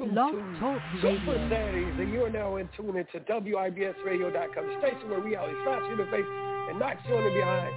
Welcome Blog to Talk Super Radio. Saturdays, and you are now in tune into WIBSradio.com, the station where reality slaps you in the face and knocks you on the behind.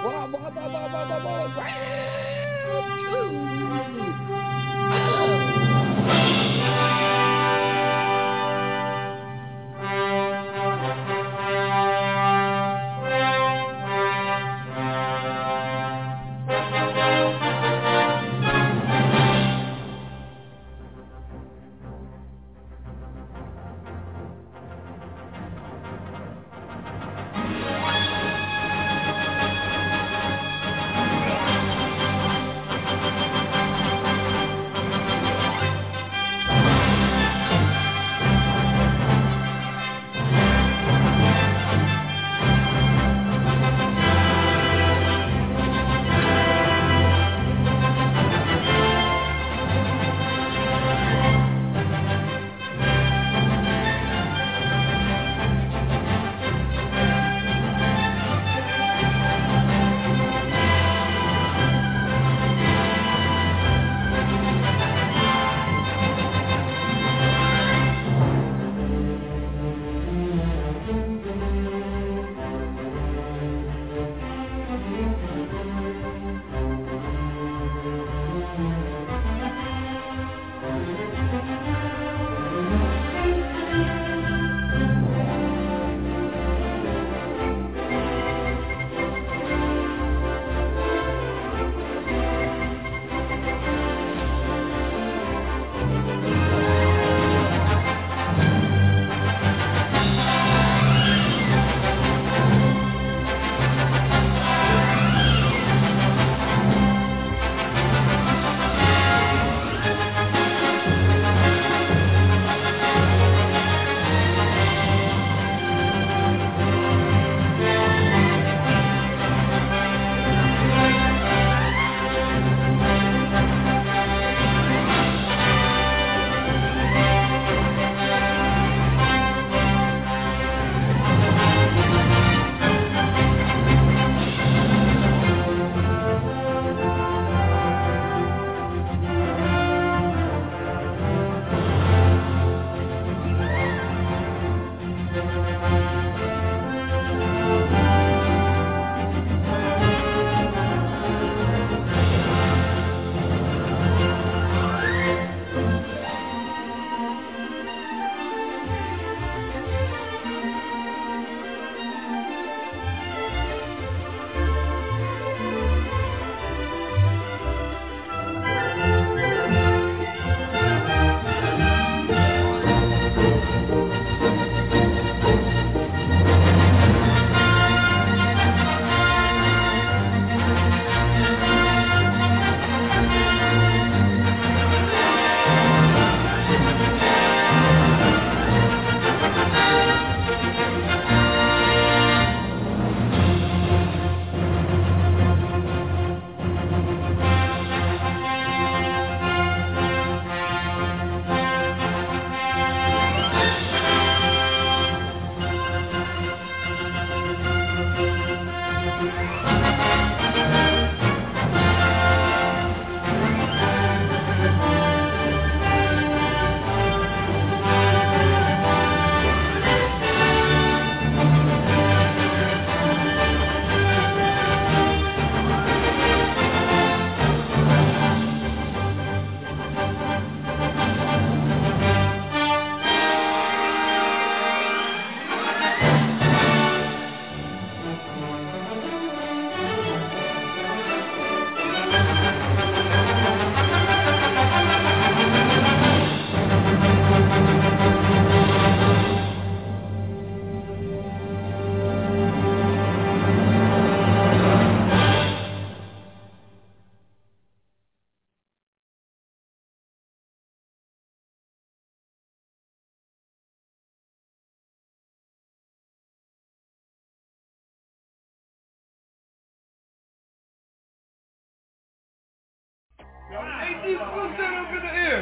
Hey, you put that up in the air.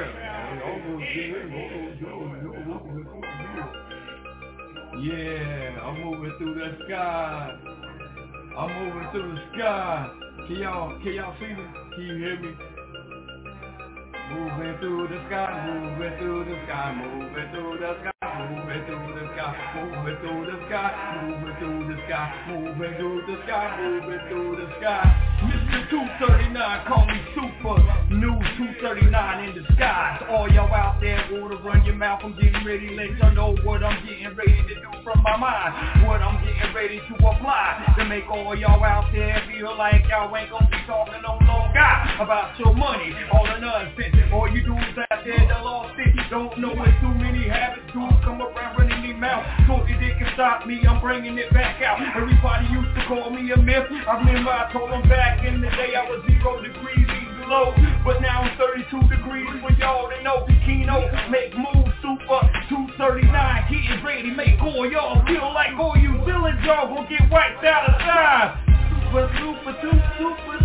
Yeah, I'm moving through the sky. I'm moving through the sky. Can y'all see me? Can you hear me? Moving through the sky, moving moving through the sky, moving through the sky, moving through the sky, moving through the sky, moving through the sky, moving through the sky, moving through the sky. Mr. 239, call me Super New 239 in disguise. All y'all out there wanna run your mouth, I'm getting ready to let y'all know what I'm getting ready to do from my mind, what I'm getting ready to apply to make all y'all out there feel like y'all ain't gonna be talking no guy about your money, all the nonsense. All you dudes out there that lost it, don't know what too many habits dudes come around running their mouth. Thought that they can stop me, I'm bringing it back out. Everybody used to call me a myth. I remember I told them back in the day I was 0 degrees below, but now I'm 32 degrees for y'all to know. Keno, make moves, Super 239, getting ready, make all y'all feel like all you villains y'all gon' get wiped out of time. Super 239, Super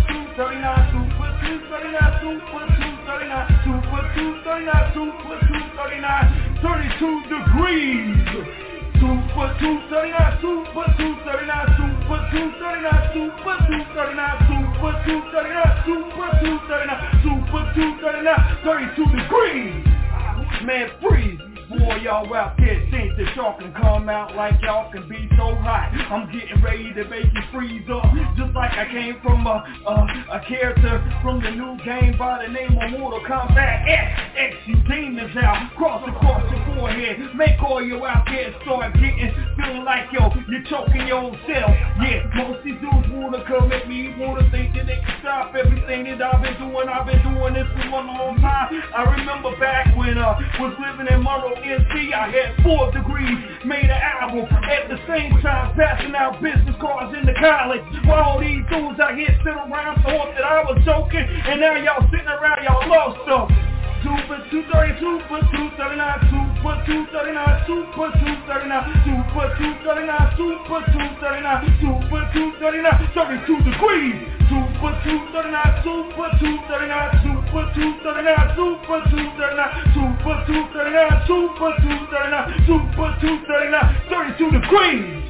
239, Super 239, Super 239, Super 239, 32 degrees. Super 239, Super 239, Super 239, Super 239, Super 239, Super 239, Super 239, 32 degrees. Man, freeze. Boy, y'all out there think that y'all can come out like y'all can be so hot. I'm getting ready to make you freeze up, just like I came from a character from the new game by the name of Mortal Kombat X. You demons out, cross across your forehead. Make all you out there start feeling like you're choking your own self. Yeah, most these dudes wanna come at me, wanna think that they can stop everything that I've been doing. I've been doing this for a long time. I remember back when was living in Monroe, NC, I had 4 degrees, made an album, at the same time passing out business cards in the college. While all these dudes out here sitting around thought that I was joking, and now y'all sitting around, y'all lost stuff. Super 230, Super 239, Super 239, Super 239, Super 239, Super 239, Super 239, 32 degrees. Super 239, Super 239, Super 239, Super 239, Super 239, Super 239, Super 239, 32 degrees.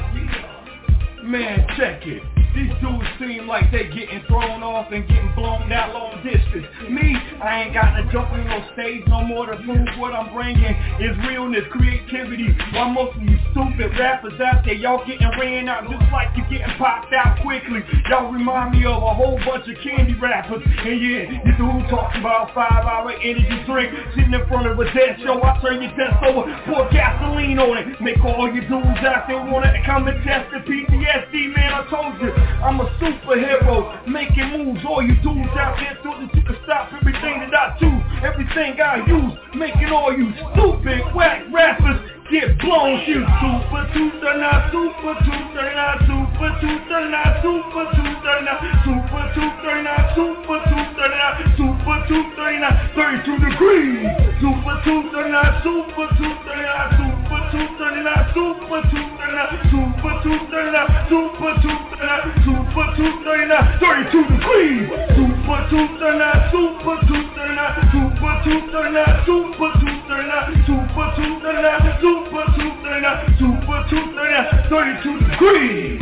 Man, check it. These dudes seem like they getting thrown off and getting blown out long distance. Me, I ain't got to jump on no stage no more to prove what I'm bringing is realness, creativity. While most of you stupid rappers out there, y'all getting ran out just like you getting popped out quickly. Y'all remind me of a whole bunch of candy rappers. And yeah, you dudes talking about 5-hour energy drink, sitting in front of a dead show. I turn your test over, pour gasoline on it. Make all you dudes out there wanna come and test the PTSD, man, I told you. I'm a superhero, making moves. All you dudes out there thought that you can stop everything that I do, everything I use, making all you stupid, whack rappers get blown. You Super 239, Super 239, Super 239, Super 239, Super 239, Super 239, Super 239, 32 degrees. Super 239, Super 239, Super 239, Super 239, Super 239, Super 239, Super 239, 32 degrees. Super 239, Super 239, Super 239, Super 239, Super 239, Super 239, Super 239, 32 degrees.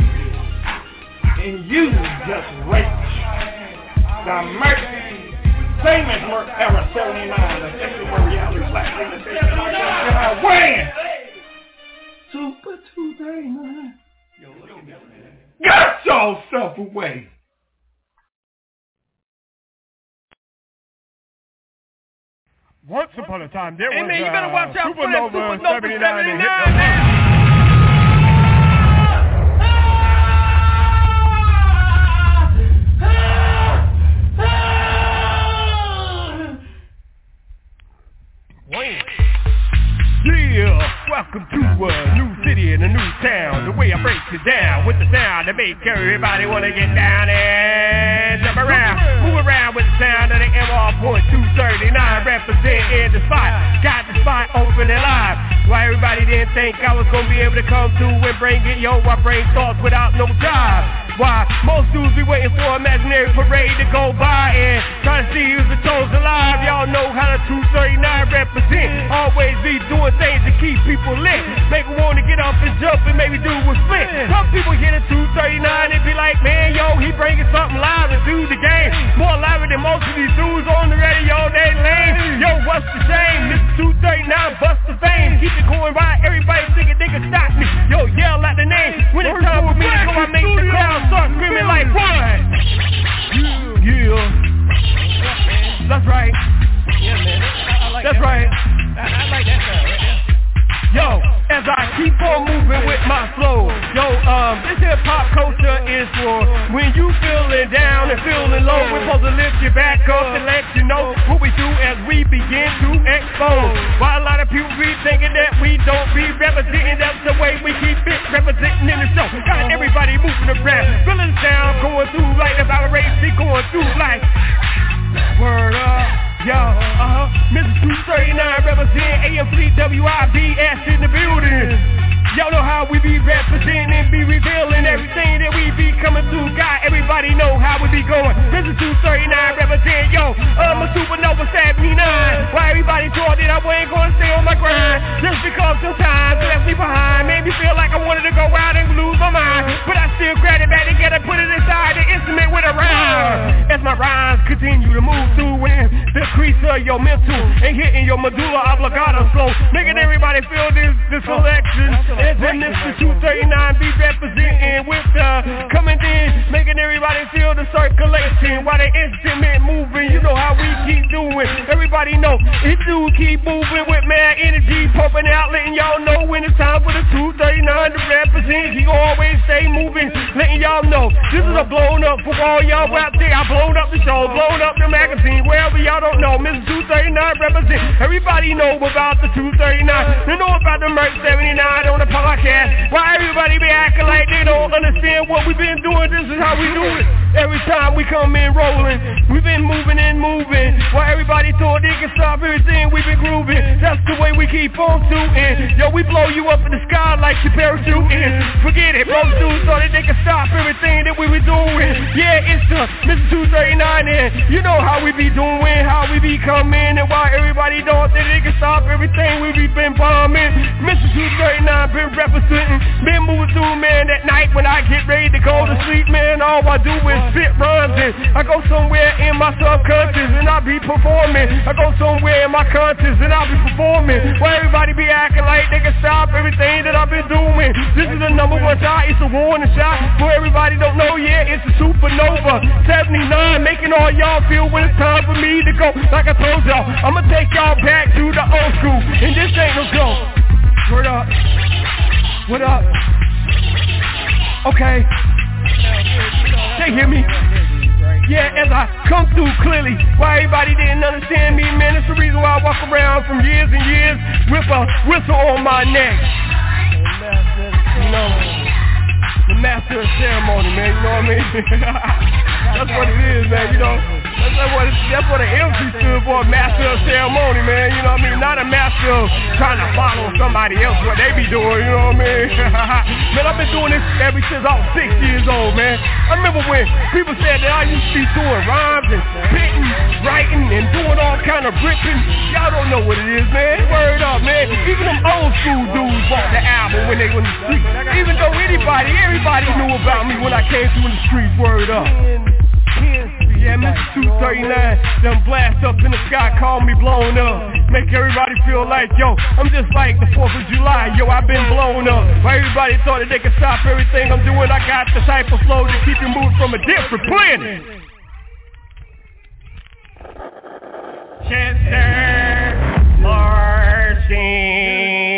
And you just reached the mercy. Famous work era 79, the Sexual Reality /Limitation. Wham! Super 239. Yo, look at this, man. Get yourself away. Once upon a time, there was man, you better watch out for that Supernova 79, man. Yeah, welcome to a new city and a new town. The way I break it down with the sound that make everybody wanna get down and jump around, move around with the sound of the MR.239 representing the spot. Got the spot open and live. Why everybody didn't think I was gonna be able to come through and bring it? Yo, I bring thoughts without no job. Why most dudes be waiting for imaginary parade to go by and try to see who's the chosen alive. Y'all know how the 239 represent. Always be doing things to keep people lit. Make them want to get up and jump and maybe do a split. Some people hear the 239 and be like, man, yo, he bringing something live into the game. More live than most of these dudes on the radio, they lame. Yo, what's the shame? going by, everybody thinking they can stop me. Yo, yell out the name. When it's time for me to go, I make the crowd start screaming like, what? Yeah. That's right. Yeah, man. I like That's that. right. I like that sound right there. Yo, as I keep on moving with my flow. Yo, this hip-hop culture is for when you feeling down and feeling low. We're supposed to lift you back up and let you know what we do as we begin to expose. While a lot of people be thinking that we don't be representing, that's the way we keep it representing in the show. Got everybody moving around, feeling down, going through like the vibration, going through like word up. Yo, Mr. 239 representing AM Fleet WIBS in the building. Y'all know how we be representing and be revealing everything that we be coming through. God, everybody know how we be going. Mr. 239 representing, yo, I'm a supernova 79. Why everybody thought that I wasn't going to stay on my grind? Just because sometimes it left me behind. Made me feel like I wanted to go out and lose my mind. But I still grab it back together, put it inside the instrument with a rhyme. As my rhymes continue to move through in the crease of your mental and hitting your medulla oblongata slow, making everybody feel this selection. As in Mr. 239 be representing with coming in, making everybody feel the circulation while the instrument moving. You know how we keep doing. Everybody know it do keep moving with mad energy, pumping out, letting y'all know when it's time for the 239 to represent. He always stay moving, letting y'all know this is a blown up for all y'all out there. I blown up the show, blown up the magazine, wherever y'all don't know. Mr. 239 represent. Everybody know about the 239. They know about the Merc 79 on the podcast. Why everybody be acting like they don't understand what we've been doing? This is how we do it. Every time we come in rolling, we've been moving and moving. Why everybody thought they can stop everything we've been grooving? That's the way we keep on shooting. Yo, we blow you up in the sky like you're parachuting. Forget it, most dudes thought that they can stop everything that we were doing. Yeah, it's the Mr. 239 and you know how we be doing, how we be coming, and why everybody don't think they can stop everything we be been bombing. Mr. 239 been representing, been moving through, man. That night when I get ready to go to sleep, man, all I do is spit rhymes and I go somewhere in my subconscious and I be performing. I go somewhere in my conscious and I be performing. Why everybody be acting like they can stop everything that I've been doing? This is the number one shot, it's a warning shot for everybody don't know, yeah, it's a supernova 79, making all y'all feel when it's time for me to go. Like I told y'all, I'ma take y'all back to the old school, and this ain't no joke. Word up. What up? Okay. They hear me? Yeah, as I come through clearly. Why everybody didn't understand me, man, it's the reason why I walk around from years and years with a whistle on my neck. You know, the master of ceremony, man, you know what I mean? That's what it is, man, you know. That's what an MC stood for, master of ceremony, man, you know what I mean? Not a master of trying to follow somebody else, what they be doing, you know what I mean? Man, I've been doing this ever since I was 6 years old, man. I remember when people said that I used to be doing rhymes and spitting, writing, and doing all kind of ripping. Y'all don't know what it is, man. Word up, man. Even them old school dudes bought the album when they were in the street. Even though everybody knew about me when I came through the streets. Word up. Yeah, Mr. 239, them blast up in the sky, call me blown up. Make everybody feel like, yo, I'm just like the 4th of July, yo, I've been blown up. Why everybody thought that they could stop everything I'm doing? I got the type of flow to keep you moving from a different planet. Chester Marching.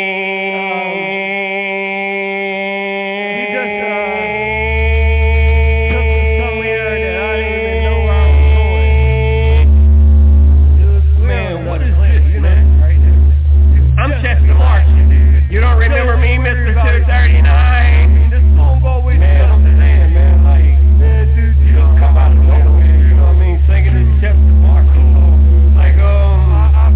You don't remember me, Mr. 239? This song always man, I'm saying, man, like, man, dude, you don't come out of nowhere, you know what I mean? Singing this Chester Marching. Like, how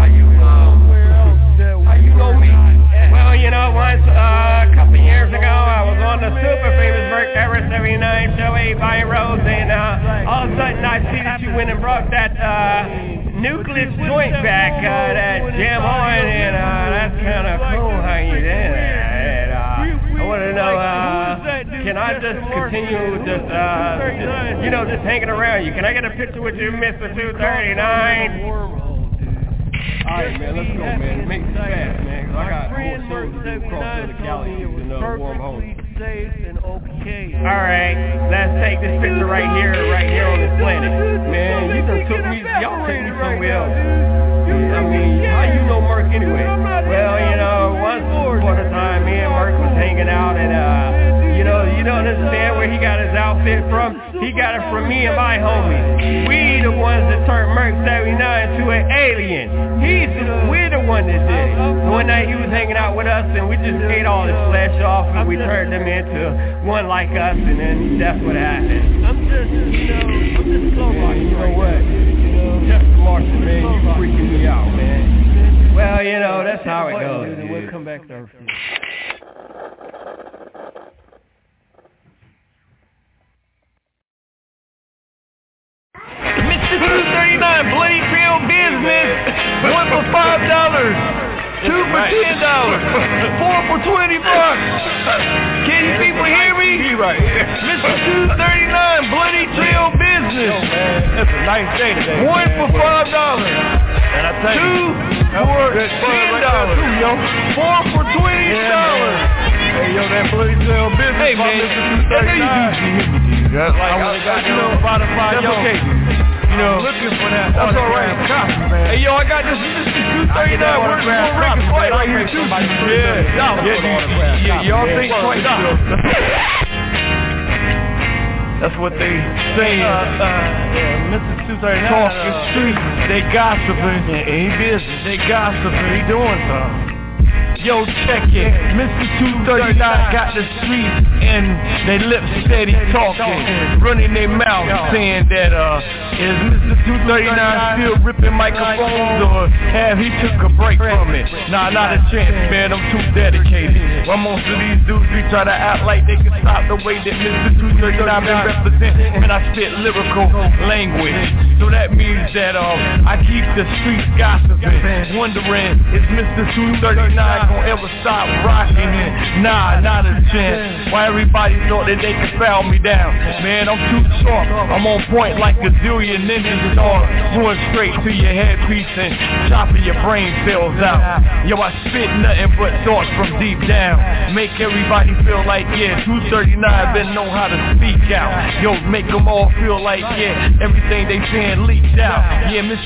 you know me? Well, you know, once, a couple years ago, I was on the super famous Merc Ever 79 show, 8 by Rose, and all of a sudden I see that you went and brought that, Nucleus joint back, that jam on, and that's kind of cool how you did it. I want to know, can I just continue just hanging around you? Can I get a picture with you, Mr. 239? Alright, man, let's go, man. Make it fast, man. I got more shows to do across the other galaxies and warm homes. Alright, let's take this picture right here on this planet. Man, you done took me, y'all took me somewhere else. I mean, how you know Merc anyway? Well, you know, once upon a time, me and Merc was hanging out and, you don't understand where he got his outfit from. He got it from me and my homies. We the ones that turned Merc 79 into an alien. We're the one that did it. One night he was hanging out with us and we just ate all his flesh off and we turned him into one like us, and then that's what happened. I'm just slow rocking. You know what? Just Martian, man, you freaking me out, man. Well, that's how it goes. We'll come back to Earth. Mr. 239, Bloody Trail Business. 1 for $5. 2 for $10. 4 for $20. Can you people hear me? Right. Mr. 239, Bloody Trail Business. Yo, man, that's a nice day today. 1 for $5. And I tell you, 2 for $10. 4 for $20. Hey, yo, that Bloody Trail Business. Hey, man, that's how you do. Like I got Spotify, that's yo. okay. Looking for that. That's all right. Copy, man. Hey, yo, I got this 239 working for Rick's Fight right here, too. Yeah, y'all think twice. That's what they say. Mr. 239. Talking streets, they gossiping. Ain't business, they gossiping. They doing something. Yo, check it. Mr. 239 got the streets and they lips steady talking, running their mouth saying that is Mr. 239 still ripping microphones or have he took a break from it? Nah, not a chance, man. I'm too dedicated. Well, most of these dudes be try to act like they can stop the way that Mr. 239 been representing when I spit lyrical language. So that means that I keep the streets gossiping, wondering is Mr. 239 gonna ever stop rocking it? Nah, not a chance. Why everybody thought that they could foul me down? Man, I'm too sharp. I'm on point like a zillion ninja stars, going straight to your headpiece and chopping your brain cells out. Yo, I spit nothing but thoughts from deep down. Make everybody feel like, yeah, 239 been know how to speak out. Yo, make them all feel like, yeah, everything they saying leaked out. Yeah, Mr.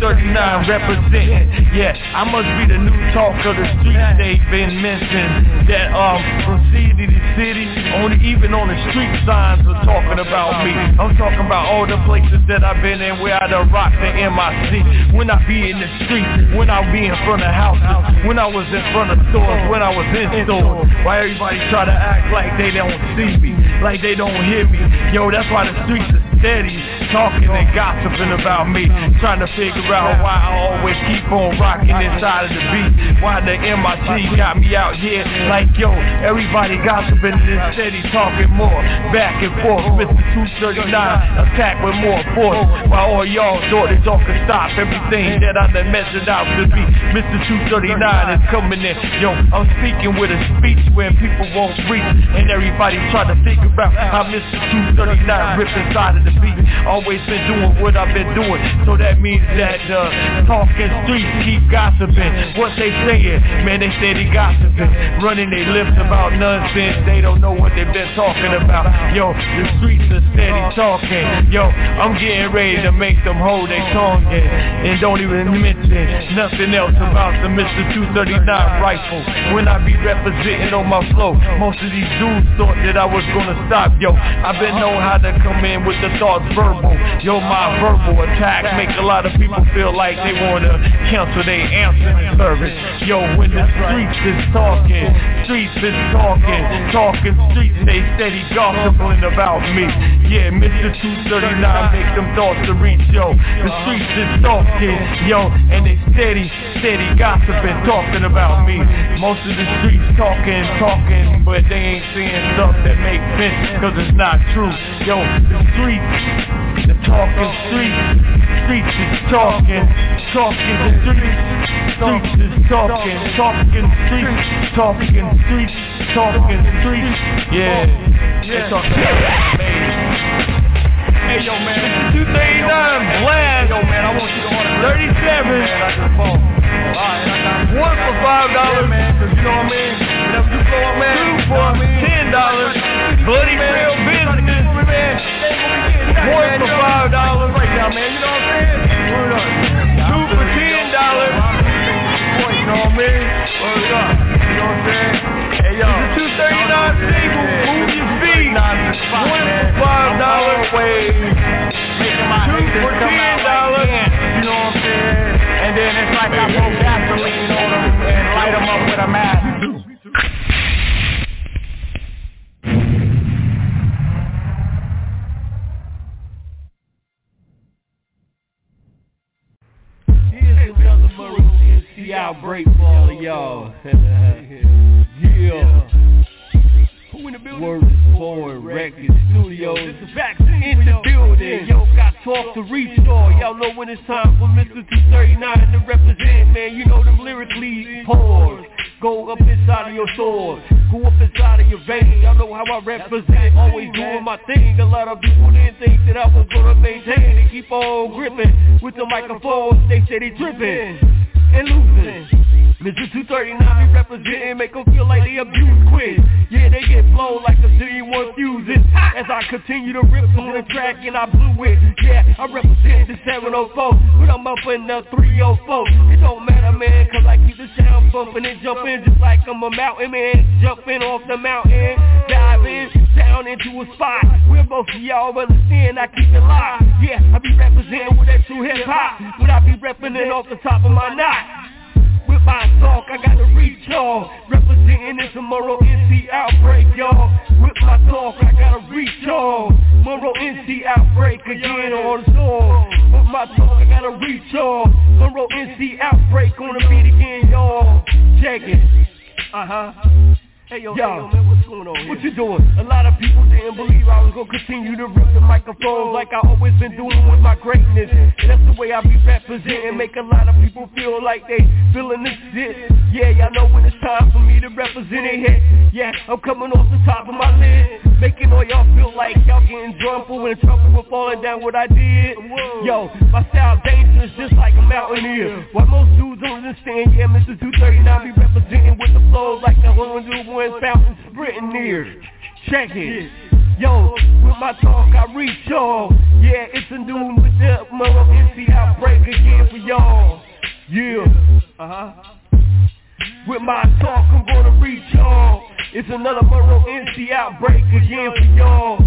239 representing. Yeah, I must be the new talk of the streets they've been missing. That from city to city, even on the street signs are talking about me. I'm talking about all the places that I've been in where I done rocked the MIC. When I be in the streets, when I be in front of houses, when I was in front of stores, when I was in stores. Why everybody try to act like they don't see me, like they don't hear me? Yo, that's why the streets are steady talking and gossiping about me, trying to figure out why I always keep on rocking inside of the beat. Why the MIC got me out here like, yo, everybody gossiping and steady talking more back and forth. Mr. 239 attack with more force, while all y'all thought that y'all could stop everything that I done measured out to be. Mr. 239 is coming in. Yo, I'm speaking with a speech where people won't reach, and everybody try to figure out how Mr. 239 ripped inside of the beat. Always been doing what I've been doing, so that means that talking streets keep gossiping. What they saying, man, they steady gossiping, running their lips about nonsense. They don't know what they've been talking about. Yo, the streets are steady talking. Yo, I'm getting ready to make them hold their tongue and don't even mention nothing else about the Mr. 239 rifle. When I be representing on my flow, most of these dudes thought that I was gonna stop. Yo, I've been known how to come in with the thoughts verbal. Yo, my verbal attack make a lot of people feel like they wanna cancel their answering service. Yo, when the streets is talking, talking streets, they steady gossiping about me. Yeah, Mr. 239 make them thoughts to reach. Yo, the streets is talking, yo, and they steady gossiping, talking about me. Most of the streets talking, but they ain't saying stuff that makes sense, cause it's not true. Yo, the streets, the talking streets is talking, the streets is talking streets, yeah, they talking about me. Hey, yo, man, 239 blast. Yo, man, I want you to order 37. outbreak for all of y'all. Yeah. Who in the building? Word Forward Record Studios. In the building. Yo, got talk to reach y'all. Y'all know when it's time for Mr. 239 to represent, man. You know them lyrically pause. Go up inside of your soul. Go up inside of your veins. Y'all know how I represent. Always doing my thing. A lot of people didn't think that I was gonna maintain. They keep on gripping with the microphone. They say they tripping and losing. Mr. 239 be representing, make them feel like they abuse quick. Yeah, they get blown like the D1 fuses. As I continue to rip on the track and I blew it. Yeah, I represent the 704, but I'm up in the 304. It don't matter, man, cause I keep the sound bumping and jumping just like I'm a mountain man. Jumping off the mountain, diving down into a spot where most of y'all understand I keep it locked. Yeah, I be representing with that true hip hop, but I be repping it off the top of my knot. With my talk, I gotta reach y'all. Representing this Murrow NC outbreak, y'all. With my talk, I gotta reach y'all. Murrow NC outbreak again on the song. With my talk, I gotta reach y'all. Murrow NC outbreak on the beat again, y'all. Check it. Hey yo, man, what's going on here? What you doing? A lot of people didn't believe I was gonna continue to rip the microphones like I always been doing with my greatness. And that's the way I be representing, make a lot of people feel like they feeling this shit. Yeah, y'all know when it's time for me to represent it hit. Yeah, I'm coming off the top of my lid, making all y'all feel like y'all getting drunk and in trouble for falling down what I did. Yo, my style dangerous just like a mountaineer. While most dudes don't understand, yeah, Mr. 239 be representing with the flows like the 101 fountain sprinting near. Check it. Yo, with my talk I reach y'all. Yeah, it's a new Murrow NC outbreak again for y'all. Yeah. With my talk I'm gonna reach y'all. It's another Murrow NC outbreak again for y'all.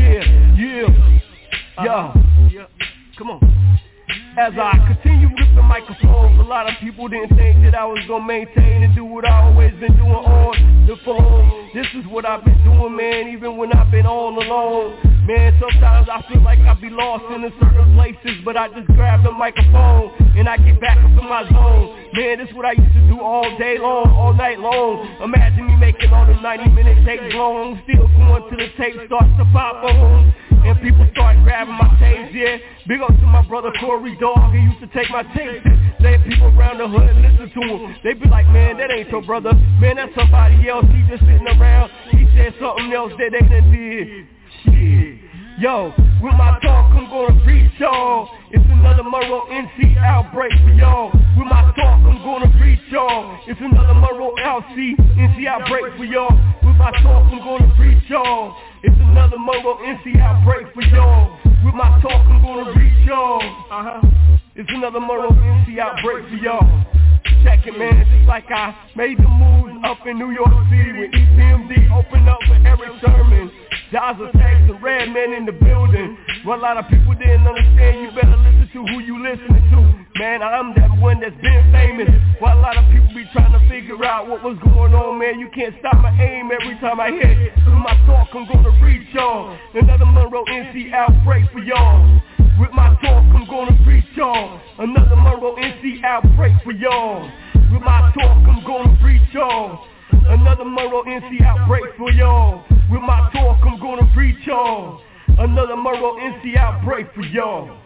Yeah. Come on. As I continue with the microphone, a lot of people didn't think that I was gonna maintain and do what I always been doing on the phone. This is what I've been doing, man, even when I've been all alone. Man, sometimes I feel like I be lost in certain places, but I just grab the microphone and I get back up in my zone. Man, this is what I used to do all day long, all night long. Imagine me making all the 90-minute tapes long, still going to the tape starts to pop on. And people start grabbing my tapes, yeah. Big up to my brother Corey Dog, he used to take my tapes. Let people around the hood listen to him. They be like, man, that ain't your brother. Man, that's somebody else. He just sitting around. He said something else that they done did. Shit. Yo, with my talk, I'm gonna reach y'all. It's another Murrow NC outbreak for y'all. With my talk, I'm gonna reach y'all. It's another Murrow NC outbreak for y'all. With my talk, I'm gonna reach y'all. It's another Murrow NC outbreak for y'all. With my talk, I'm gonna reach y'all. It's another Murrow NC outbreak for y'all. Check it, man, just like I made the moves up in New York City when EPMD opened up for Eric Sermon. Jazza Tax and Redman in the building. Well, a lot of people didn't understand, you better listen to who you listening to. Man, I'm that one that's been famous. While a lot of people be trying to figure out what was going on, man, you can't stop my aim every time I hit. With my talk, I'm gonna reach y'all. Another Murrow NC outbreak for y'all. With my talk, I'm gonna reach y'all. Another Murrow NC outbreak for y'all. With my talk, I'm gonna reach y'all. Another Murrow NC outbreak for y'all. With my talk, I'm gonna reach y'all. Another Murrow NC outbreak for y'all.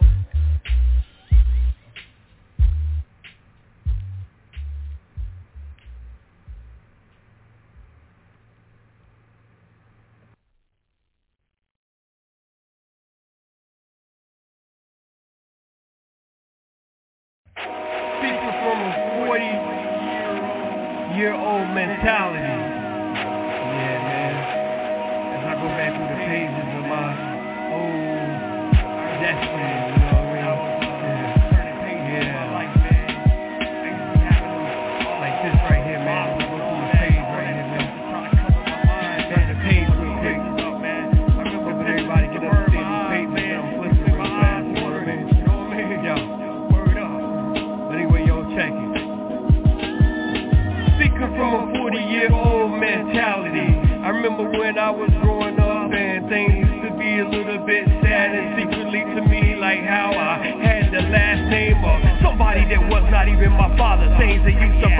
Speaking from a 40-year-old mentality. Yeah, man. As I go back through the pages of my old destiny, you know what I mean? Yeah. Like this right here, man. I'm going through this page right here, man. Turn the page real quick. Hoping everybody can understand these pages that I'm flipping real fast, you know what I mean? Yo. Anyway, yo, check it. Speaking from a 40-year-old mentality, I remember when I was growing up and things used to be a little bit sad and secretly to me, like how I had the last name of somebody that was not even my father. Things that used to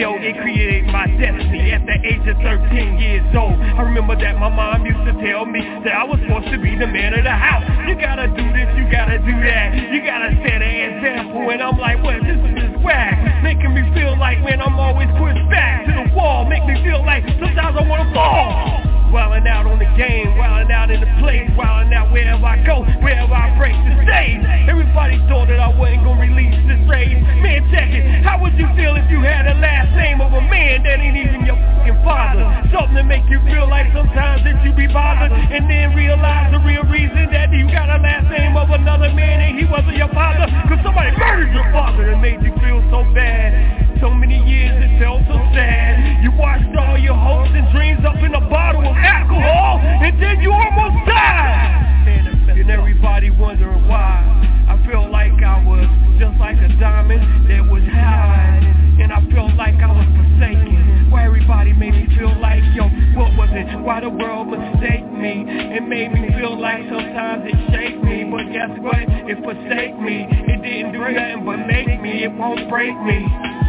Yo, it created my destiny at the age of 13 years old. I remember that my mom used to tell me that I was supposed to be the man of the house. You gotta do this, you gotta do that, you gotta set an example. And I'm like, what, this is just whack. Making me feel like, man, I'm always pushed back to the wall. Make me feel like sometimes I wanna fall. Wildin' out on the game, wildin' out in the place, wildin' out wherever I go, wherever I break the stage. Everybody thought that I wasn't gonna release this rage. Man, check it, how would you feel if you had the last name of a man that ain't even your fucking father? Something to make you feel like sometimes that you be bothered, and then realize the real reason that you got a last name of another man and he wasn't your father, cause somebody murdered your father and made you feel so bad. So many years it felt so sad. You watched all your hopes and dreams up in a bottle of alcohol, and then you almost died. And everybody wondering why. I felt like I was just like a diamond that was high, and I felt like I was forsaken. Why everybody made me feel like, yo, what was it? Why the world mistake me? It made me feel like sometimes it shake me, but guess what? It forsake me. It didn't do nothing but make me. It won't break me.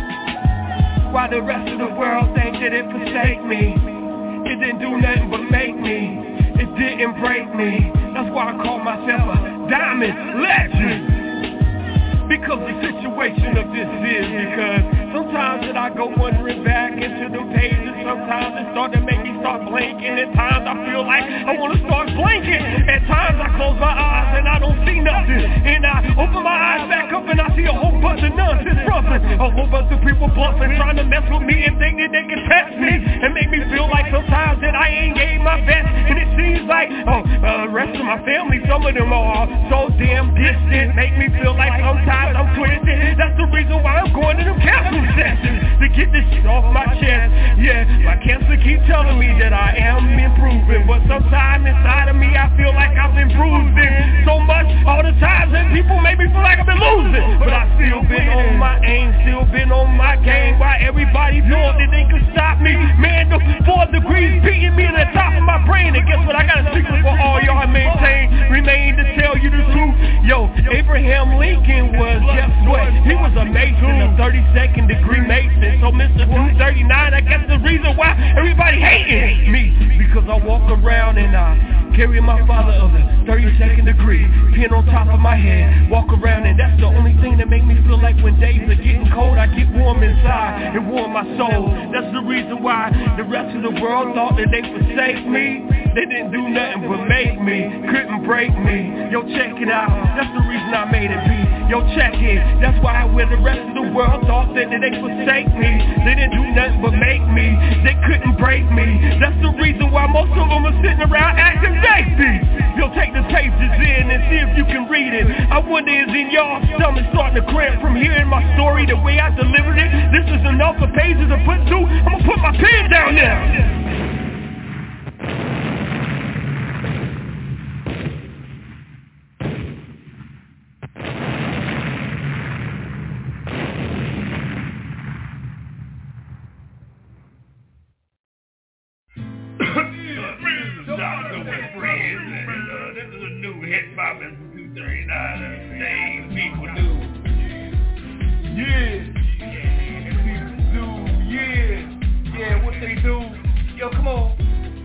Why the rest of the world think that it forsake me? It didn't do nothing but make me. It didn't break me. That's why I call myself a diamond legend. Because the situation of this is because sometimes that I go wandering back into the pages. Sometimes it start to make me start blinking. At times I feel like I want to start blinking. At times I close my eyes and I don't see nothing. And I open my eyes back up and I see a whole bunch of nonsense rumbling. A whole bunch of people bluffing, trying to mess with me and think that they can test me. And make me feel like sometimes that I ain't gave my best. And it seems like, the rest of my family, some of them are so damn distant. Make me feel like sometimes I'm twisted. That's the reason why I'm going to them counseling sessions, to get this shit off my chest. Yeah, my cancer keep telling me that I am improving, but sometimes inside of me I feel like I've been bruising so much all the times that people make me feel like I've been losing. But I still been on my aim, still been on my game. Why everybody thought that they could stop me? Man, the 4 degrees beating me to the top of my brain. And guess what? I got a secret for all y'all. Remain to tell you the truth. Yo, Abraham Lincoln was, guess what? He was a Mason, a 32nd degree Mason. So Mr. 239, I guess the reason why everybody hating me, because I walk around and I carry my father of the 32nd degree, pin on top of my head, walk around, and that's the only thing that make me feel like when days are getting cold, I get warm inside and warm my soul. That's the reason why the rest of the world thought that they forsake me. They didn't do nothing but make me, couldn't break me. Yo, check it out, that's the reason I made it be. Yo, check it, that's why when the rest of the world thought that they forsake me, they didn't do nothing but make me, they couldn't break me. That's the reason why most of them are sitting around acting nasty. Yo, take the pages in and see if you can read it. I wonder is in y'all stomach starting to cramp from hearing my story the way I delivered it? This is enough for pages to put through. I'm gonna put my pen down now. Hip hop is 239, things people do. Yeah, people do, yeah, what they do. Yo, come on.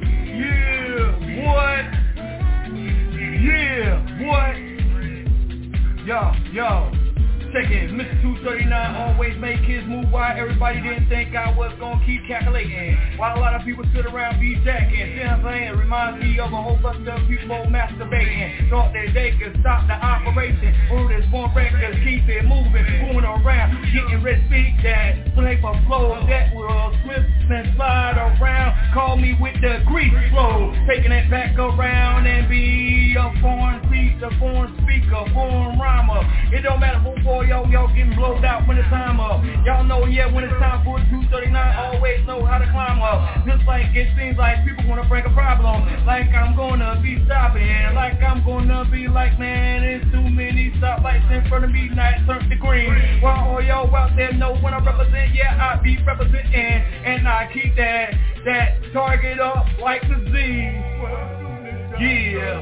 Yo, check it, Mr. 239 always make his move. Why everybody didn't think I was gonna keep calculating? Why a lot of people sit around be jacking? See what I'm saying? It reminds me of a whole bunch of people masturbating. Thought that they could stop the operation. Or this one record, keep it moving, going around, getting ready to speak that play for flow that will slip and slide around. Call me with the grease flow, taking it back around and be a foreign speaker, foreign rhymer. It don't matter who for y'all getting blowed out when it's time up. Y'all know, yeah, when it's time for 239, always know how to climb up. Just like it seems like people wanna bring a problem, like I'm gonna be stopping, like I'm gonna be like, man, it's too many stoplights in front of me, night turn to green. While all y'all out there know when I represent, yeah, I be representing, and I keep that target up like the Z. Yeah.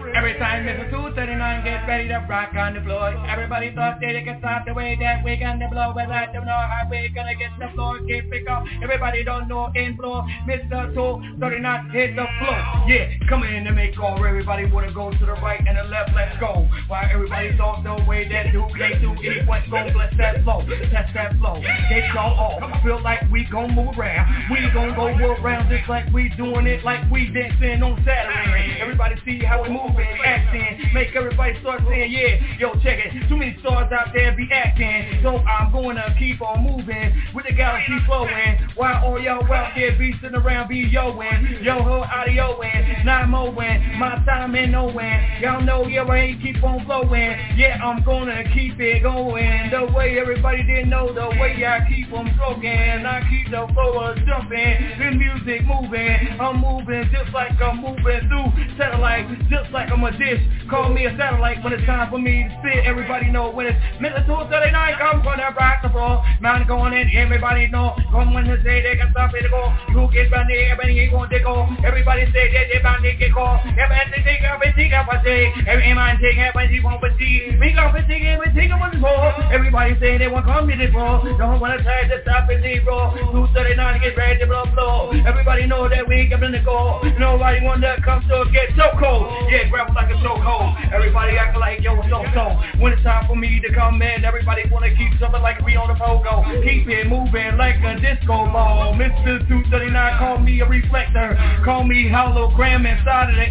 Every time Mr. 239 gets ready to rock on the floor, everybody thought that it could stop the way that we gonna blow, but I don't know how we gonna get the floor, keep it go. Everybody don't know in floor, Mr. 239 hit the floor. Yeah, come in and make all. Everybody wanna go to the right and the left, let's go. While everybody thought the way that do they do it, what's gon' bless that flow, test that flow. Get y'all off, feel like we gon' move around. We gon' go around just like we doing it, like we dancing on Saturday. Everybody see how we moving, acting, make everybody start saying, yeah, yo, check it. Too many stars out there be acting, so I'm gonna keep on moving with the galaxy flowing. While all y'all out there be sitting around be yo-ing, yo-ho, audio-ing, not mowing, my time ain't knowing. Y'all know your ain't keep on flowing. Yeah, I'm gonna keep it going. The way everybody didn't know, the way I keep on stroking. I keep the flow jumping, the music moving. I'm moving just like I'm moving through satellite, just like I'm a dish. Call me a satellite when it's time for me to spit. Everybody know when it's minutes to 39, I'm gonna rock the floor. Man going in, everybody know. Come when they say they can stop it to go. You get by there, everybody ain't gonna go. Everybody say that they bound to get go. Everybody think everything I say. Every man take everybody won't see. We gon' be thinking, we think about the floor. Everybody say they want to come to the floor. Don't wanna try to stop it, zero. 239 get ready to blow. Everybody know that we ain't gonna go. Nobody wanna come to get so cold. Yeah, grab like a chokehold. Everybody acting like yo, it's so. When it's time for me to come in, everybody wanna keep something like we on the pogo. Keep it moving like a disco ball. Mr. 239, call me a reflector. Call me hologram inside of the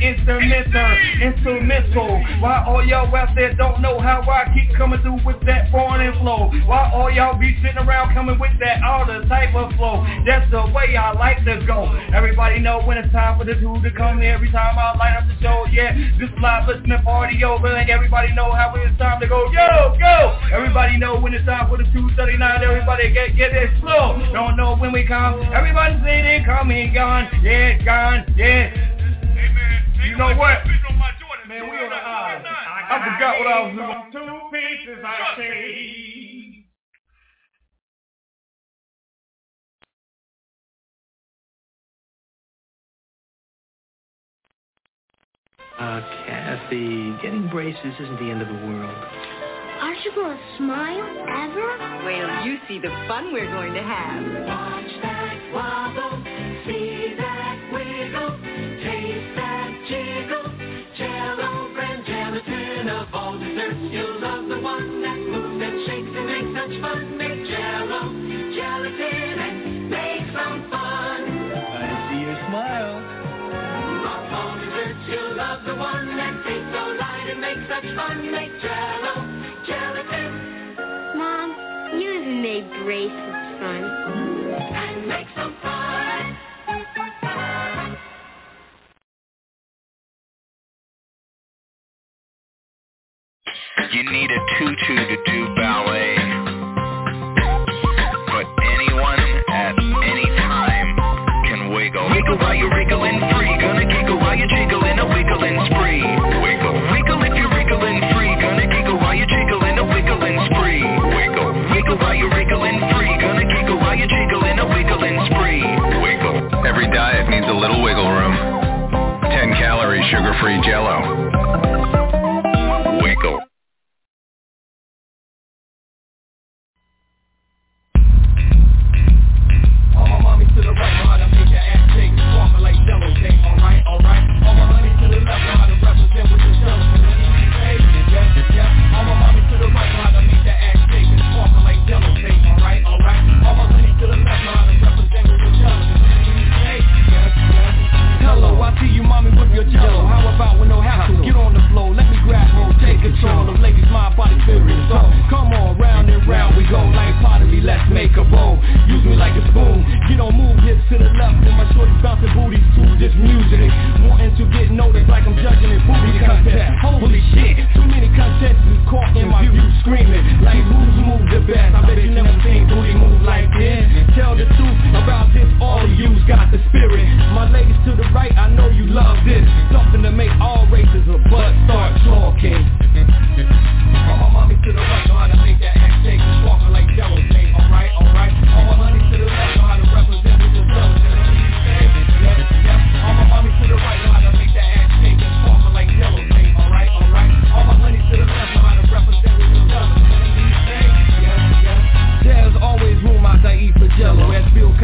instrumental. Why all y'all out there don't know how I keep coming through with that foreign flow? Why all y'all be sitting around coming with that other type of flow? That's the way I like to go. Everybody know when it's time for the dude to come in. Every time I light up the show, yeah, this live listening party over. And everybody know how it's time to go, yo, go. Everybody know when it's time for the 239. Everybody get it slow. Don't know when we come. Everybody say they coming, gone, yeah, gone, yeah. Hey man, you know what? Man, we on the I forgot what I was doing. 2 pieces I say. Kathy, getting braces isn't the end of the world. Aren't you going to smile ever? Wait till you see the fun we're going to have. Watch that wobble, see that wiggle, taste that jiggle. Jell-O brand gelatin of all desserts. You'll love the one that moves and shakes and makes such fun. Make Jell-O gelatin and make some fun. I see your smile. Of all desserts, you'll love the one that tastes so light and makes such fun. Make Jell-O gelatin. Mom, you even made bracelets fun. And make some fun. You need a tutu to do ballet, but anyone at any time can wiggle. Wiggle while you're wriggling free, gonna giggle while you're jiggling, a wiggling spree. Wiggle, wiggle if you're wriggling free, gonna giggle while you're jiggling, a wiggling spree. Wiggle, wiggle while you're wriggling free, gonna giggle while you're jiggling, a wiggling spree. Wiggle. Every diet needs a little wiggle room. 10 calorie sugar-free Jell-O. Wiggle. All my mommies to the right, know how to make your ass shake. Walking like Jell-O cake, alright. All my honey to the left, know how to represent with the Jell-O. Hey, yeah. All my mommies to the right, know how to make that ass shake. Walking like Jell-O cake, alright. All my honey to the left, know how to represent with the Jell-O. Hey, yeah. Hello, I see you, mommy, with your Jell-O. How about with no hassle?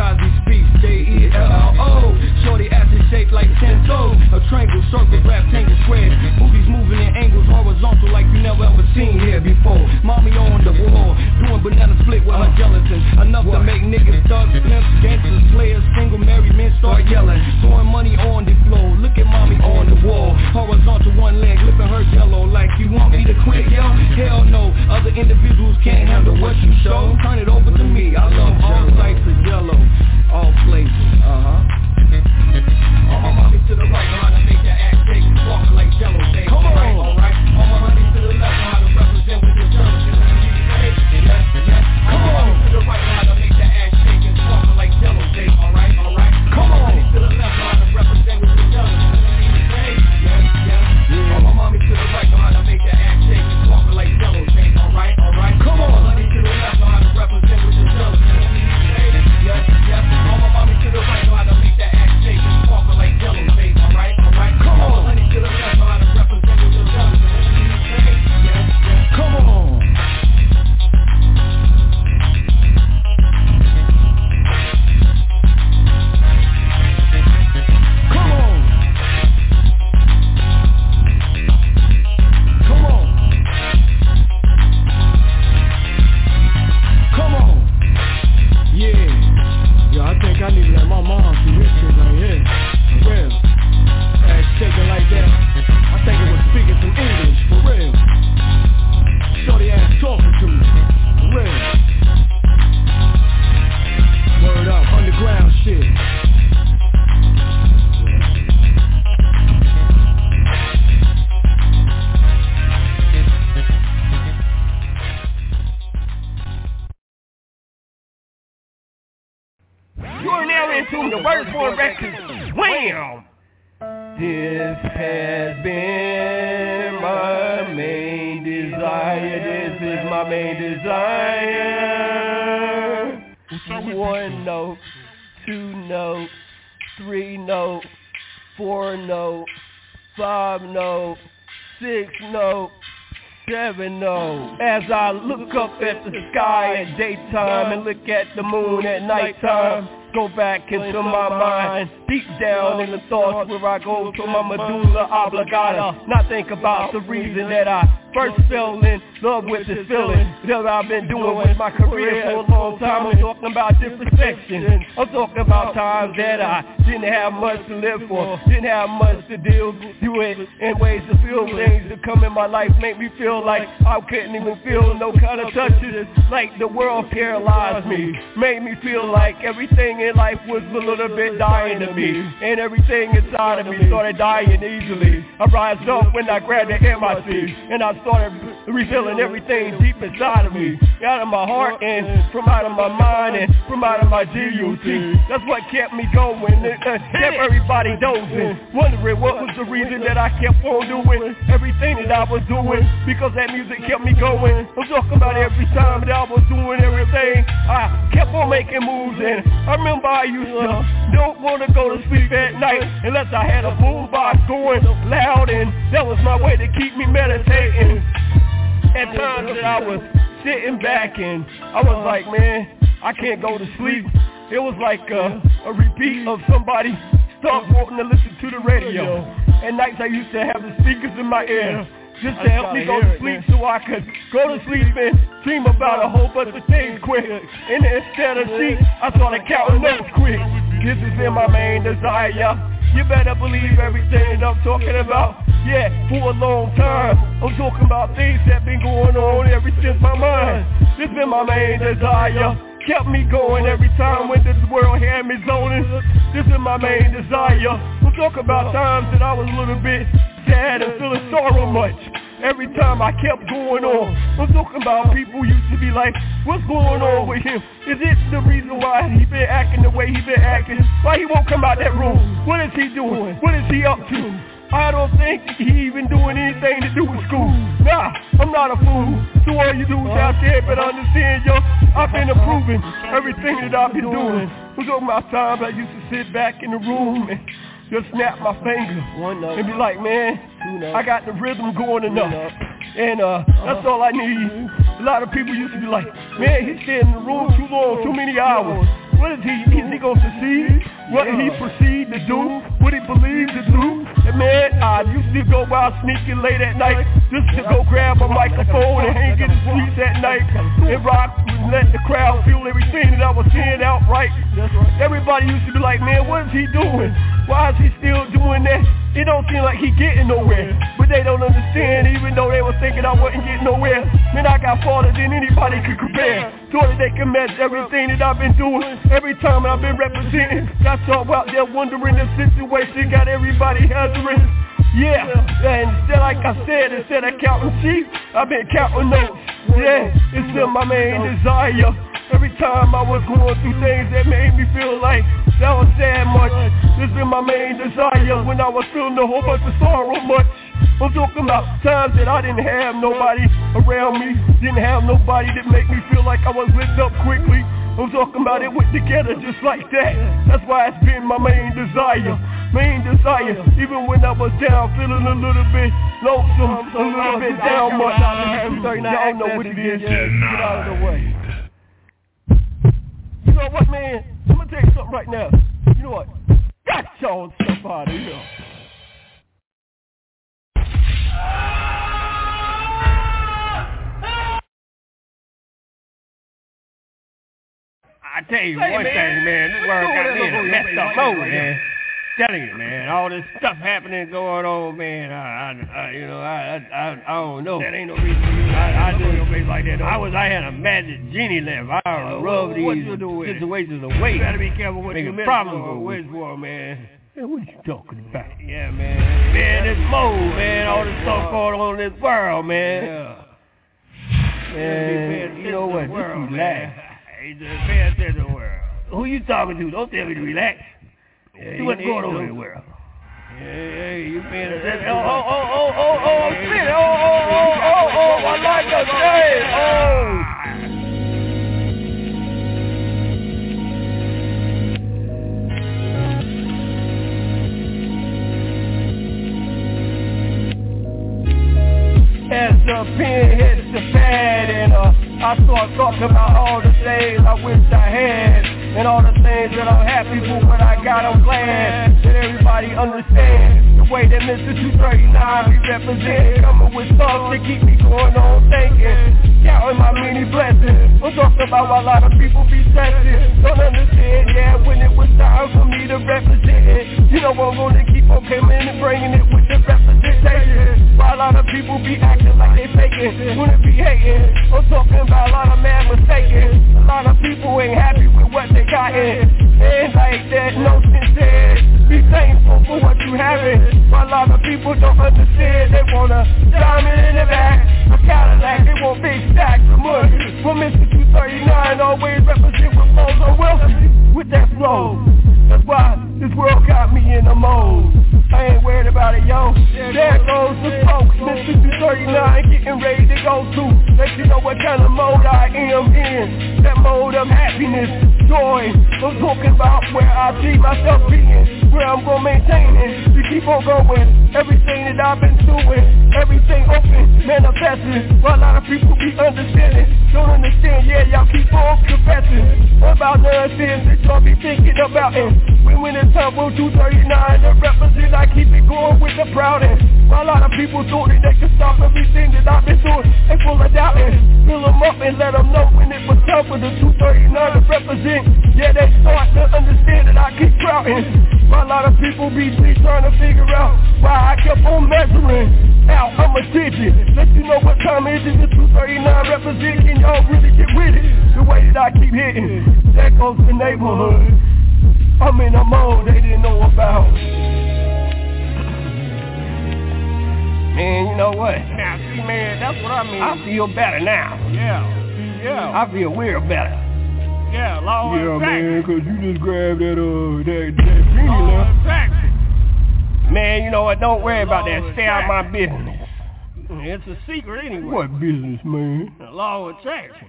Cosby speaks, J-E-L-L-O. Shorty acid shaped like Tenso. A triangle, circle, rectangle, square. Booties moving in angles horizontal like you never ever seen here before. Mommy on the wall, doing banana split with her gelatin. Enough to make niggas thugs, pimps, gangsters, players, single married men start yelling. Throwing money on the floor, look at mommy on the wall. Horizontal one leg, lipping her jello like you want me to quit, yo? Hell no, other individuals can't handle what you show. Turn it over to me, I love all types of jello, all places, All my mommy to the right, know how to make that ass shake and walk like jello, baby. Come on, alright. All my money to the left, know how to represent with your jello. Come on, to the right, know how to make that ass shake and walk like jello, baby. Alright. Come on, to the left, know how to represent with your jello. All my mommy to the right, know how to make that ass shake and walk like jello, baby. Alright. Come on, money to the left, know how to represent with your jello. All my mommy to the right, know how to make that ass shake and walk like jello, baby. Alright. Come on, money to the left, know how to represent with your jello. Come on. I think I need to let my mom see this shit right here. For real. Ass shaking like that. I think it was speaking some English. For real. Shorty ass talking to me. For real. Word up. Underground shit. You're now into the Wordboy Records. Wham! This has been my main desire. This is my main desire. 1 note, 2 note, 3 note, 4 note, 5 note, 6 note, 7 note. As I look up at the sky at daytime and look at the moon at nighttime, go back into my mind, deep down in the thoughts where I go to my medulla oblongata. Not think about the reason that I first fell in love with this feeling that I've been doing with my career for a long time. I'm talking about different sections. I'm talking about times that I didn't have much to live for, didn't have much to deal with, and ways to feel things that come in my life make me feel like I couldn't even feel no kind of touches, like the world paralyzed me, made me feel like everything in life was a little bit dying to me, and everything inside of me started dying easily. I rise up when I grabbed the MIC, and I started revealing everything deep inside of me, out of my heart and from out of my mind and from out of my GUT. That's what kept me going, it kept everybody dozing, wondering what was the reason that I kept on doing everything that I was doing, because that music kept me going. I'm talking about every time that I was doing everything, I kept on making moves, and I remember I used to don't want to go to sleep at night unless I had a boombox going loud, and that was my way to keep me meditating. At times that I was sitting back and I was like, man, I can't go to sleep. It was like a repeat of somebody stop wanting to listen to the radio. At nights I used to have the speakers in my ear just to help me go to sleep, so I could go to sleep and dream about a whole bunch of things quick. And instead of sleep, I started counting notes quick. This has been my main desire. You better believe everything I'm talking about. Yeah, for a long time. I'm talking about things that been going on ever since my mind. This been my main desire. Kept me going every time when this world had me zoning. This is my main desire. I'm talking about times that I was a little bit sad and feeling sorrow much. Every time I kept going on, I'm talking about people used to be like, what's going on with him? Is it the reason why he been acting the way he been acting? Why he won't come out that room? What is he doing? What is he up to? I don't think he even doing anything to do with school. Nah, I'm not a fool. So all you dudes out there better understand, yo, I've been improving everything that I've been doing. I'm talking about times I used to sit back in the room and just snap my finger and be like, man, I got the rhythm going enough. And that's all I need. A lot of people used to be like, man, he stayed in the room too long, too many hours. what is he gonna succeed? What did he proceed to do? What he believed to do? And man, I used to go out sneaking late at night just to go grab a microphone and hang in the streets at night and rock and let the crowd feel everything that I was saying outright. Everybody used to be like, man, what is he doing? Why is he still doing that? It don't seem like he getting nowhere, but they don't understand. Even though they were thinking I wasn't getting nowhere, man, I got farther than anybody could compare. So that they can match everything that I've been doing. Every time I've been representing, got y'all out there wondering the situation, got everybody hazarding. Yeah, and instead, like I said, instead of counting sheep, I've been counting notes. Yeah, it's still my main desire. Every time I was going through things that made me feel like that was sad much. This been my main desire when I was feeling a whole bunch of sorrow much. I'm talking about times that I didn't have nobody around me, didn't have nobody that made me feel like I was lit up quickly. I'm talking about it went together just like that. That's why it's been my main desire. Even when I was down, feeling a little bit lonesome, a little bit down much. Y'all know what it is. Get out of the way. You know what, man? I'm gonna tell you something right now. You know what? Got y'all stuff out of here. I tell you one thing, man. This world got me in a messed up mode, man. Telling you, man, all this stuff happening, going on, man. I don't know. That ain't no reason for you. I do your face like that. I had a magic genie left. I rub these situations away. You gotta be careful what you miss for, man. Man, what you talking about? Yeah, man. Man, this mode, man. All this stuff going on in this world, man. Yeah. Man, you know what? Just relax. Hey, just pay attention to the world. Who you talking to? Don't tell me to relax. Yeah, see what's going on in the world. Hey, you paying attention? Spit! I like the shade! As the pen hits the pad and I start talking about all the things I wish I had and all the things that I'm happy for what I got. I'm glad that everybody understands the way that Mr. 239 be represented, coming with stuff to keep me going on thinking, counting my many blessings. I'm talking about why a lot of people be stressing, don't understand, yeah, when it was time for me to represent it. You know I'm gonna keep on coming and bringing it with the representation. Why a lot of people be acting like they faking, wanna be hating. I'm talking about a lot of man mistaken. A lot of people ain't happy with what they got in. Ain't like that, no sincere. Be thankful for what you having. Why a lot of people don't understand. They wanna diamond in the back, a Cadillac, they want big stacks of money. From Mr. 239, always represent with flows on wealthy, with that flow. That's why this world got me in a mode. I ain't worried about it, yo. There goes the folks, Mr. 239 getting ready to go to. Let you know what kind of mode I am in. That mode of happiness, joy. I'm talking about where I see myself being, where I'm gonna maintain it, to keep on going. Everything that I've been doing, everything open, manifesting. While a lot of people be understanding, don't understand, yeah, y'all keep on confessing about nonsense that y'all be thinking about it. When it's time for 239 to represent, I keep it going with the proudest. While a lot of people thought that they could stop everything that I've been doing, they full of doubting. Fill them up and let them know when it was time for the 239 to represent. Yeah, they start to understand that I keep crowding. While a lot of people be trying to figure out why I kept on measuring out. I'm a digit. Let you know what time it is. The 239 represent. Can y'all really get with it? The way that I keep hitting, that goes the neighborhood. I'm in a mode they didn't know about. Man, you know what? Now, see, man, that's what I mean. I feel better now. Yeah. I feel real better. Yeah, law and man, cause you just grabbed that genie left. Man, you know what? Don't worry about that. Stay out of my business. It's a secret anyway. What business, man? The law of attraction.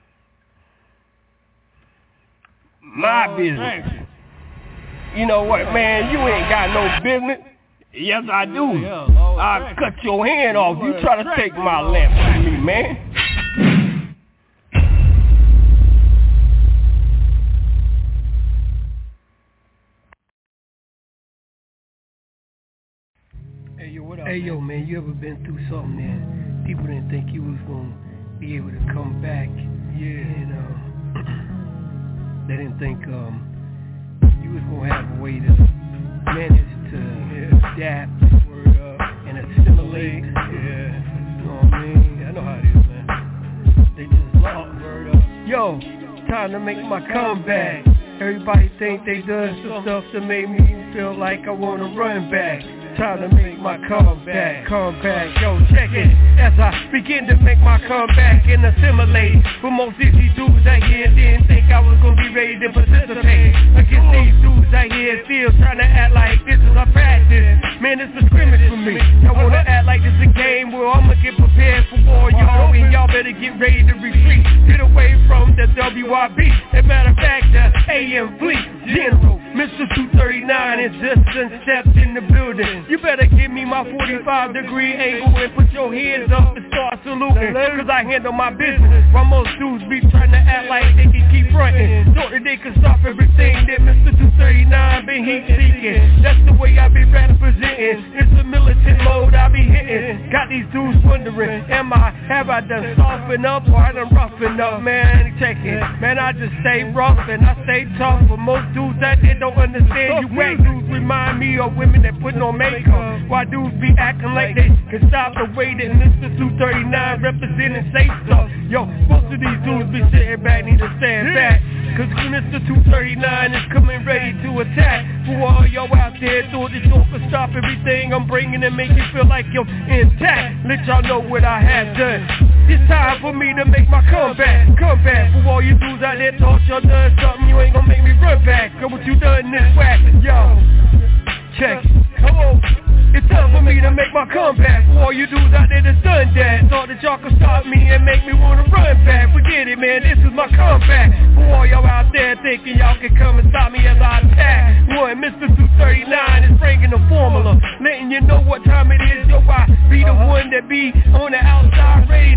My business. You know what, man? You ain't got no business. Yes, I do. I'll cut your hand off. You try to take my lamp from me, man. Hey, yo, man, you ever been through something that people didn't think you was going to be able to come back? Yeah. And they didn't think you was going to have a way to manage to adapt and assimilate. Yeah. You know what I mean? I know how it is, man. They just lost. Yo, time to make my comeback. Everybody think they done some stuff that made me feel like I want to run back. Time to make my comeback. Yo, check it. As I begin to make my comeback and assimilate. But most of these dudes out here didn't think I was gonna be ready to participate against these dudes out here still trying to act like this is a practice. Man, it's a scrimmage for me. I wanna act like this is a game where I'ma get prepared for war, y'all. And y'all better get ready to retreat. Get away from the WIB. As a matter of fact, the AM Fleet General Mr. 239 is just stepped in the building. You better give me my 45-degree angle and put your hands up and start saluting. Cause I handle my business. While most dudes be trying to act like they can keep fronting. Thought that they could stop everything that Mr. 239 been heat seeking. That's the way I be representing. It's a militant mode I be hitting. Got these dudes wondering, have I done softened up or I done roughened up? Man, check it. Man, I just stay rough and I stay tough. But most dudes out there don't understand. You whack dudes remind me of women that put on makeup. Why dudes be acting like they can stop the way that Mr. 239 representing safe stuff? Yo, most of these dudes be sitting back, need to stand back. Cause Mr. 239 is coming ready to attack. For all y'all out there thought that y'all could stop everything I'm bringing and make you feel like you're intact. Let y'all know what I have done. It's time for me to make my comeback. For all you dudes out there thought y'all done something, you ain't gonna make me run back. Cause what you done this whack, yo. Check it. Come on. It's time for me to make my comeback. For all you dudes out there that's done that, thought that y'all could stop me and make me wanna run back. Forget it, man, this is my comeback. For all y'all out there thinking y'all can come and stop me as I attack. One, Mr. 239 is bringing the formula, letting you know what time it is. Yo, I be the one that be on the outside ready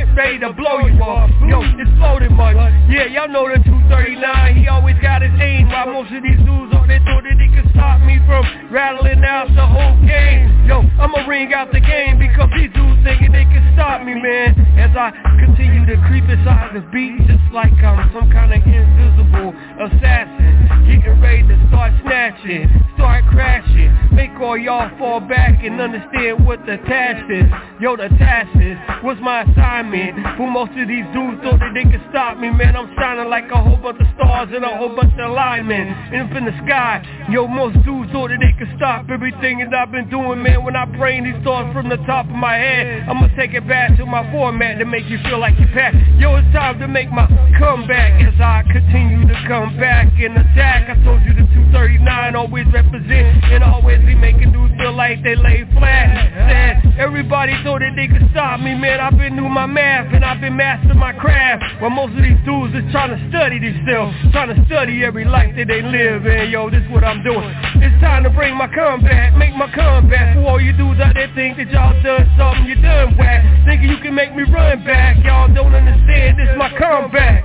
to blow you off. Yo, it's floating much. Yeah, y'all know the 239, he always got his aim. While most of these dudes on there thought that they could stop me from rattling out the whole game. Yo, I'ma ring out the game because these dudes thinking they can stop me, man. As I continue to creep inside the beat, just like I'm some kind of invisible assassin, getting ready to start snatching, start crashing, make all y'all fall back and understand what the task is. Yo, the task is, what's my assignment? For most of these dudes thought that they could stop me, man. I'm shining like a whole bunch of stars and a whole bunch of linemen. And up in the sky, yo, most dudes thought that they could stop everything that I've been doing, man. When I bring these thoughts from the top of my head, I'ma take it back to my format to make you feel like you packed. Yo, it's time to make my comeback as I continue to come back and attack. I told you the 239 always represent and always be making dudes feel like they lay flat. Said everybody thought that they could stop me, man. I've been doing my math and I've been mastering my craft. While most of these dudes is trying to study themselves, trying to study every life that they live. And yo, this is what I'm doing. It's time to bring my comeback, make my comeback. For all you dudes out there think that y'all done something, you done whack. Thinking you can make me run back. Y'all don't understand, this is my comeback.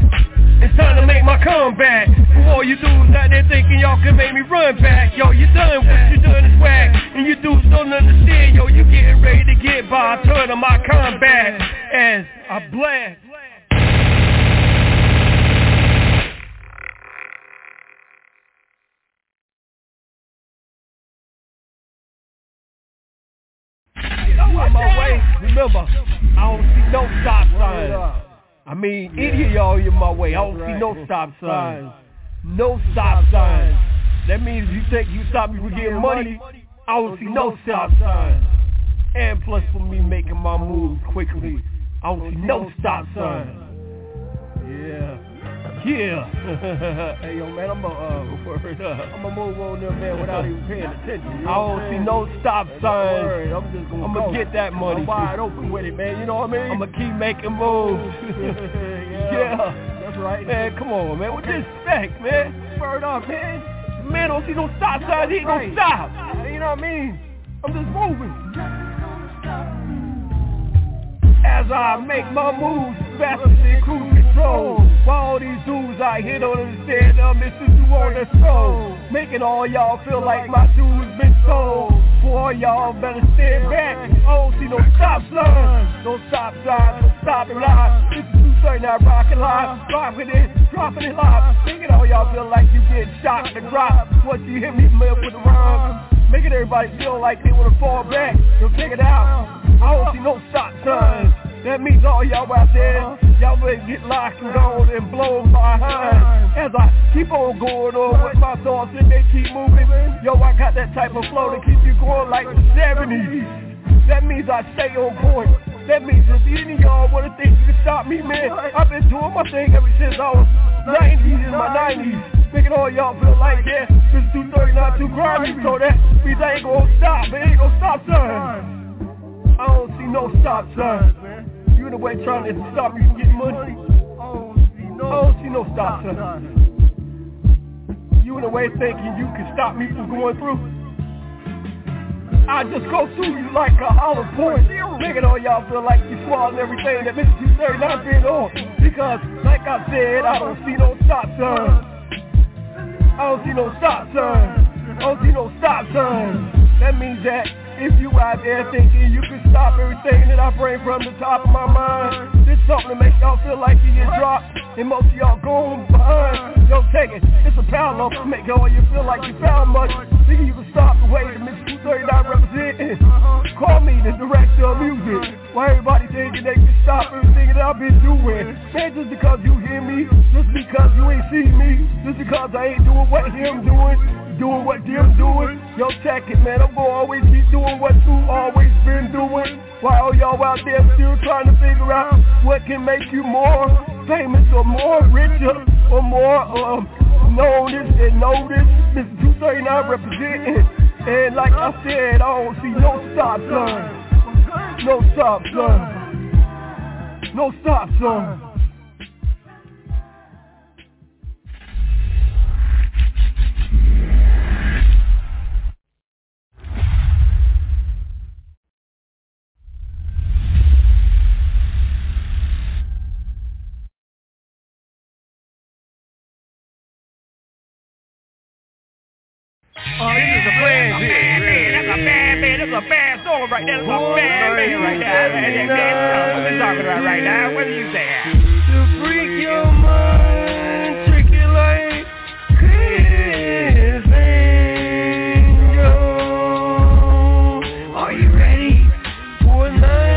It's time to make my comeback. For all you dudes out there thinking y'all can make me run back. Yo, you done what you done is whack. And you dudes don't understand, yo, you getting ready to get by a turn of my comeback as I blast. On my way, remember, I don't see no stop signs. I mean, any of y'all in my way, I don't see no stop signs. No stop signs. That means you think you stop me from getting money, I don't see no stop signs. And plus for me making my moves quickly, I don't see no stop signs. Yeah. Hey yo man, I'ma move on there, man, without even paying attention. You know I don't see no stop signs. I'ma get that money. I'm wide open with it, man. You know what I mean? I'ma keep making moves. Yeah. That's right. Man, come on, man. With respect, man. Word up, man. Man, don't see no stop signs. He ain't gonna stop. You know what I mean? I'm just moving. As I make my moves faster than cruise control. While all these dudes out here don't understand, Mr. You on the soul, making all y'all feel like my dudes been sold. Boy, y'all better stand back. I don't see no stop signs. No stop signs, no stopping line. This is 239 rockin' live. Dropping it live. Thinking all y'all feel like you get shot in the drop. Once you hit me with the rhyme, making everybody feel like they wanna fall back. So check it out. I don't see no stop signs. That means all y'all out there, y'all better get locked and gone and blown behind. As I keep on going on with my thoughts and they keep moving. Yo, I got that type of flow to keep you going like the 70s. That means I stay on point. That means if any of y'all wanna think you can stop me, man, I've been doing my thing ever since I was 90s in my 90s. Making all y'all feel like, yeah, this 239 too grimy, so that means I ain't gonna stop. It ain't gonna stop signs. I don't see no stop signs, man. You in the way trying to stop me from getting money. I don't see no stop signs. You in the way thinking you can stop me from going through. I just go through you like a hollow point. Making all y'all feel like you swallowing everything that Mr. 239 been on. Because, like I said, I don't see no stop signs. I don't see no stop signs. I don't see no stop signs. That means that if you out there thinking you can stop everything that I bring from the top of my mind, this something to make y'all feel like you get dropped, and most of y'all going behind. Yo, take it. It's a pound loaf to make all you feel like you found much. Thinking you can stop the way that Mr. 239 representing. Call me the director of music. Why everybody thinking they can stop everything that I've been doing? Man, just because you hear me, just because you ain't see me, just because I ain't doing what him doing what them doing. Yo, check it, man. I'm gonna always keep doing what you always been doing. While y'all out there still trying to figure out what can make you more famous or more richer or more noticed and noticed. Mr. 239 representing. And like I said, I don't see no stop sign. No stop sign. No stop sign. Oh, this is a bad man. That's a bad man. That's a bad song right there. That's a bad man right there. What you talking about right now? What are you saying? To freak your mind, trick it like Chris Angel. Are you ready for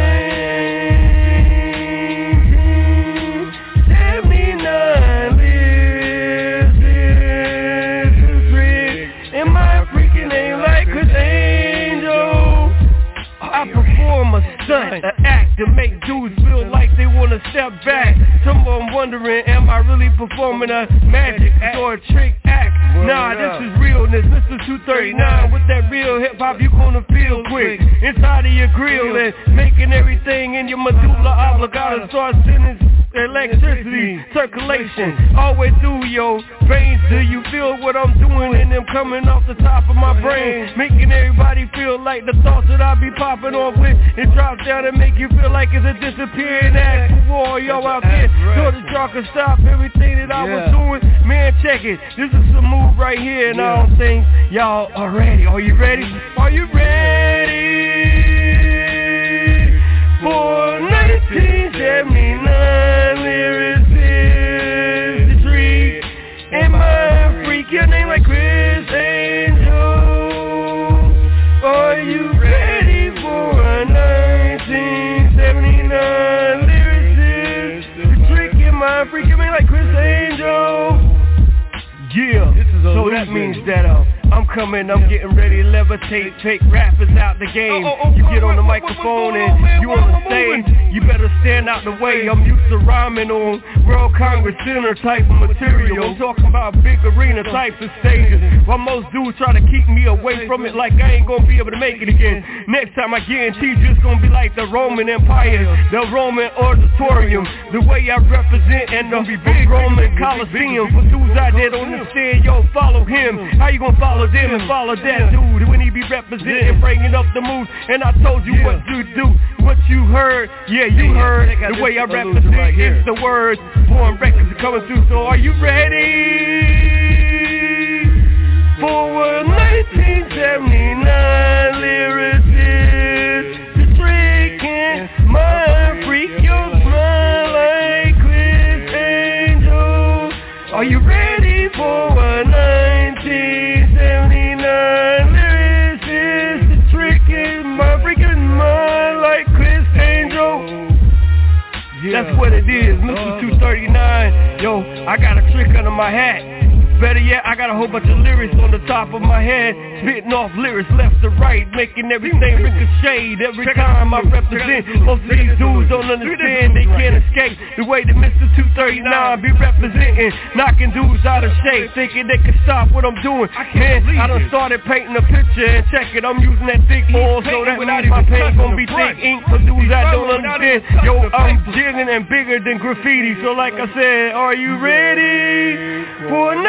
1979? An act to make dudes feel like they wanna step back. Some of them wondering, am I really performing a magic or a trick act? Nah, this is realness. Mr. 239 with that real hip hop you gonna feel quick inside of your grill and making everything in your medulla oblongata start sending electricity, circulation, all the way through your veins. Do you feel what I'm doing and them coming off the top of my brain, making everybody feel like the thoughts that I be popping off with, it drops down and make you feel like it's a disappearing act. For all y'all out there, so that y'all can stop everything that I was doing. Man, check it, this is some move right here, and I don't think y'all are ready. Are you ready? Are you ready for 1979? Your name like Chris Angel. Are you ready for a 1979 lyricist? You trick your mind, freak your man like Chris Angel. Yeah, so that means that I'm coming, I'm getting ready to levitate, take rappers out the game. You get on the microphone and you on the stage, you better stand out the way. I'm used to rhyming on World Congress Center type of material. I'm talking about big arena types of stages, while most dudes try to keep me away from it like I ain't gonna be able to make it again. Next time I guarantee you it's gonna be like the Roman Empire, the Roman Auditorium, the way I represent and the big Roman Coliseum. For dudes out there don't understand, yo, follow him. How you gonna follow them and follow that dude when he be representing, bringing up the moves? And I told you what to do, what you heard. Yeah, you heard the way I represent. It's the words, foreign records are coming through. So are you ready for 1979 lyrics? That's what it is, Mr. 239. Yo, I got a trick under my hat. Better yet, I got a whole bunch of lyrics on the top of my head, spitting off lyrics left to right, making everything ricochet every time I represent. Most of these dudes don't understand, they can't escape the way that Mr. 239 be representing, knocking dudes out of shape, thinking they can stop what I'm doing. Man, I done started painting a picture and check it, I'm using that thick oil, so that means my paint gon' be thick ink for dudes that don't understand. Yo, I'm jigging and bigger than graffiti, so like I said, are you ready for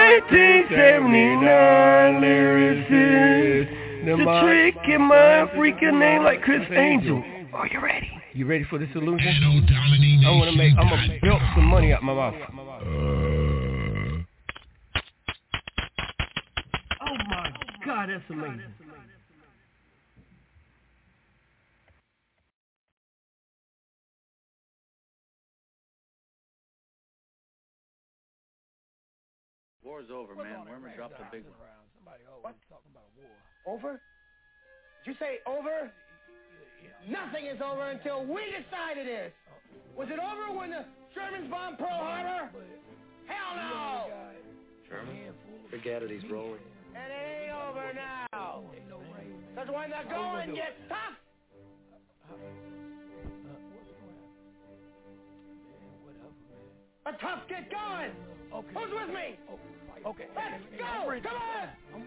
1979 lyricist? The trick in my freaking name like Chris Angel. Are you ready? You ready for this illusion? I'm gonna build some money out my mouth. Oh my God, that's amazing. War's over, man. Wormer dropped a big one. What? Over? Did you say over? Nothing is over until we decide it is. Was it over when the Germans bombed Pearl Harbor? Hell no! Sherman? Forget it, he's rolling. And it ain't over now. Because when the going gets tough, the tough get going. Okay. Who's with me? Okay. Let's go! Come on!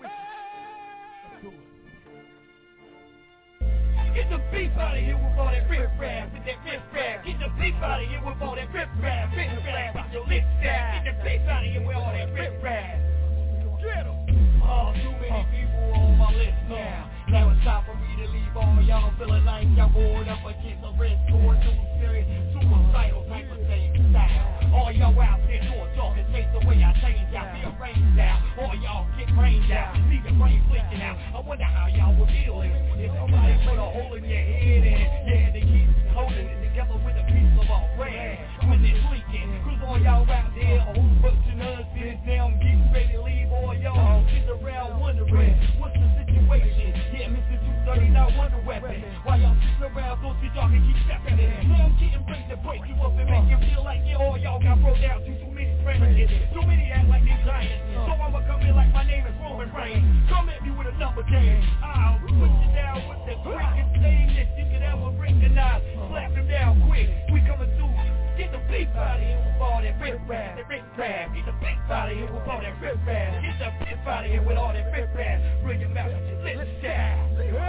Get the beef out of here with all that riff-raff, with that riff-raff. Get the beef out of here with all that riff-raff, riff-raff. Get your lips down. Get the beef out of here with all that riff-raff. Get 'em. Oh, too many people on my list now. Now it's time for me to leave all y'all feeling like y'all going up against a red sword, too serious, suicidal type of thing style. All y'all out there doing talking, take the way I change out, be arranged out. All y'all get brained out, see the brain flicking out. I wonder how y'all would feel if somebody put a hole in your head and yeah, they keep holding it together with a piece of a thread when it's leaking. Cause all y'all out there, a whole bunch of nonsense. Now I'm getting ready to leave all y'all sitting around wondering what's the situation. Yeah, Mr. 239 Wonder Weapon. While y'all sitting around, so that y'all can keep stepping in. Now I'm getting ready to break you up and make you feel like yeah, all y'all got broke down to too many predators. Too many act like they giants. So I'ma come in like my name is Roman Reigns. Come at me with a number game. I'll put you down with the quickest thing that you could ever recognize. Slap him down quick. We coming through. Get the beef out of here with all that rip-rap, that rip-rap. Get the beef out of here with all that rip-rap. Get the beef out of here with all that rip-rap. Bring your mouth with your lips down.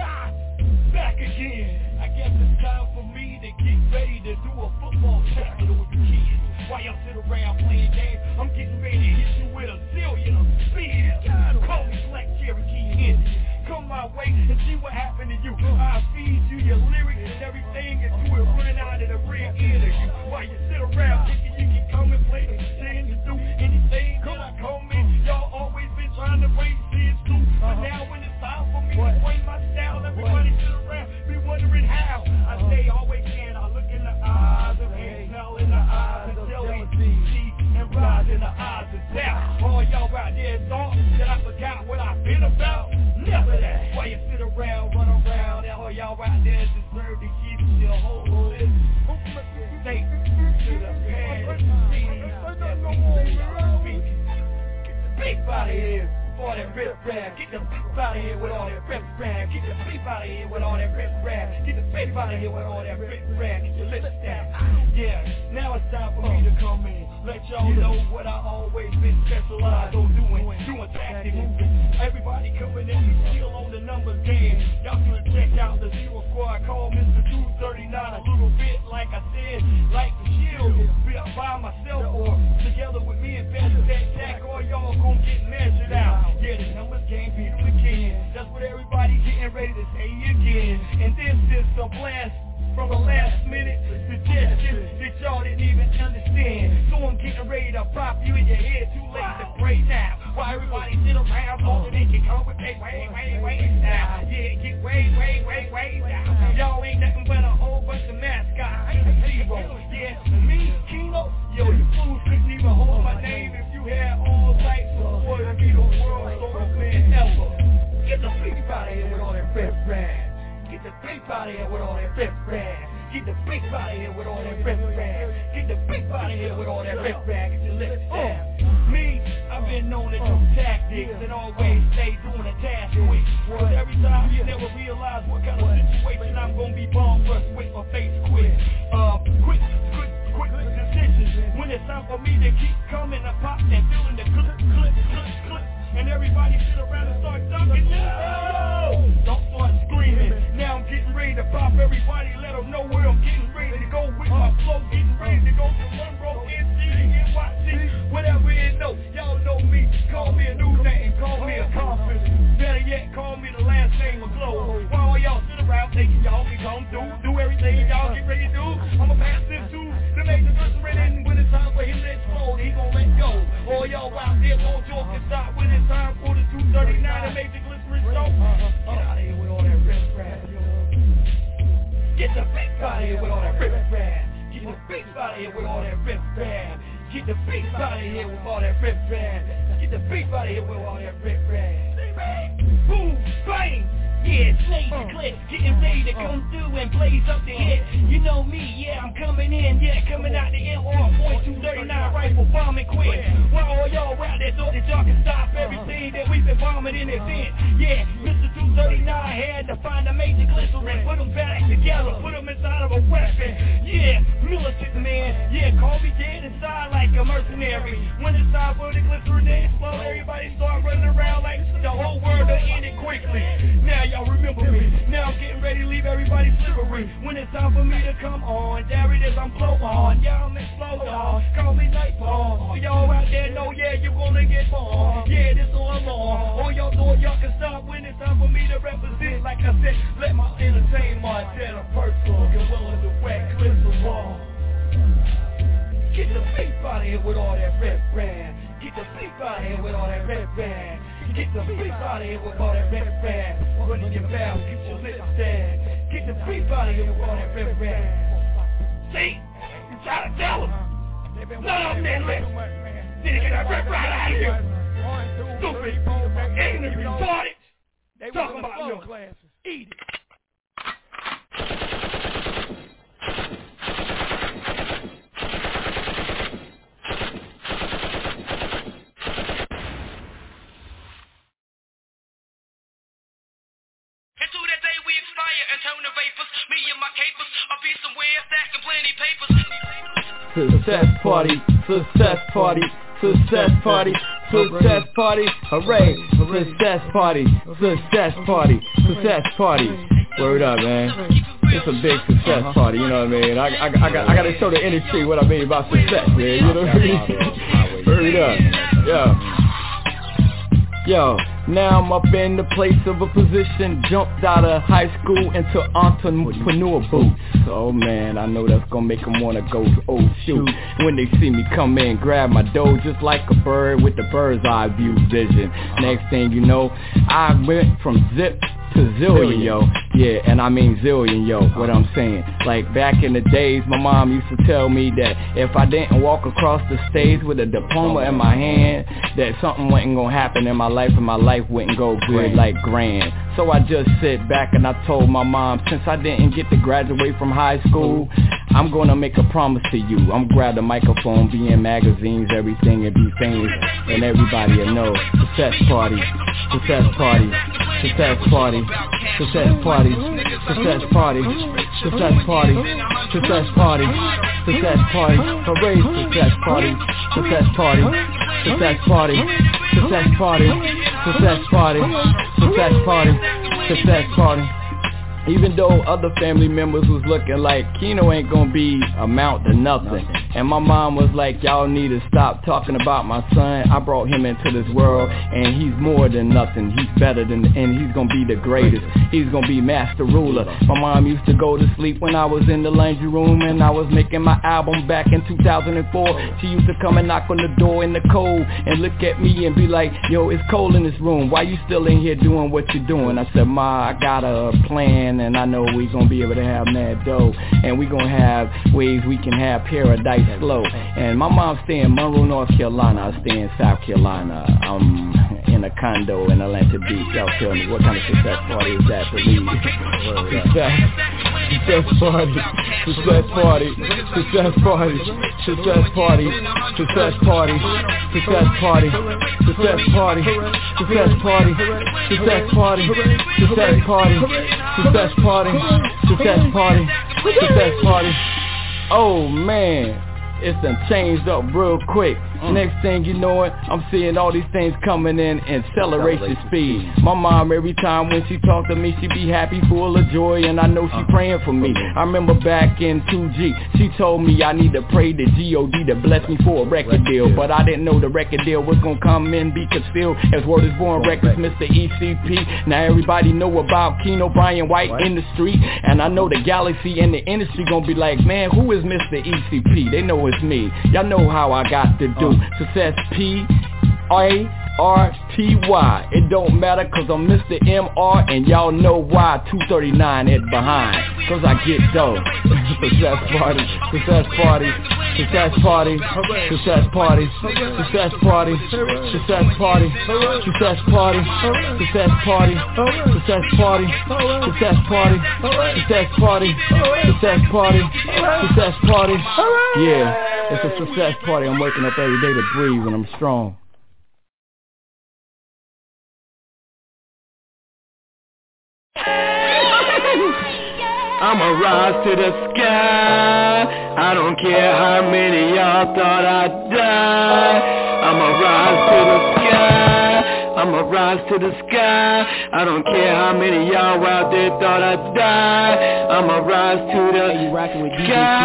Back again. I guess it's time for me to get ready to do a football tackle with the kids. While y'all sit around playing games, I'm getting ready to hit you with a zillion of speed. Call me Black Cherokee Indian. Come my way and see what happened to you. I'll feed you your lyrics and everything and you will run out of the rear end of you. While you sit around thinking you can come and play the sin to do anything till I come in. Y'all always been trying to raise kids too. But now when it's time for me to bring my style, everybody sit around be wondering how. I say always can. I look in the eyes of hate, smell in the eyes of jealousy, and rise in the eyes of doubt. All y'all out there thought that I forgot what I've been about. Never that. While you sit around, run around, and all y'all out there deserve to keep your whole list. Take to the past. Get the beef out of here. All that rip-rap, get the beef out of here with all that rip-rap. Get the beef out of here with all that rip-rap. Get the beef out of here with all that rip-rap. Get your lips down. Yeah, now it's time for me to come in. Let y'all know what I always been specialized on doing tactic moving. Everybody coming in me still on the numbers game. Y'all should check out the Zero Squad. Call Mr. 239 a little bit like I said, like the shield. Be up by myself or together with me and Best Bet Jack. All y'all gon' get measured out. Yeah, the numbers game beat them again. That's what everybody getting ready to say again. And this is a blast from a last minute suggestion that y'all didn't even understand. So I'm getting ready to pop you in your head. Too late to pray now. While everybody sit around so that they can come with they way down. Yeah, get way down. Y'all ain't nothing but a whole bunch of mascots. Zero. Yeah, me, Kino. Yo, you fools couldn't even hold my name if you had all types of would be the world's oldest man ever. Get the beef out of here with all that rip-rap. Get the beef out of here with all that rip-rap. Get the beef out of here with all that riff-raff. Get the beef out of here with all that riff-raff. Get your lips down. Me, I've been known to do tactics and always stay doing a task quick. Cause every time you never realize what kind of situation I'm gonna be bomb first with my face quick. Quick decisions. When it's time for me to keep coming, I pop and feeling the clip. And everybody sit around and start ducking. No! Don't start screaming. Now I'm getting ready to pop everybody. Let them know where I'm getting ready to go with my flow. Getting ready to go to Monroe, NC, NYC, whatever it know. Y'all know me. Call me a new name. Call me a confidence. Better yet, call me the last name of Glow. While y'all sit around thinking y'all can come do everything y'all get ready to do, I'ma pass this to the major glycerin. And when it's time for him to explode, he gon' let go. All y'all out there won't joke and stop when it's time for the 239 and major glycerin show. Get out of here with all that riff-raff. Get the beef out of here with all that riff-raff. Get the beef out of here with all that riff-raff. Get the beef out of here with all that riff-raff. Get the beef out of here with all that riff-raff. Boom, bang. Yeah, Snake the clip, getting ready to come through and blaze up the hit. You know me, yeah, I'm coming in, yeah, coming out the MR.239 rifle bombing quick. While all y'all out there thought that y'all can stop everything that we've been bombing in advance. Yeah, Mr. 239 had to find a major glycerin, put them back together, put them inside of a weapon. Yeah, militant man, yeah, call me dead inside like a mercenary. When it's time for the glycerin to explode, everybody start running around like the whole world will end it quickly. Now y'all remember me. Now I'm getting ready to leave everybody slippery. When it's time for me to come on, there it is, I'm blow on. Yeah, I'm explode on. Call me Nightfall. All y'all out there know, yeah, you're gonna get born. Yeah, this all along. All y'all thought y'all can stop when it's time for me to represent. Like I said, let my entertain Montana personal. Get willing to whack clips along. Get the beef out of here with all that riff-raff. Get the beef out of here with all that riff-raff. Get the beef out of here with all that riff-raff. Run in your mouth, get your lips down. Get the beef out of here with all that riff-raff. See? You try to tell them. None of them didn't listen. Need to get that riff-raff out of here. Stupid, ignorant, retarded. Talking about milk glasses. Eat it. Success party, success party, success party, success party, hooray, success party, success party, success party. Word up, man. It's a big success party, you know what I mean? I gotta show the industry what I mean about success, man, you know what I mean? Word up, yo, now I'm up in the place of a position. Jumped out of high school into entrepreneur boots. Oh man, I know that's gonna make them wanna go, oh shoot. When they see me come in, grab my dough just like a bird with the bird's eye view vision. Next thing you know, I went from zip to zillion, yo. Yeah, and I mean zillion, yo, what I'm saying. Like back in the days, my mom used to tell me that if I didn't walk across the stage with a diploma in my hand, that something wasn't gonna happen in my life and my life wouldn't go good like grand. So I just sit back and I told my mom, since I didn't get to graduate from high school, I'm gonna make a promise to you. I'm gonna grab the microphone, be in magazines, everything, and be famous, and everybody will know. Success party, success party, success party, success party, success party, success party, success party, success party, hooray, success party, success party, success party, success party, success party, success party, success party. Even though other family members was looking like Keno ain't gonna be amount to nothing, and my mom was like, y'all need to stop talking about my son. I brought him into this world and he's more than nothing. He's better than, and he's gonna be the greatest. He's gonna be master ruler. My mom used to go to sleep when I was in the laundry room and I was making my album back in 2004. She used to come and knock on the door in the cold and look at me and be like, yo, it's cold in this room, why you still in here doing what you're doing? I said, Ma, I got a plan and I know we gonna be able to have mad dough, and we gonna have ways we can have paradise slow. And my mom stay in Monroe, North Carolina, I stay in South Carolina. I'm in a condo in Atlanta Beach. Y'all tell me, what kind of success party is that to lead? Success party, success party, success party, success party, success party, success party, success party, success party, success party, success party, success party, success party, success party. Oh man, it's done changed up real quick. Next thing you know it, I'm seeing all these things coming in acceleration speed. My mom, every time when she talk to me, she be happy, full of joy, and I know she praying for me. I remember back in 2G, she told me I need to pray to G.O.D. to bless me for a record deal. But I didn't know the record deal was gonna come in, be concealed as Word is Born Records, Mr. ECP. Now everybody know about Keno Brian White in the street, and I know the galaxy and the industry gonna be like, man, who is Mr. ECP? They know it's me. Y'all know how I got to do. Success P-A-R-T-Y. It don't matter cause I'm Mr. M-R and y'all know why 239 it behind. Cause I get dough. Success party, success party, success party, success party, success party, success party, success party, success party, success party, success party, success party, success party, success party. Yeah, it's a success party. I'm waking up every day to breathe and I'm strong. I'ma rise to the sky. I don't care how many y'all thought I'd die. I'ma rise to the sky. I'ma rise to the sky. I don't care how many y'all out there thought I'd die. I'ma rise to the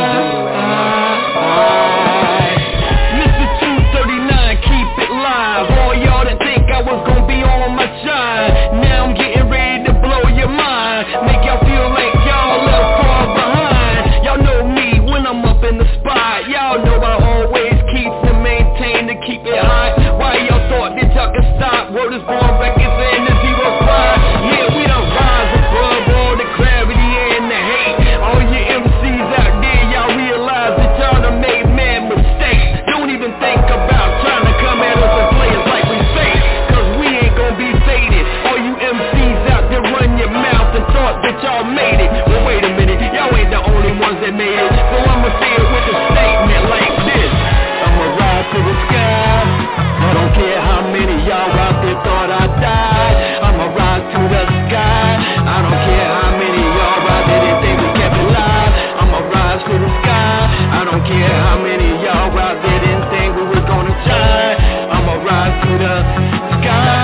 sky. Mr. 239, keep it live. All y'all that think I was gonna be on my shine, now I'm getting ready to blow your mind. Make y'all feel like y'all left far behind. Y'all know me when I'm up in the spot. Y'all know I always keep to maintain to keep it hot. Why y'all thought that y'all could stop? Word is Born Records and the 0 spot. Yeah, we done rise above all the gravity and the hate. All your MCs out there, y'all realize that y'all done made mad mistakes. Don't even think about trying to come at us and play us like we fake, cause we ain't gonna be faded. All you MCs out there run your mouth and thought that y'all made it. Well, wait a minute, y'all ain't the only ones that made it. So I'ma say it with a statement like this. I'ma rise to the sky. I don't care how many y'all out there thought I died. I'ma rise to the sky. I don't care how many y'all out there that think we kept it live. I'ma rise to the sky. I don't care how many y'all out there didn't think we was gonna shine. I'ma rise to the sky.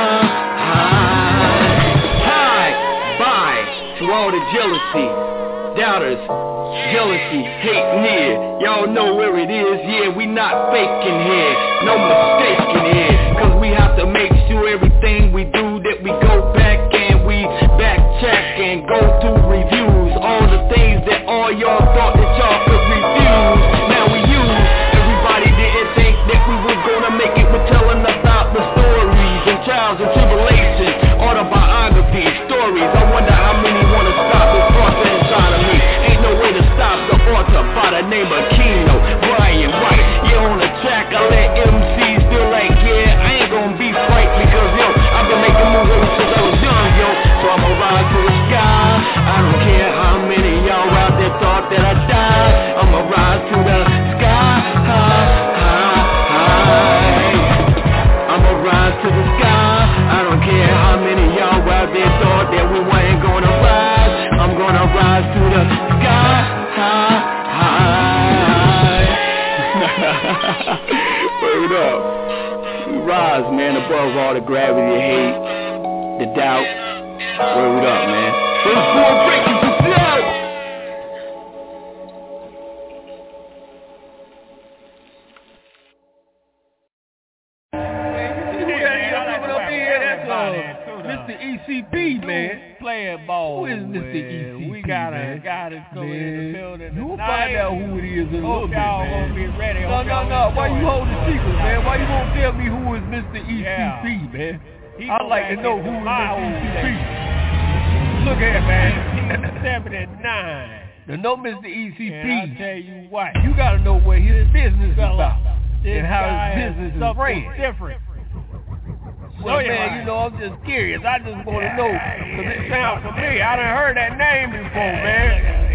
High, bye to all the jealousy, doubters, jealousy, hate near. Y'all know where it is, yeah, we not faking here. No mistaking here, cause we have to make sure everything we do that we go back and we backtrack and go through reviews. All the things that all y'all thought that y'all could refuse, now we use. Everybody didn't think that we were gonna make it. We're telling about the stories and trials and tribulations, autobiographies, stories. I wonder how many wanna stop this process inside of me. Ain't no way to stop the author by the name of Keno Brian White. Yeah, on the track I let MCs feel like, yeah, I ain't gonna be fright because, yo, I've been making moves ever since I was young, yo. So I'ma rise to the sky. I don't care how many y'all out there thought that I died. I'ma rise to the sky. I'ma rise to the sky. I don't care how many y'all out there thought that we weren't gonna rise. I'm gonna rise to the sky. Word up. We rise, man, above all the gravity, the hate, the doubt. Word up, man. It's Born Records, it's out. Mr. ECP, man. Playing ball. Who is Mr. ECP? We got a guy that's coming in the building. You'll find out who it is in a little bit, y'all man. gonna be ready. No. Why you holding secrets, man? Why you won't tell me who is Mr. ECP, man? I'd like to know who is Mr. ECP. Look here, man. 79. To know Mr. ECP, and I'll tell you what. You gotta know what his business is about This and how guy his business is something ran. different. Well, man, you know, I'm just curious. I just want to know, because it sounds familiar. I done heard that name before, man.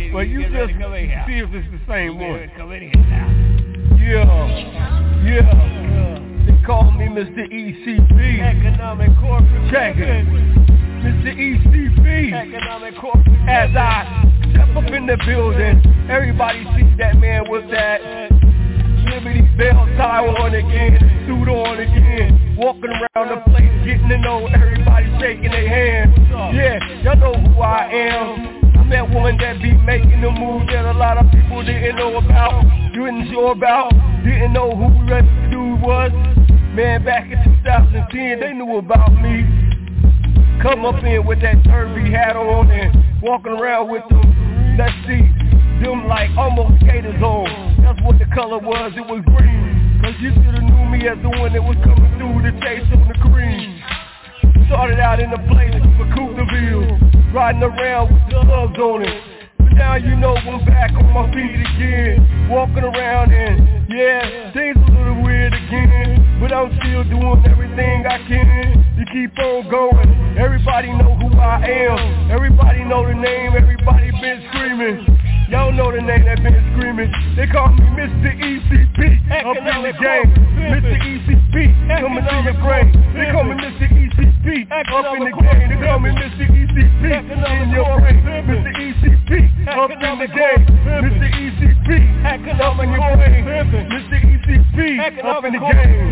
Well, you get just ready, come in here. see if it's the same one. Come in here now. Yeah. They call me Mr. ECP. Economic corporate. Check it. Mr. ECP. Economic corporate. As I step up in the building, everybody see that man with that Liberty Bell tie on again, suit on again, walking around the place, getting to know everybody, shaking their hands. Yeah, y'all know who I am. I'm that one that be making the move that a lot of people didn't know about, didn't know about, didn't know who the dude was. Man, back in 2010, they knew about me. Come up in with that derby hat on and walking around with them, let's see, them like almost skaters on. That's what the color was, it was green. Cause you should've knew me as the one that was coming through the chase on the cream. Started out in the place for Cookaville, riding around with the slugs on it. But now you know I'm back on my feet again, walking around and yeah, things a little weird again. But I'm still doing everything I can to keep on going. Everybody know who I am, everybody know the name, everybody been screaming. Y'all know the name that been screaming. They call me Mr. ECP, up in the game. Mr. ECP, coming to your brain. They call me Mr. ECP, up in the game. They call me Mr. ECP, in your brain. Mr. ECP, up in the game. Mr. ECP, up in your brain. Mr. ECP, up in the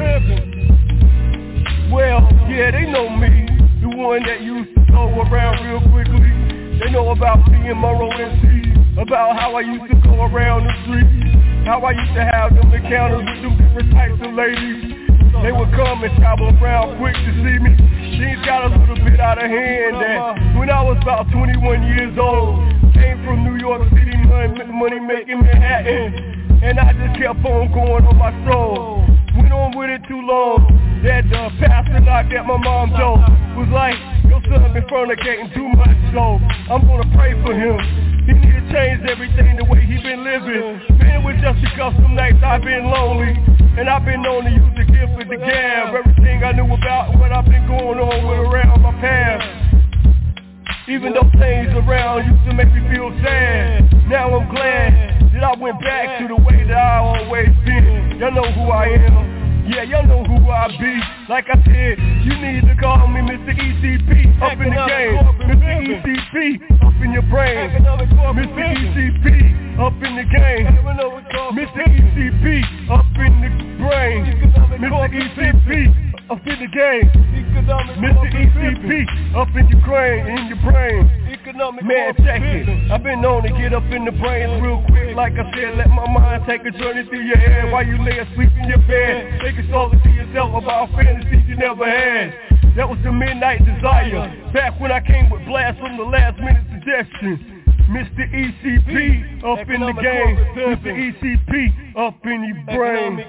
game. Well, yeah, they know me, the one that used to go around real quickly. They know about me and Monroe MC. About how I used to go around the streets, how I used to have them encounters with them different types of ladies. They would come and travel around quick to see me. Things got a little bit out of hand. And when I was about 21 years old, came from New York City, money making Manhattan, and I just kept on going on my stroll. Went on with it too long. That pastor knocked at my mom's door. Was like, your son been fornicating too much, so I'm gonna pray for him. He need to change everything the way he been living. Man, it was just because some nights I've been lonely, and I've been known to use the gift with the gab. Everything I knew about what I've been going on with around my past. Even though things around used to make me feel sad, now I'm glad that I went back to the way that I always been. Y'all know who I am. Yeah, y'all know who I be. Like I said, you need to call me Mr. ECP, up in the game. Mr. ECP, up in your brain. Mr. ECP, up in the game. Mr. ECP, up in the brain. Mr. ECP, up in the game. Mr. ECP, up in your brain, Man, check it. I've been known to get up in the brains real quick. Like I said, let my mind take a journey through your head while you lay asleep in your bed. Make a song to yourself about fantasies you never had. That was the Midnight Desire, back when I came with blast from the last minute suggestion. Mr. ECP, up in the game. Mr. ECP, up in your brain.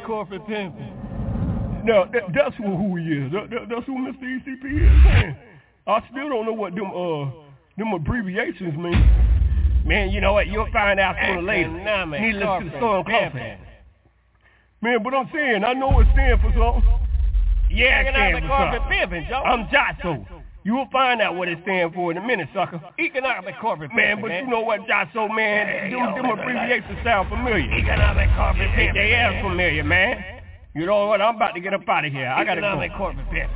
Now, that's who he is. That's who Mr. ECP is, man. I still don't know what them abbreviations mean. Man, you know what? You'll find out sooner or later. Needless to the song closer. Man, but I'm saying, I know it stands for something. Yeah, economic corporate pimping, Joe. I'm Jotso. You will find out what it stands for in a minute, sucker. Economic corporate pimping, man. But you know what, Jotso, man? Them abbreviations sound familiar. Economic corporate pimping. They are familiar, man. You know what? I'm about to get up out of here. I gotta go. Economic corporate pimping.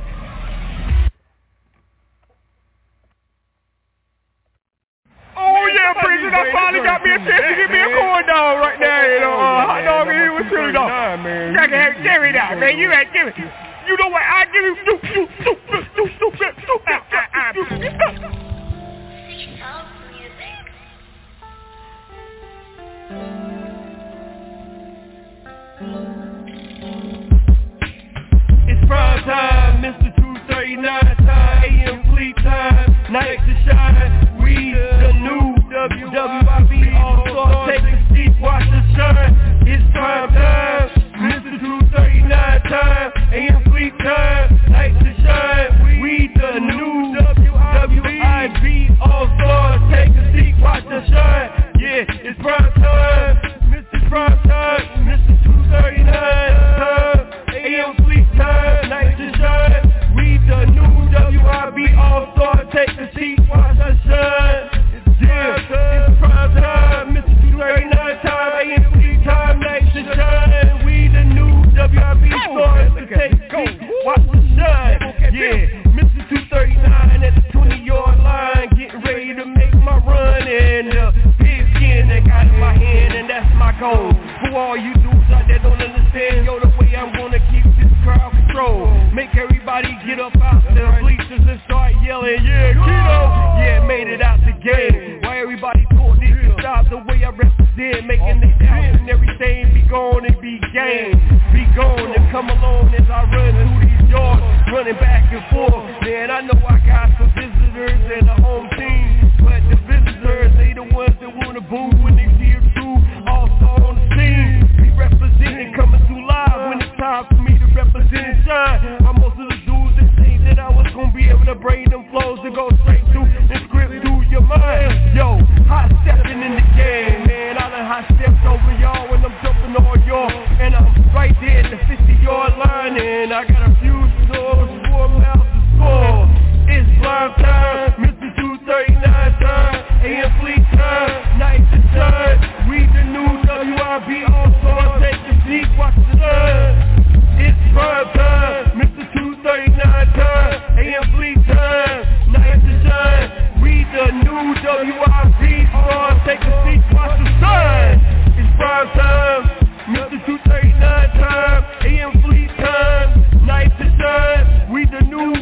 Oh yeah, Prison, I finally got me a chance to get me a corn dog right now, you know, hot dog and he was chili dog. Give me that, man, you ain't give it. You know what, I give you, It's prime time, Mr. 239 time, AM fleet time, night to shine. Read the new WWIB all-star, take a seat, watch the shine. It's prime time, Mr. 239 time, AM fleet time, night up out the bleachers and start yelling, yeah, Keto, yeah, made it out the game. Why everybody thought this could stop the way I represent, making the sense and everything be gone and be game. Be gone and come along as I run through these yards, running back and forth. Man, I know I got some visitors and a home team, but the visitors, they the ones that wanna boo when they see it through. Also on the scene, we representing, coming through live when it's time for me to represent and shine. While most of the dudes that think that I was gonna be able to bring them flows to go straight through and script through your mind. Yo, hot stepping in the game, man. I done hot stepped over y'all when I'm jumping on y'all, and I'm right there at the 50-yard line, and I got a few stores, 4 miles to score. It's prime time, Mr. 239 time, AM Fleet time, night to shine. We the new WIB all-stars, take a seat, watch the sun. It's prime time, Mr. 239 time, AM Fleet time, night to shine. We the new WIB stars, take a seat, watch the sun. It's prime time, Mr. 239 time, AM Fleet time, night to shine. We the new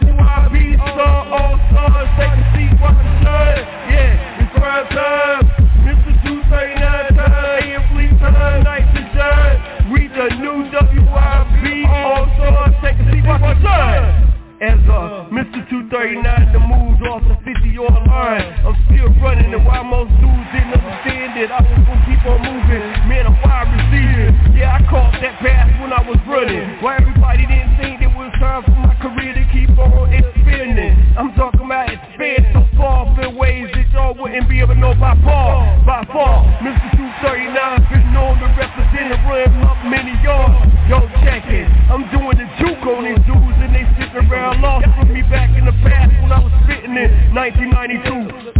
WIB star, all stars, take a seat, watch the sun. Yeah, it's prime time, Mr. 239 time, AM Fleet time, night to shine. We the new WIB, all stars, take a seat, watch the sun. As Mr. 239 that moves off the 50-yard line, I'm still running, and while most dudes didn't understand it, I was gonna keep on moving. Man, I'm wide receiver. Yeah, I caught that pass when I was running. Why everybody didn't think it was time for my career to keep on expanding. I'm talking about expand so far in ways that y'all wouldn't be able to know by far. By far, Mr. 239 been known to represent and run up many yards. Yo, check it. I'm doing the juke on these dudes, and they sitting around lost with me back in the past when I was spitting in 1992,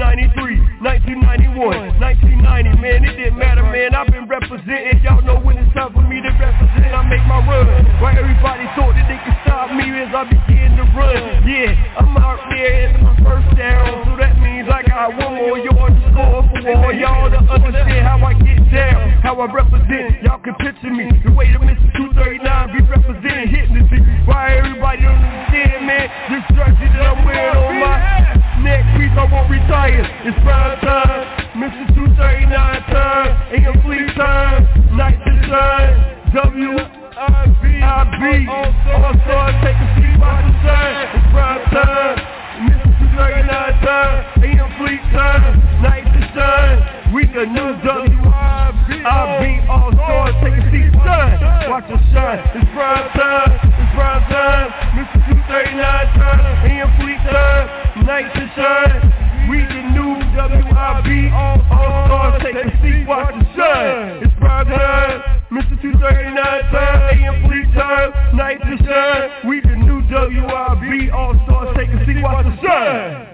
1993, 1991, 1990, man, it didn't matter, man, I've been representing, y'all know when it's time for me to represent, I make my run, why everybody thought that they could stop me as I begin to run, yeah, I'm out there at my first down, so that means I got one more yard to score for all y'all to understand how I get down, how I represent, y'all can picture me, the way that Mr. 239 be representing, hitting the seat, why everybody don't understand, man, this jersey that I'm wearing on my neck piece, I won't retire, it's prime time, Mr. 239 time, AM Fleet time, night to shine, WIB, all stars, take a seat, watch the sun, it's prime time, Mr. 239 time, AM Fleet time, night to shine, we the new WIB, all stars, take a seat, son, watch the shine, it's prime time, Mr. 239 time, AM Fleet time, night to shine, we the new WIB, all stars, take a seat, watch the shine, it's prime time, Mr. 239 time, AM Fleet time, night to shine, we the new WIB, all stars, take a seat, watch the shine.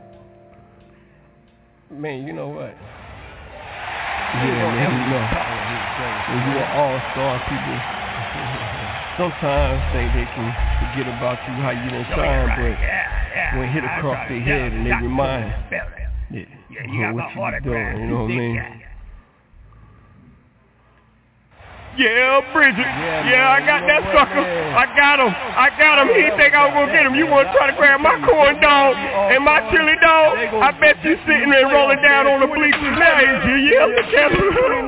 Man, you know what? Yeah, man, you know. When you're an all-star, people sometimes think they can forget about you, how you done shine, but when it hit across their head and they remind what you doing, you know what I mean? Yeah, Bridget. Yeah, I got that sucker. I got him. He think I was gonna get him. You wanna try to grab my corn dog and my chili dog? I bet you sitting there rolling down on the bleachers now, is you? Yeah, look at him.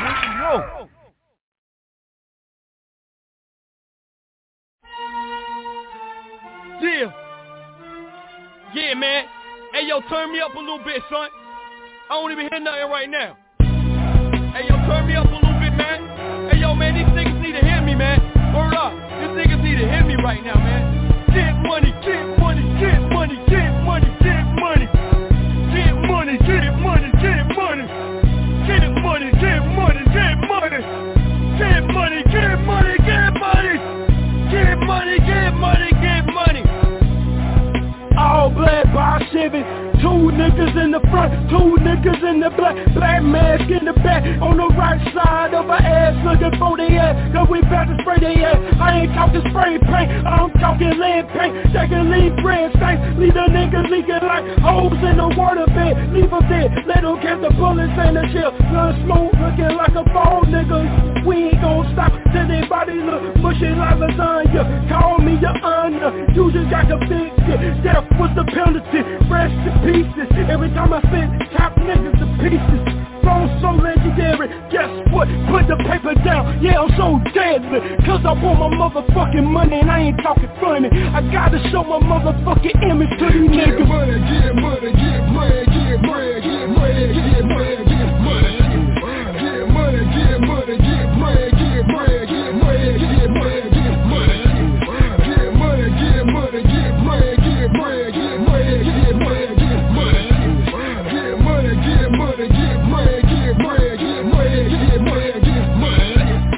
Yeah, man. Hey, yo, turn me up a little bit, son. I don't even hear nothing right now. Hey, yo, turn me up a little bit, man. Hey, yo, man, these niggas need to hear me, man. Word up. These niggas need to hear me right now, man. Get money, get money, get money, get money, get money. Get money, get money, get money. Get money, get money, get money. Get money, get money, get money. Get money, get money, get money. All black by Chevy, 2 niggas in the front, 2 niggas in the black, black mask in the back, on the right side of our ass looking for the ass, cause we about to spray the ass. I ain't talking spray paint, I'm talking lead paint. They can leave bread stains. Leave the niggas leaking like holes in the waterbed. Leave them dead. Let them catch the bullets in the shell. Blood smoke looking like a fall, nigga. We ain't gon' stop till they body look mushy like lasagna. Call me your honor. You just got to fix it. Death was the penalty. Rest in pieces. Every time I spit, top niggas to pieces. Flow so legendary. Guess what? Put the paper down. Yeah, I'm so deadly. Cause I want my motherfucking money and I ain't talking funny. I gotta show my motherfucking image to these niggas. Get money, get money, get money, get money, get money, get money, get money. Get money, get money, get money, get money, get money, get money, get money. Get money, get money, get money, get money, get money, get money, get money. Get money, get money, get money, get money, get money, get money, get money.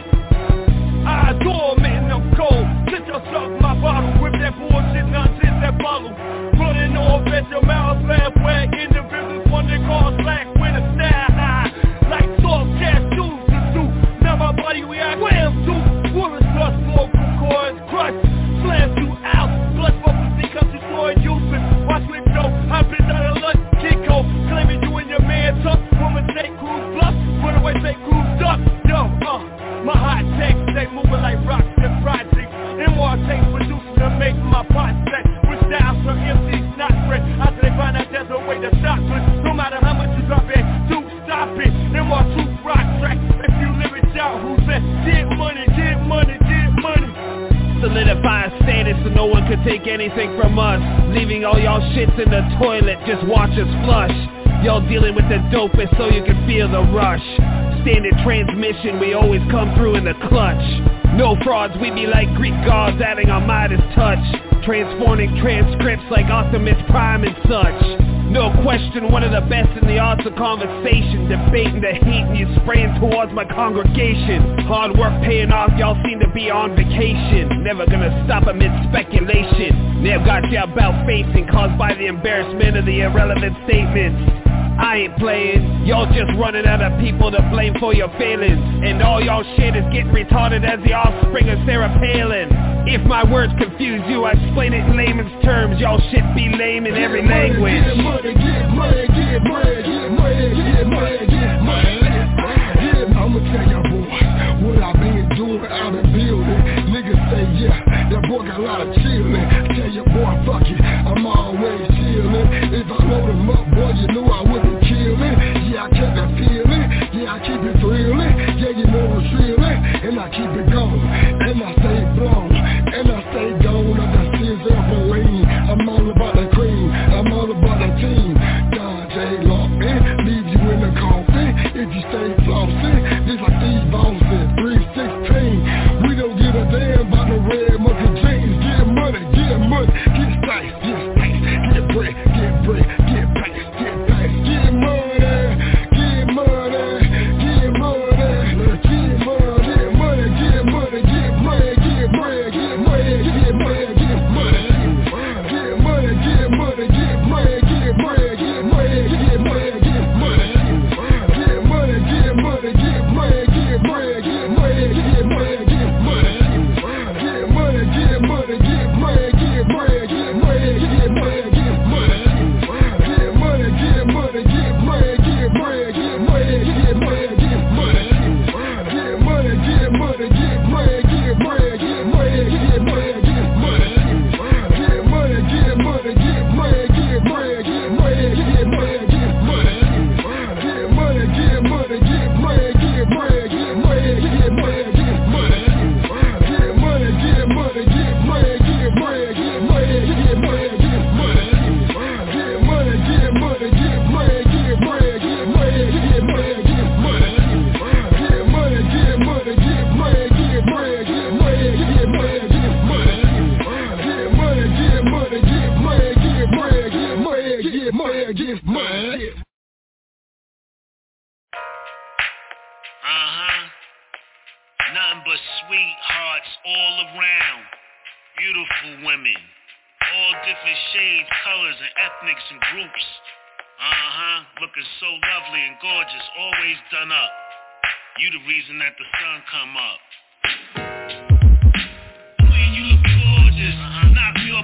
I adore man, I'm cold. Sit yourself my bottle, whip that bullshit nonsense, that bottle. Running off at your mouth, laugh, wag, individuals, one they call slack with a style high. Like soft cashews to do. Now my body react, wham, do. Bullets plus smoke, coils, crush, slam you out. Blood bubbles because you saw it useless. Watch me go, I've been down a lunch, Kiko. Claiming you and your man tough. Woman say cruise bluff, run away say cruise duck. Yo, my hot takes, they moving like rocks and projects. M.R. takes producing to make my pot set. With styles from MC's not fresh. After they find out there's a way to stop it. No matter how much you drop it, do stop it. M.R. 2 rock track. If you live it out, who said get money, get money, get money. Solidify status so no one could take anything from us. Leaving all y'all shits in the toilet, just watch us flush. Y'all dealing with the dopest so you can feel the rush. Standard transmission, we always come through in the clutch. No frauds, we be like Greek gods adding our Midas touch. Transforming transcripts like Optimus Prime and such. No question, one of the best in the arts of conversation. Debating the heat and you spraying towards my congregation. Hard work paying off, y'all seem to be on vacation. Never gonna stop amid speculation. Never got you about facing, caused by the embarrassment of the irrelevant statements. I ain't playing, y'all just running out of people to blame for your failings. And all y'all shit is getting retarded as the offspring of Sarah Palin. If my words confuse you, I explain it in layman's terms. Y'all shit be lame in every language. Get money, get money, get money, get money, get money, get money. I'ma tell y'all boys what I been doing out in building. Niggas say yeah, that boy got a lot of chillin'. Tell your boy fuck it, I'm always chillin'. If I load him up, boy, you knew I wouldn't kill him. Yeah, I kept that feeling, yeah, I keep it thrilling. Yeah, you know I'm drilling, and I keep it going. And I stay blown, and I stay gone. I got scissor up and lean. I'm all about that cream, I'm all about that team. God, J. Lawton, leave you in the coffin. If you stay flossing, just like Steve Austin, 316. We don't give a damn about the red monkey jeans. Get money, get stacks, get bread, get bread, get packs, get packs, get money, get money, get money, get money, get money, get money, get money, get bread, get money, get money, get money, get money, get money, get money, get bread, get money, get money, get money, get money, get money, get money, get bread, get money, get money, get money, get money, get money, get money, get bread, get money, get money, get money, get money, get money, get money, get bread, get money, get money, get money, get money, get money, get money, get bread, get money, get money, get money, get money, get money, get money, get bread, get money, get money, get money, get money, get money, get money, get bread, get money, get money, get money, get money, get money, get money, get bread, get money, get money, get money, get money, get money, get money, get bread, get money, get money, get money, get money, get money, get money, get bread, get money, get money, get money, get money, get money, get money, get bread, get money, get money, get money. Nothing but sweethearts all around. Beautiful women. All different shades, colors, and ethnics and groups. Looking so lovely and gorgeous, always done up. You the reason that the sun come up. Queen, you look gorgeous. Knock me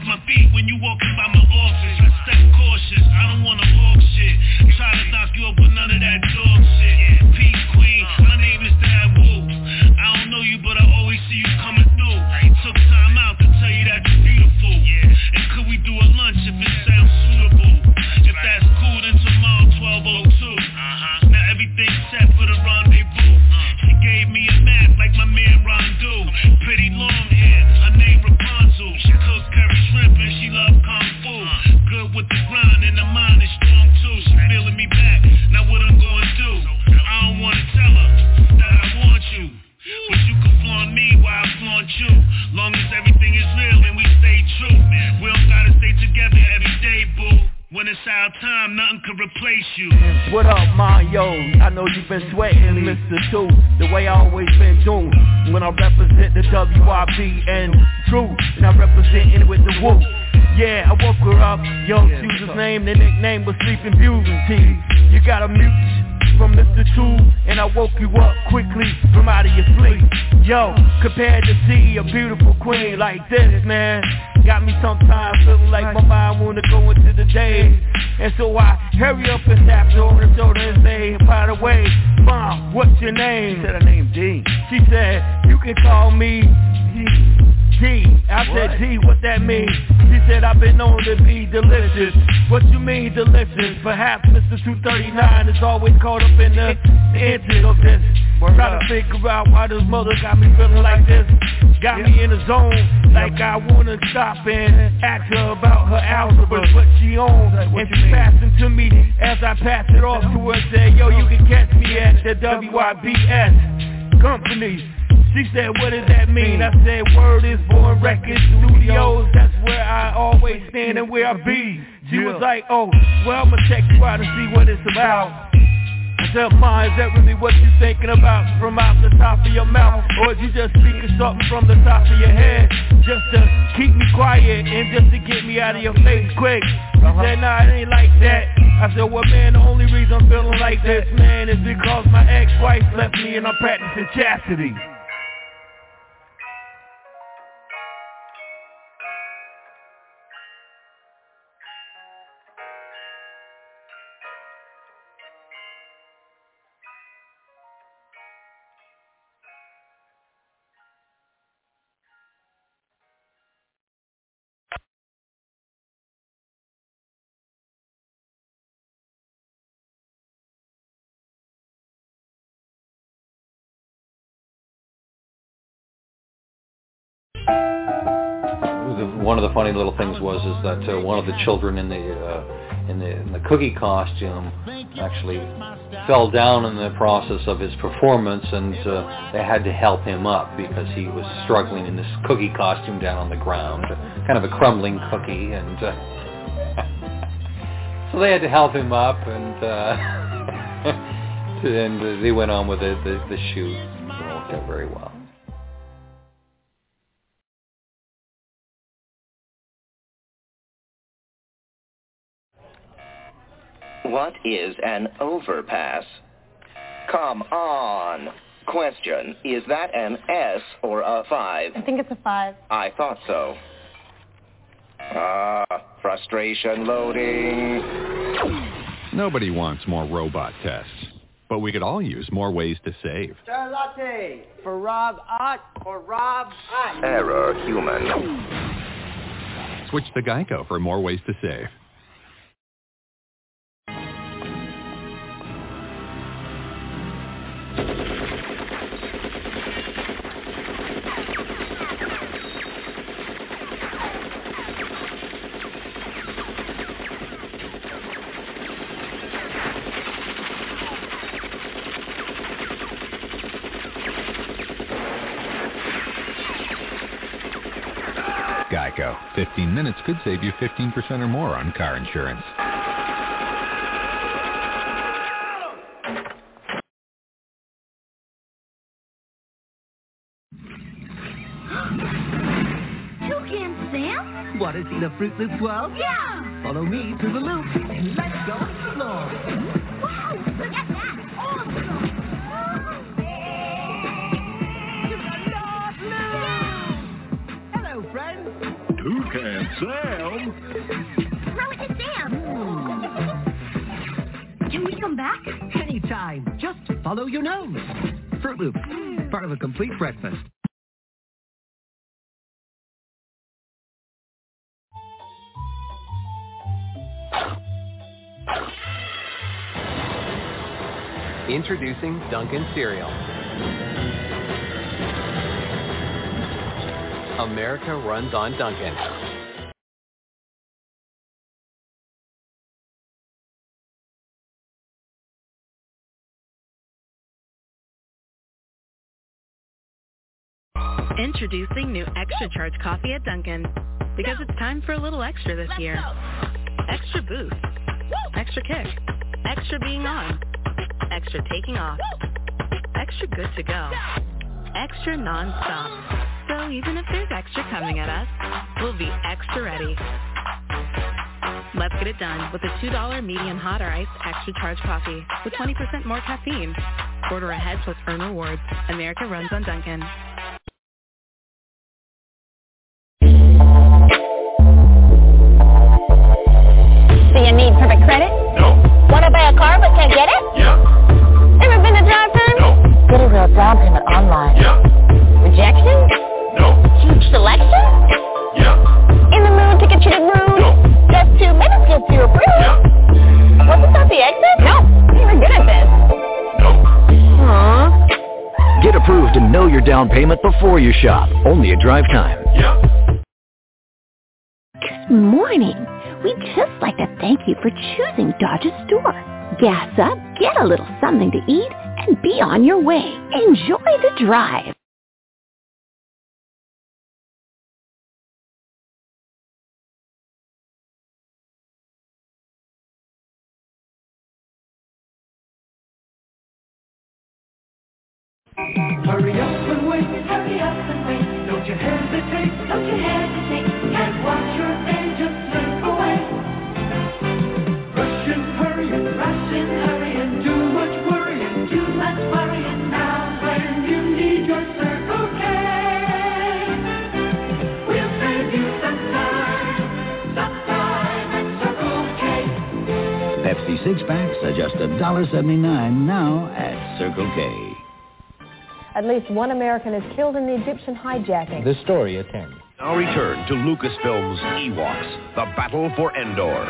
When it's our time, nothing can replace you. What up, Mario? I know you've been sweating, Mr. 2, the way I always been doing. When I represent the WIB and True, and I represent it with the Woo. Yeah, I woke her up, yo, she was his name, the nickname was Sleeping Beauty. You got a mute from Mr. 2, and I woke you up quickly from out of your sleep. Yo, compared to see a beautiful queen like this, man, got me sometimes feeling like my mind wanna go into the day. And so I hurry up and tap her on the shoulder and say, by the way, Mom, what's your name? She said her name D. She said, you can call me D. I said, D, what that mean? She said, I've been known to be delicious. What you mean delicious? Perhaps Mr. 239 is always caught up in the intent of this. Try to figure out why this mother got me feeling like this. Got me in the zone, like I wanna stop and ask her about her algebra, what she owns. And she passed it to me as I passed it off to her. Said, yo, you can catch me at the WIBS company. She said, what does that mean? I said, word is Born Records Studios. That's where I always stand and where I be. She was like, oh, well, I'ma check you out and see what it's about. I said, Ma, is that really what you thinking about from out the top of your mouth? Or is you just speaking something from the top of your head just to keep me quiet and just to get me out of your face quick? She said, nah, it ain't like that. I said, well, man, the only reason I'm feeling like this, man, is because my ex-wife left me and I'm practicing chastity. One of the funny little things was that one of the children in the cookie costume actually fell down in the process of his performance, and they had to help him up because he was struggling in this cookie costume down on the ground, kind of a crumbling cookie, and so they had to help him up, and and they went on with the shoot. It worked out very well. What is an overpass? Come on. Question, is that an S or a 5? I think it's a 5. I thought so. Frustration loading. Nobody wants more robot tests, but we could all use more ways to save. Sir latte for Rob Ott or Rob Ott. Error human. Switch to Geico for more ways to save. Geico. 15 minutes could save you 15% or more on car insurance. Toucan Sam? Want to see the Fruit Loop 12? Yeah! Follow me through the loop. Let's go explore. Wow! Look at that! Awesome! Hello, friends. Toucan Sam? Throw it to Sam! Can we come back? Anytime. Just follow your nose. Fruit Loops. Part of a complete breakfast. Introducing Dunkin' Cereal. America runs on Dunkin'. Introducing new extra charge coffee at Dunkin'. Because it's time for a little extra this year. extra boost, extra kick, extra being on, extra taking off, extra good to go, extra non-stop. So even if there's extra coming at us, we'll be extra ready. Let's get it done with a $2 medium hot or iced extra charge coffee with 20% more caffeine. Order ahead plus earn rewards. America runs on Dunkin'. Do you need perfect credit? No. Want to buy a car but can't get it? Yeah. Ever been to drive-thru? No. Get a real down payment online. Yeah. Rejection? No. Huge selection? Yeah. In the mood to get you to groove? No. Just 2 minutes gets you approved? Yeah. Wasn't that the exit? No. You were good at this. No. Aww. Get approved and know your down payment before you shop. Only at Drive Time. Yeah. Good morning. We'd just like to thank you for choosing Dodge's store. Gas up, get a little something to eat, and be on your way. Enjoy the drive. Hurry up and wait, hurry up and wait. Don't you hesitate, don't you hesitate. Can't watch your day just slip away. Rush and hurrying, too much worrying. Now when you need your Circle K, we'll save you some time at Circle K. Pepsi 6-packs are just $1.79 now at Circle K. At least one American is killed in the Egyptian hijacking. This story at 10. Now return to Lucasfilm's Ewoks, The Battle for Endor.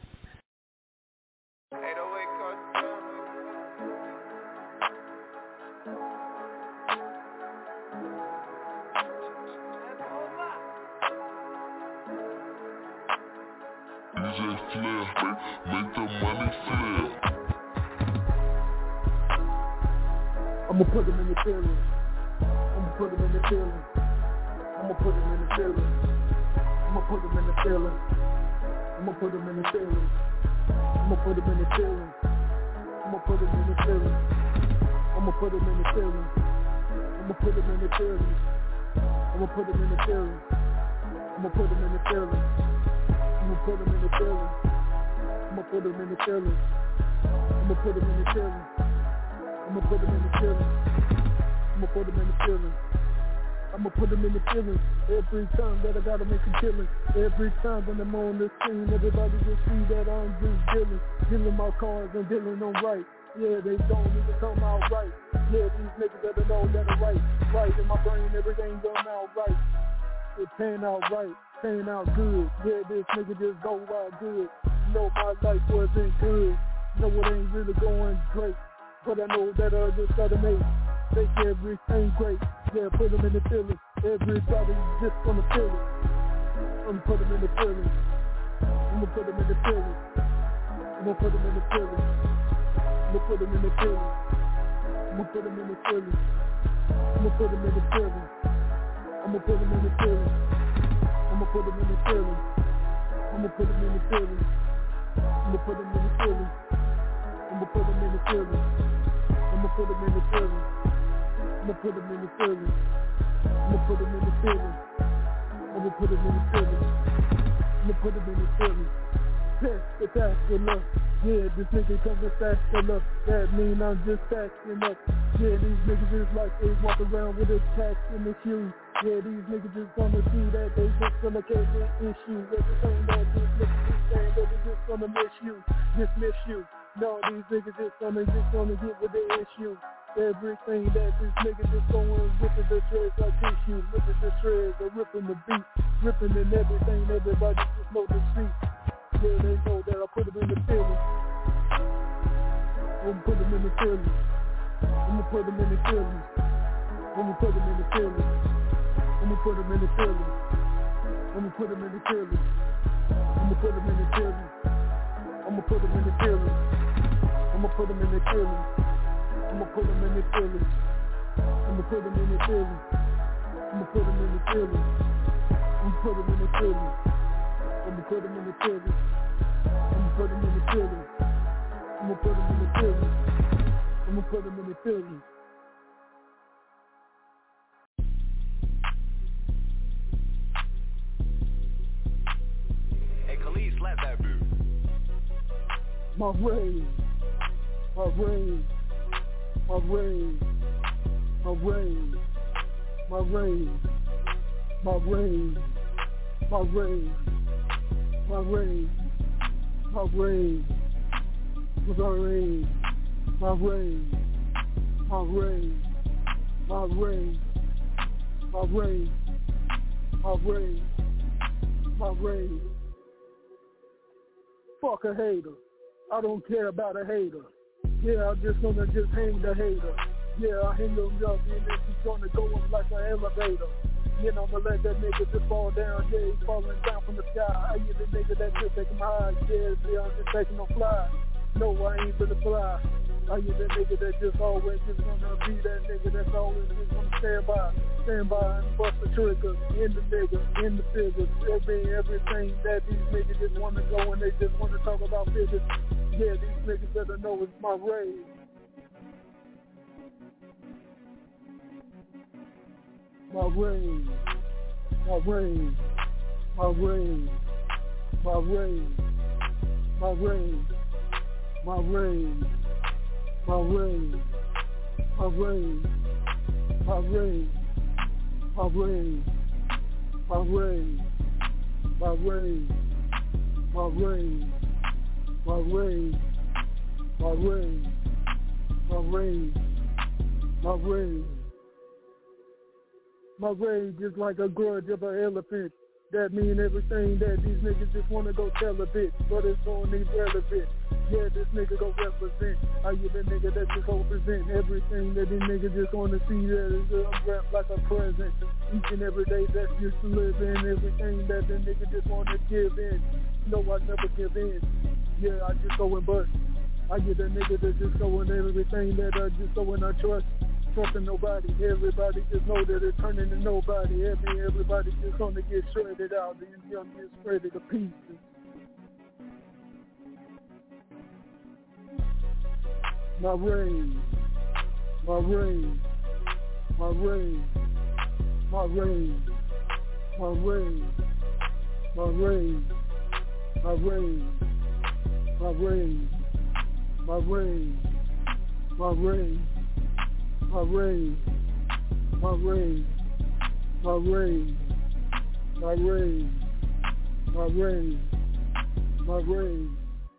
Make the money flip. I'ma put them in the feelings. I'ma put them in the feelings. I'ma put them in the feelings. I'ma put them in the feelings. I'ma put them in the feelings. I'ma put them in the feelings. I'ma put them in the feelings. I'ma put them in the feelings. I'ma put them in the feelings. I'ma put them in the feelings. I'ma put them in the feelings. I'ma put them in the feelings. I'ma put them in the feelings. I'ma put them in the feelings. I'ma put them in the feelings. I'ma put them in the feelings. I'ma put them in the feelings. Every time that I gotta make a killing. Every time when I'm on the scene, everybody just see that I'm just dealing my cards and dealing them right. Yeah, they don't even come out right. Yeah, these niggas that know that are right. Right in my brain, everything going out right. It pan out right, pan out good. Yeah, this nigga just go out good. No, my life wasn't good. No, it ain't really going great. But I know that I just gotta make everything great. Yeah, put them in the feelings. Everybody just gonna feel it. I'ma put them in the feelings. I'ma put them in the feelings. I'ma put them in the feelings. I'ma put them in the feelings. I'ma put them in the feelings. I'ma put them in the feelings. I'ma put them in the feelings. I'ma put them in the feelings. I'ma put them in the feelings. I'ma put them in the feelings. I'ma put them in the feelings. I'ma put them in the feelings. I'ma put them in the feelings. I'ma put them in the feelings. I'ma put them in the feelings. I'ma put them in the feelings. Spectacular. Yeah, this nigga coming spectacular. That mean I'm just stacking up. Yeah, these niggas is like they walk around with a tax in the shoes. Yeah, these niggas just gonna see that they just gonna catch an issue. Everything that these niggas is saying that they just gonna dismiss you. No, these niggas just gonna get with the issue. Everything that this nigga just going ripping the shreds like tissue, ripping the shreds, or ripping the beat, ripping and everything. Everybody just know the street. Yeah, they know that I put them in the feelings. I'ma put them in the feelings. I'ma put them in the feelings. I'ma put them in the feelings. I'ma put them in the feelings. I'ma put them in the feelings. I'ma put them in the feelings. I'ma put them in the feelings. I'ma put them in the feelings. I'ma put them in the feelings. I'ma put them in the feelings. I'ma put them in the feelings. I'ma put them in the feelings. I'ma put them in the feelings. I'ma put him in the feelings. I'ma put him in the feelings. I'ma put him in the feelings. Hey, Khalid, slap that dude. My rage, my rage, my rage, my rage, my rage, my rage, my rage, my rage, my rage, my rage, my rage, my rage, my rage, my rage, my rage, my rage. Fuck a hater. I don't care about a hater. Yeah, I'm just gonna just hang the hater. Yeah, I hang him up and then he's gonna go up like an elevator. You know, I'ma let that nigga just fall down. Yeah, he's falling down from the sky. I hear the nigga that just take him high. Yeah, I'm just taking no fly. No, I ain't gonna fly. I hear the nigga that just always just gonna be that nigga that's always just gonna stand by and bust the trigger in the nigga, in the figures. Everything that these niggas just wanna go and they just wanna talk about figures. Yeah, these niggas better know it's my rage. My rage, my rage, my rage, my rage, my rage, my rage, my rage, my rage, my rage, my rage, my rage, my rage, my rage, my rage, my rage, my rage, my rage. My rage is like a grudge of an elephant. That mean everything that these niggas just wanna go tell a bitch, but it's gonna need relevant. Yeah, this nigga go represent. I get the nigga that just go present everything that these niggas just wanna see that is wrapped like a present. Each and every day that's just to live in. Everything that the nigga just wanna give in. No, I never give in. Yeah, I just go and bust. I get a nigga that just go in everything that I just go and I trust. Trusting nobody, everybody just know that it's turning to nobody. Everybody just gonna get shredded out, and young get shredded to pieces. My rage, my rage, my rage, my rage, my rage, my rage, my rage, my rage, my rage, my rage. My rage, my rage, my rage, my rage, my rage, my rage.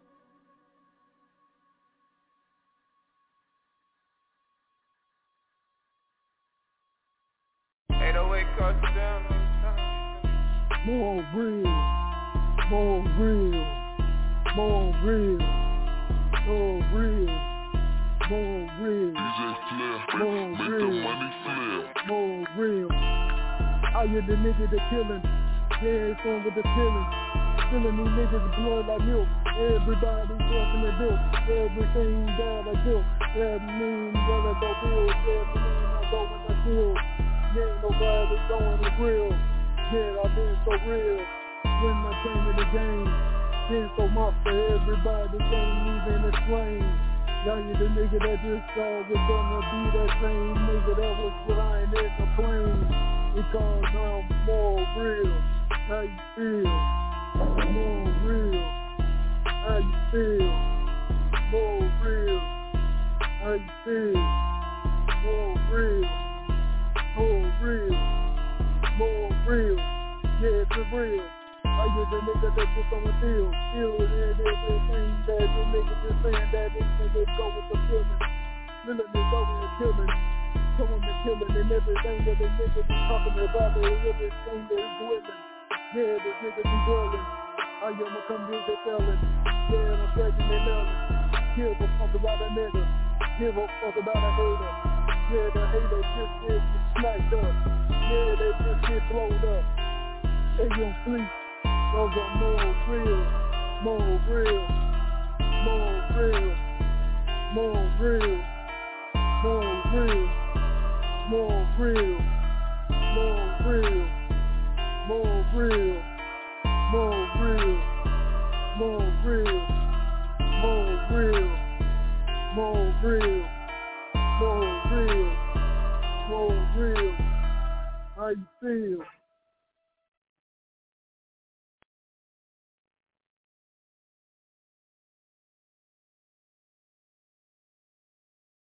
More real, more real, more real, more real. More real, more real, more real. I hear the nigga that killing, yeah, it's on with the feeling. Filling these niggas blood like milk. Everybody walking the bill. Everything that I do, that mean that I go build. That mean I go in the field. Yeah, nobody going to real. Yeah, I've been so real. When I came to the game, been so monster. Everybody can't even explain. Now you the nigga that just always gonna be that same nigga that was flying in the plane. Because I'm more real. How you feel? More real. How you feel? More real. How you feel? More real. More real. More real. Yeah, it's real. I get the nigga that just on the field. Feel it in everything that the nigga just saying that these niggas go with the feeling. Feeling is over and killing. Showing the killing and everything that the nigga be talking about and everything that is willing. Yeah, this nigga be dwelling. I am a come with the felon. Yeah, I'm scratching and melon. Give a fuck about a nigga. Give a fuck about a hater. Yeah, the hater just get sniped up. Yeah, they just get blowed up. They don't sleep. Those are more real, more real, more real, more real, more real, more real, more real, more real, more real, more real,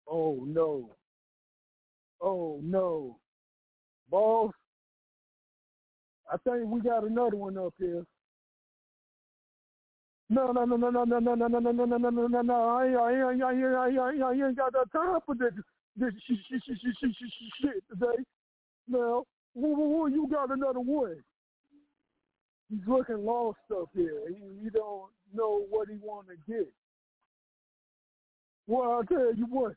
Oh, no. Oh, no. Boss, I think we got another one up here. No. I ain't got that time for this shit today. Now, you got another one. He's looking lost up here. He don't know what he want to get. Well, I'll tell you what.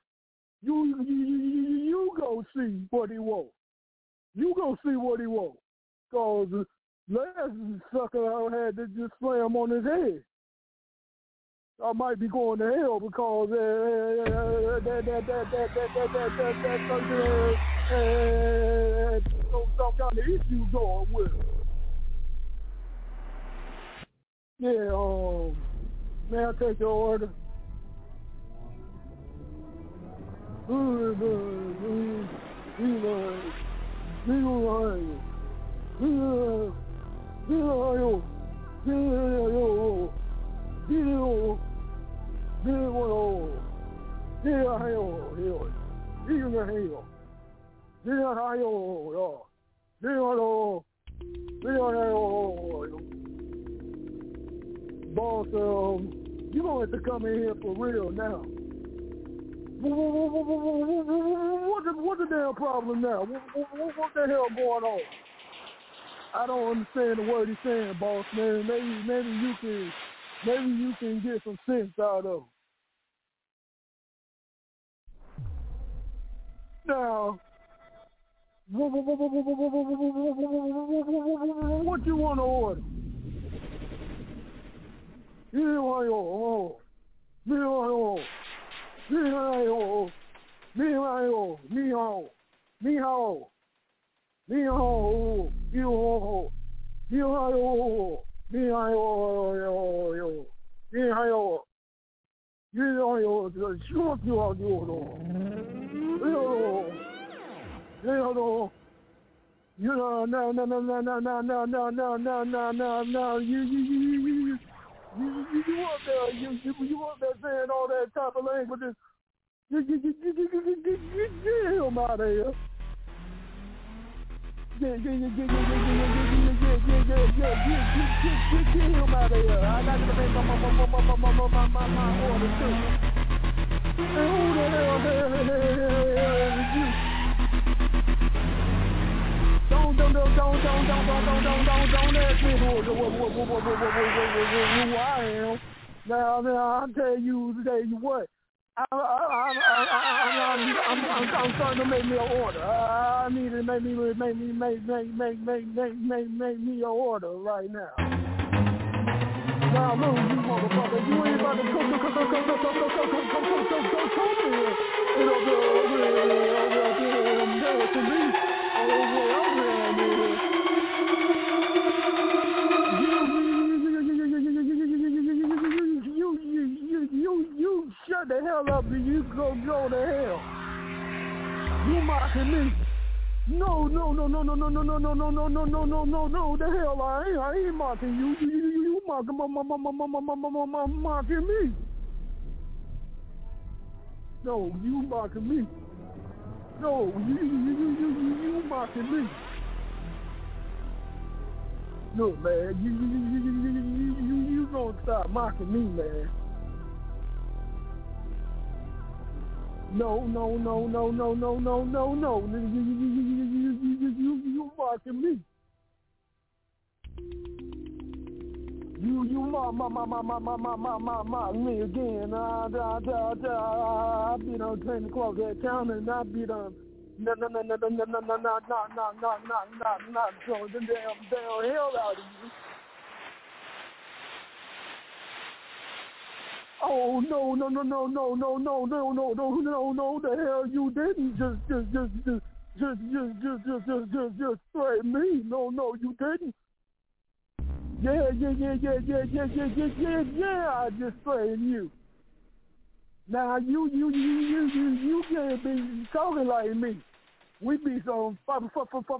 You go see what he want. You go see what he want. Because last sucker I had to just slam on his head. I might be going to hell because some kind of issue going with it. Yeah, may I take your order? Boss, you gonna have to come in here for real now. What's the damn problem now? What the hell going on? I don't understand the word he's saying, boss man. Maybe you can get some sense out of him. Now, what you want to order? You up there saying all that type of language. Get him out of here. Get him out of here. I got to make my order too. And who the hell is you? Don't ask me who I am. Now I'll tell you what. I'm starting to make me an order. I need to make me an order right now. Now look, you motherfucker, you ain't about to come here. You shut the hell up and you go to hell. You mocking me. No, the hell I ain't mocking you. You mocking me. No, you mocking me. No, you mocking me. Look, man, you gonna stop mocking me, man. No. You mocking me. You mock me again. I be done 10 o'clock that town and I be done not throwing the damn hell out of you. Oh no! The hell you didn't just threaten me. No, you didn't. Yeah. I just threatened you. Now you can't be talking like me. We be some fighting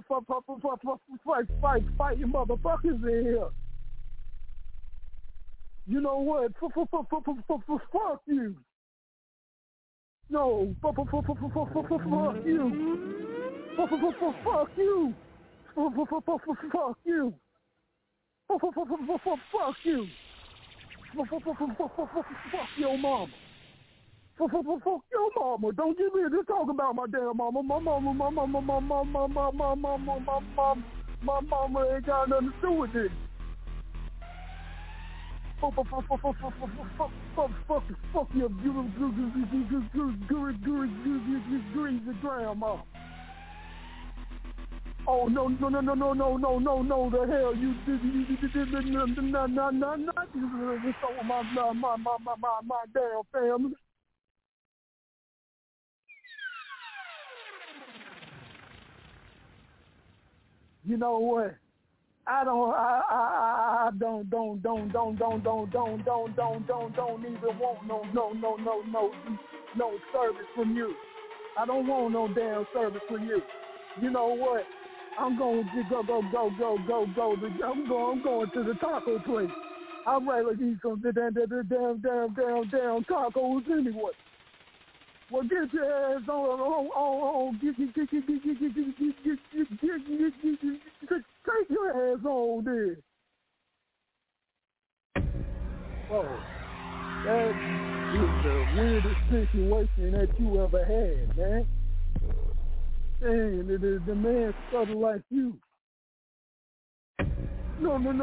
motherfuckers in here. You know what? Fuck you. No, fuck you. Fuck you. Fuck you. Fuck you. Fuck your mama. Fuck your mama. Don't get me to talk about my damn mama. My mama ain't got nothing to do with it. Fuck your greasy grandma. Oh no! The hell you did not you stole my damn family. You know what? I don't even want no service from you. I don't want no damn service from you. You know what? I'm going to go. I'm going to the taco place. I'm ready to eat some damn tacos anyway. Well, get your ass on. Take your ass on there. Oh, that is the weirdest situation that you ever had, man. And the man stutter like you. No. He do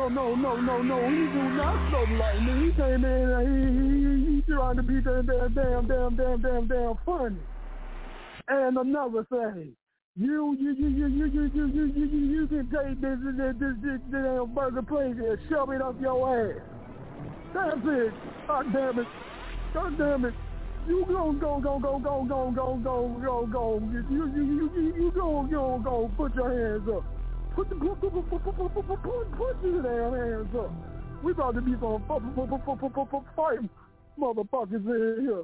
not stutter like me. He came in and he trying to be damn funny. And another thing, you can take this damn burger plate and shove it up your ass. That's it. God damn it. You go. You go put your hands up. Put your damn hands up. We about to be some fighting motherfuckers in here.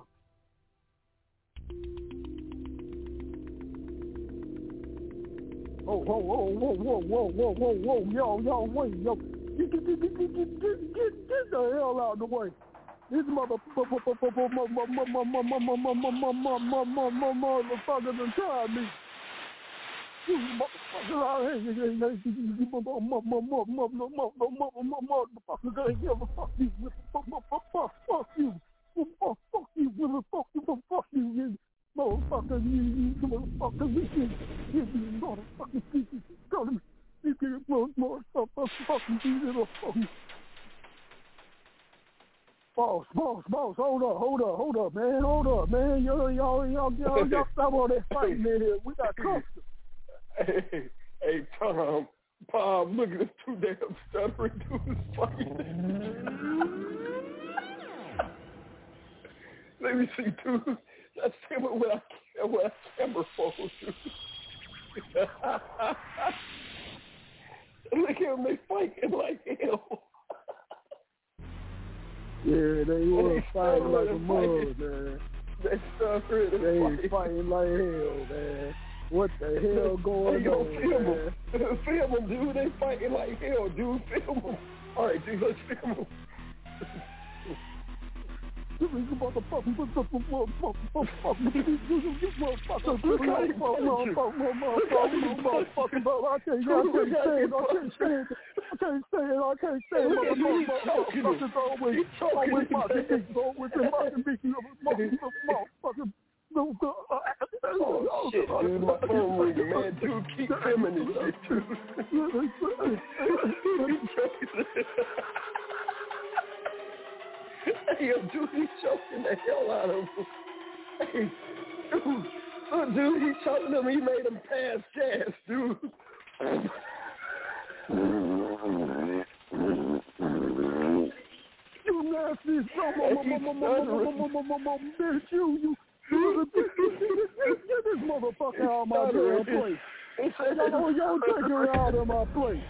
Whoa, yo, wait, yo. Get the hell out of the way. These motherfuckers done tried me. You motherfuckers out here, you motherfuckers ain't give a fuck you. Fuck you. Fuck you, motherfucker, you motherfucker, you motherfucking pieces. You get motherfucking little fucking. Boss, hold up, man. Y'all stop all that fighting in here. We got custom. Hey, Tom, look at this two damn stuttering dudes fighting. Let me see, dude. That's him with a camera phone, dude. Look at them, they fighting like hell. Yeah, they were fighting like a mug, man. They fighting like hell, man. What the hell going on, man? Film them, dude. They fighting like hell, dude. Film them. All right, dude, let's film them. I can't Oh shit, dude, my phone ringing, man. Dude, keep filming this shit, dude. Hey, yo, dude, he's choking the hell out of him. Hey, dude, he's choking him. He made him pass gas, dude. You nasty son of bitch, you. Get this motherfucker out of my damn place. Y'all take her out of my place.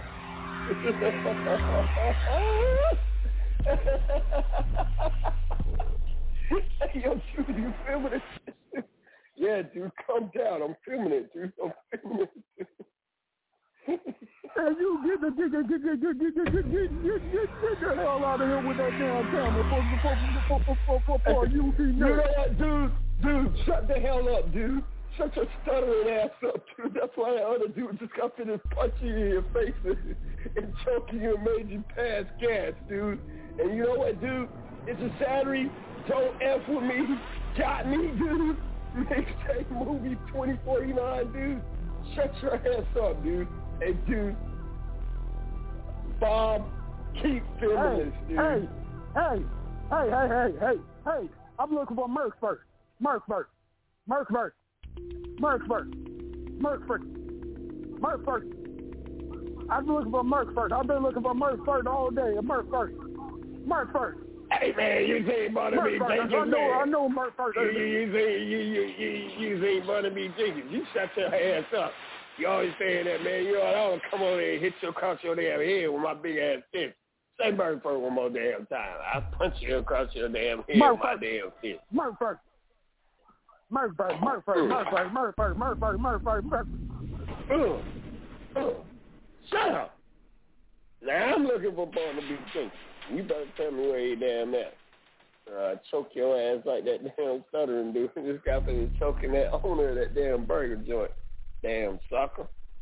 Hey, yo, dude, you filming it? Yeah, dude, calm down. I'm filming it, dude. I'm filming it. And you get the the hell out of here with that damn camera before you be You know what, dude, shut the hell up, dude. Shut your stuttering ass up, dude. That's why that other dude just got finished punching you in your face and choking you and made you pass gas, dude. And you know what, dude? It's a Saturday. Don't F with me. Got me, dude. Mixtape movie 2049, dude. Shut your ass up, dude. Hey, dude. Bob, keep filming this, dude. Hey. I'm looking for Merc first. I've been looking for Merc first. I've been looking for Merc first all day. Merc first. Hey, man, you ain't about to be thinking, man. I know Merc first. You ain't about to be thinking. You shut your ass up. You always saying that, man. You know, I don't come over there and hit you across your damn head with my big ass fist. Say Merc first one more damn time. I'll punch you across your damn head with my damn fist. Merc first. Shut up. Now I'm looking for Barnaby too. You better tell me where you damn at. Choke your ass like that damn stuttering dude. This guy been choking that owner of that damn burger joint. Damn sucker.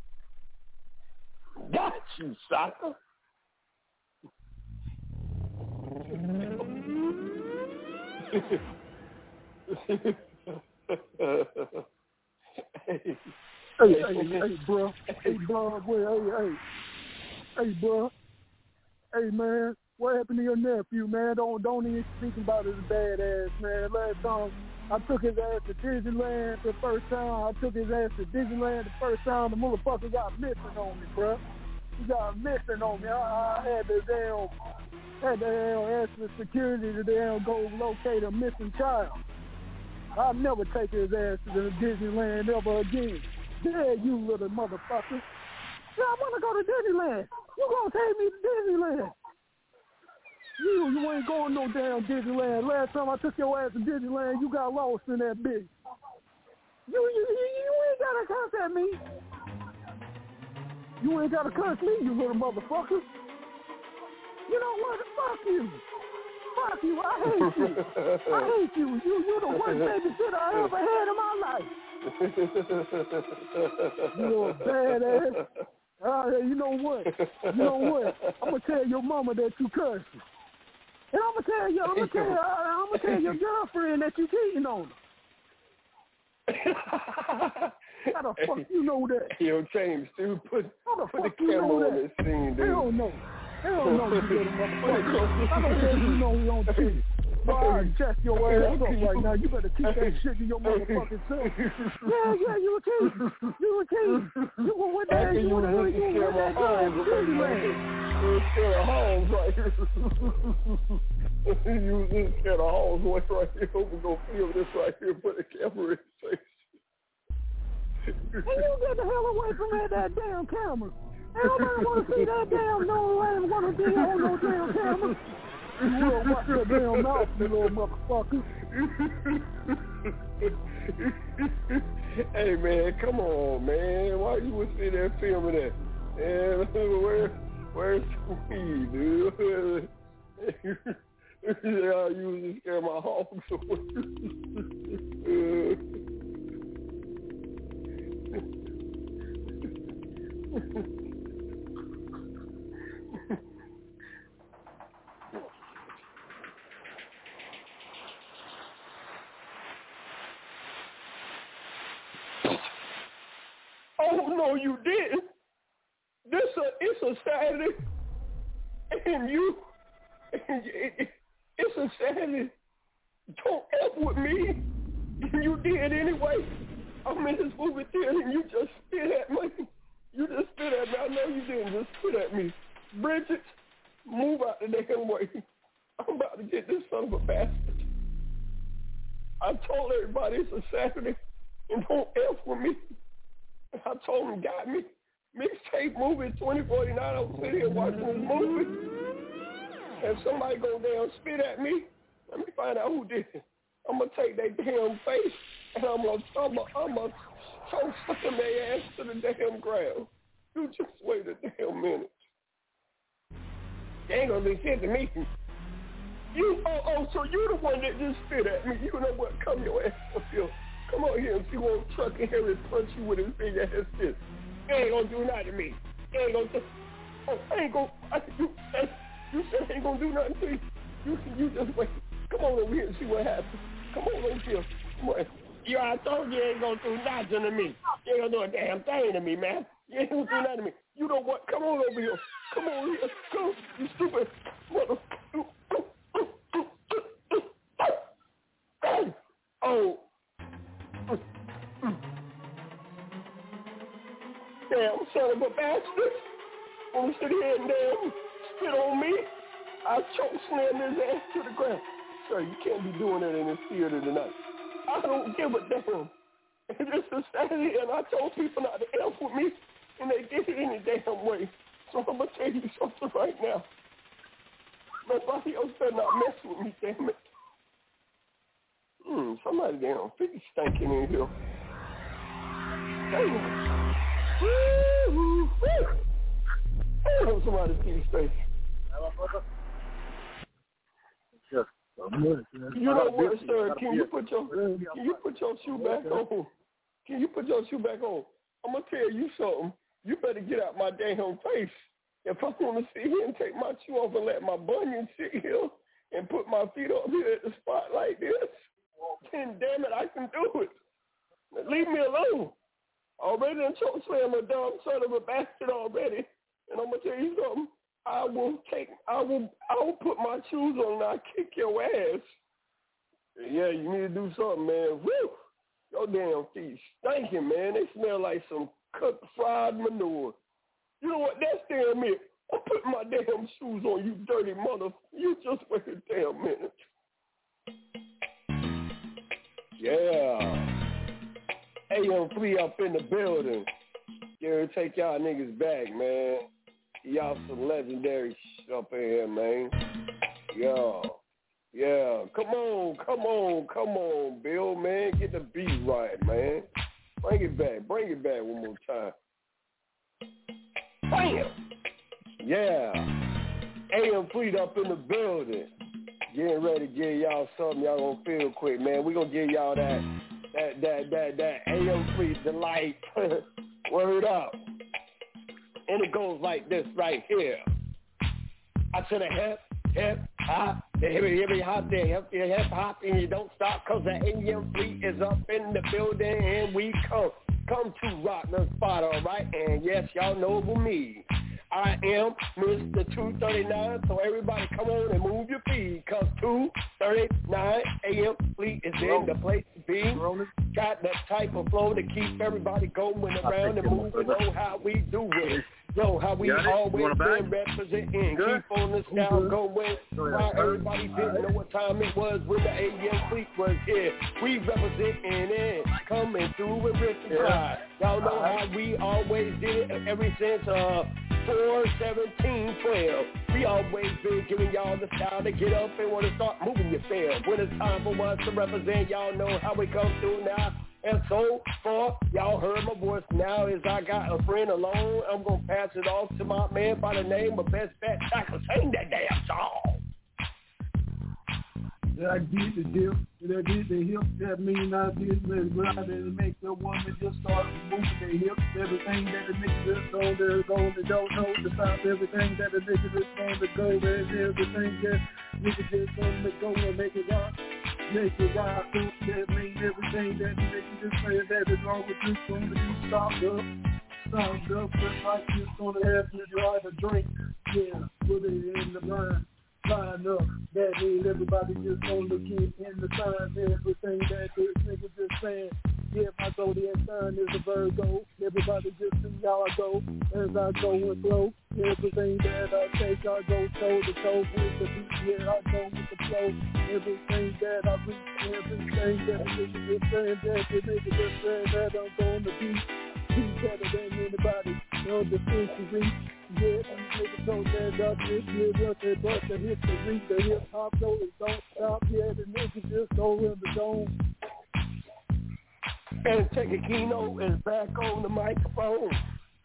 Got you, sucker. Hey, bro. Hey, man. What happened to your nephew, man? Don't even speak about his badass, man. Last time I took his ass to Disneyland the first time. The motherfucker got missing on me, bro. He got missing on me. I had to ask the security to go locate a missing child. I'll never take his ass to Disneyland ever again. Yeah, you little motherfucker. Yeah, I want to go to Disneyland. You gonna take me to Disneyland? You ain't going no damn Disneyland. Last time I took your ass to Disneyland, you got lost in that bitch. You ain't gotta cuss at me. You ain't gotta curse me, you little motherfucker. You know what? Fuck you. I hate you. You're the worst babysitter I ever had in my life. You little badass. You know what? I'm gonna tell your mama that you cursed. And I'm gonna tell your girlfriend that you cheating on her. How the fuck you know that? Yo, James, dude, put the camera on this scene, dude. Hell no, you little motherfucker. I don't care if you know you don't cheat. But I check your ass up right now. You better keep that shit to your motherfucking self. Yeah, you a cheat. You were with that. You were with that guy. You scared of Holmes right here. You was just scared of Holmes right here. We're going to film this right here and put the camera in his face. And you get the hell away from that damn camera. Everybody want to see that damn no land want to be on no damn camera. You will watch your damn mouth, you little motherfucker. Hey, man, come on, man. Why you would sit there filming that? And where's me, dude? Yeah, you was just scared my hogs away. Oh, no, you didn't. It's a Saturday, and it's a Saturday. Don't F with me. You did anyway. I'm in this movie theater, and you just spit at me. You just spit at me. I know you didn't just spit at me. Bridget, move out the damn way. I'm about to get this son of a bastard. I told everybody it's a Saturday, and don't F with me. I told him, got me. Mixtape movie 2049. I'm sitting here watching this movie. And somebody go down spit at me. Let me find out who did it. I'm going to take that damn face and I'm going to slam their ass to the damn ground. You just wait a damn minute. They ain't gonna be shit to me. So you the one that just spit at me. You know what? Come your ass up here. Come on here and see one truck and Harry punch you with his big ass fist. He ain't gonna do nothing to me. He ain't gonna you said he ain't gonna do nothing to you. You just wait. Come on over here and see what happens. Come on over here. Come on. I told you ain't gonna do nothing to me. You ain't gonna do a damn thing to me, man. You ain't gonna do nothing to me. You know what? Come on over here. Come on here. Come, you stupid mother. Oh. Damn son of a bastard. When he sit here and damn spit on me, I choke slam his ass to the ground. Sir, you can't be doing that in this theater tonight. I don't give a damn. And this is Saturday, and I told people not to F with me, and they did it any damn way. So I'm going to tell you something right now. Nobody else better not mess with me, damn it. Somebody damn feet stinking in here. Damn. Woo! Damn, somebody's feet stinking. You know what, sir? Can you put your shoe back on? Can you put your shoe back on? I'm gonna tell you something. You better get out my damn face. If I want to sit here and take my shoe off and let my bunion sit here and put my feet up here at the spot like this, then damn it, I can do it. Leave me alone. Already done choke slam a dumb son of a bastard already. And I'm gonna tell you something. I will put my shoes on and I'll kick your ass. Yeah, you need to do something, man. Woo! Your damn feet stinking, man. They smell like some cooked fried manure. You know what? That's damn it. I'm putting my damn shoes on, you dirty mother. You just wait a damn minute. Yeah. AM3 up in the building. Gary, take y'all niggas back, man. Y'all some legendary shit up in here, man. Yeah. Come on, Bill, man. Get the beat right, man. Bring it back one more time. Bam! Yeah. AM Fleet up in the building. Getting ready to give y'all something y'all gonna feel quick, man. We gonna give y'all that AM Fleet delight. Word up. And it goes like this right here. I said a hip hop, hip hop, hip hop, and you don't stop, cause the AM Fleet is up in the building, and we come to rock the spot, all right? And yes, y'all know it was me. I am Mr. 239, so everybody come on and move your feet, cause 239 AM Fleet is in the place to be. Got that type of flow to keep everybody going around and moving. Know how we do it. Know how we always been representing. Keep on the style going. While everybody didn't know what time it was when the AM Fleet was here. We representing it, coming through with rich and pride. Y'all know how we always did it ever since 4/17/12. We always been giving y'all the style to get up and want to start moving your film. When it's time for us to represent, y'all know how we come through now. And so far, y'all heard my voice now as I got a friend alone. I'm going to pass it off to my man by the name of Best Fat Tackle. Sing that damn song. I did the deal, I did the hip, that mean I did the grind and make the woman just start moving their hips. Everything that the nigga just on there going to don't know to stop. Everything that the nigga just on to go there. Everything that nigga just on to go and make it rock. Make it rock, that mean everything that the nigga just saying that is wrong with you, going to be stopped up, just like you're going to have to drive a drink. Yeah, put it in the line. Line up, that means everybody just on the kid in the sign. Everything that this nigga just saying. Yeah, my zodiac sign is a Virgo. Everybody just see how I go as I go and flow. Everything that I take, I go toe to toe with the beat. Yeah, I go with the flow. Everything that I reach, everything that a nigga just saying, that the nigga just saying that I'm going to be better than anybody. You know the century. Yeah, these niggas know that up this year, what they but the history, the hip hop, no, it don't stop. Yeah, the niggas just go in the dome. And Take a Keynote is back on the microphone.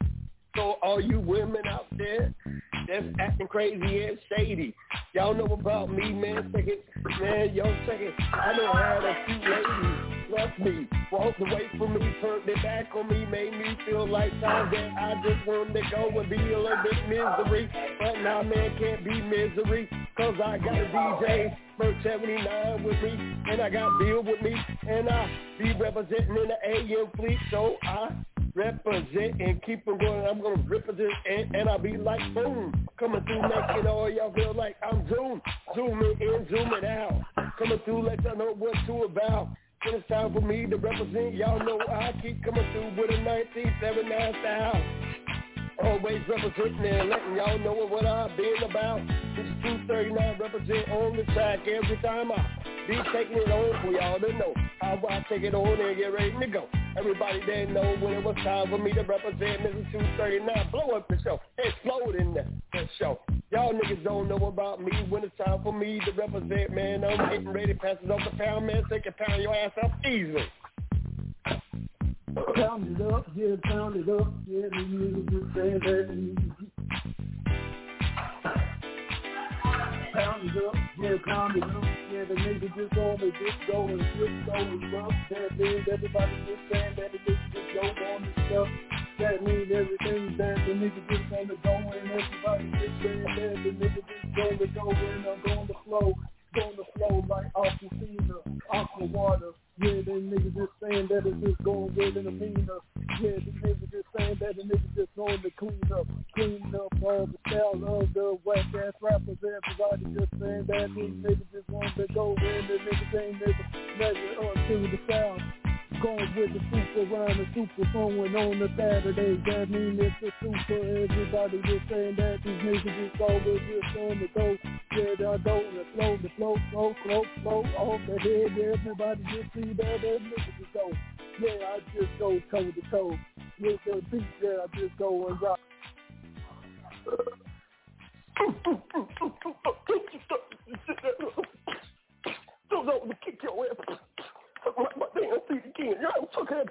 So all you women out there that's acting crazy and shady, y'all know about me, man. Check it. I done had a few ladies left me, walked away from me, turned their back on me, made me feel like times that I just wanted to go and be a little bit misery. But now, man, can't be misery, cause I got a DJ, Merch 79 with me, and I got Bill with me, and I be representing in the AM fleet, so I represent and keep them going. I'm gonna represent and I'll be like boom, coming through making all y'all feel like I'm zooming in, zooming out, coming through let y'all know what to about. When it's time for me to represent, y'all know I keep coming through with a 1979 style. Always representing and letting y'all know what I've been about. This is 239 represent on the track every time I be taking it on for y'all to know how I take it on and get ready to go. Everybody there know when it was time for me to represent. This is 239. Blow up the show. Explode in the show. Y'all niggas don't know about me when it's time for me to represent, man. I'm getting ready to pass it off the pound, man. Take it, pound your ass up easily. Pound it up, yeah, pound it up, yeah, the niggas just saying that easy. Pound it up, yeah, pound it up, yeah, the niggas just on me, just going rough. That means everybody just saying that the niggas just go on and stuff. That means everything that the niggas just gonna go and everybody just saying that the niggas just gonna go and I'm gonna flow like Aquafina, Aqua Water. Yeah, them niggas just saying that it's just going good in the meaner. Yeah, the niggas just saying that the niggas just going to clean up all the style of the whack ass rappers. Everybody just saying that these niggas just want to go in. The niggas ain't never measure up to the sound. Going with the super rhyme and super flowing on the Saturdays. That mean it's a super. Everybody just saying that these niggas just always just on the go. Yeah, they're going to flow off the head. Everybody just see that niggas just go. Yeah, I just go toe to toe. With the beat, yeah, I just go and rock. Don't kick your ass. My damn feet again. Y'all took it.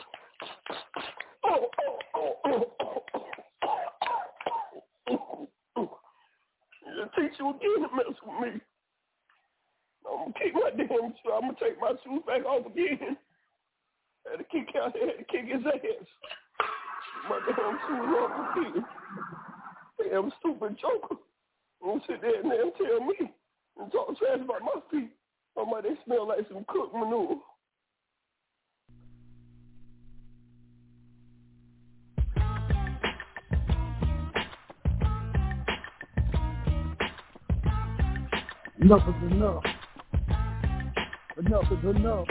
The teacher again to mess with me. I'm gonna kick my damn shoe. I'm gonna take my shoes back off again. Had to kick his ass. My damn shoes off again. Damn stupid joker. Don't sit there and tell me and talk trash about my feet. Somebody they smell like some cooked manure. Enough is enough. Enough is enough.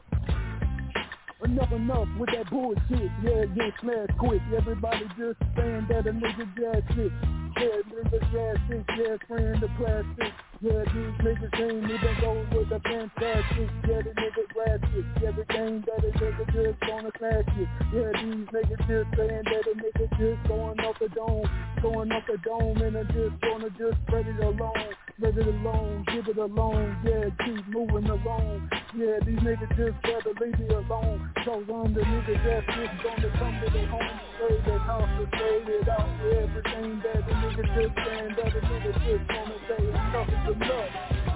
Enough with that bullshit. Yeah, smash quick. Everybody just saying that a nigga jazz shit. Yeah, nigga jazz shit. Yeah, friend of plastic. Yeah, these niggas ain't even go with the fantastic. Yeah, the nigga ratchet. Everything that a nigga just gonna smash it. Yeah, these niggas just saying that a nigga just going off the dome, and I'm just gonna just spread it alone. Let it alone, give it alone, yeah, keep moving along. Yeah, these niggas just better leave me alone. So I'm the nigga that's just gonna come to the home, say that house and say it out. Everything that the nigga just saying, that the nigga just gonna say enough is enough.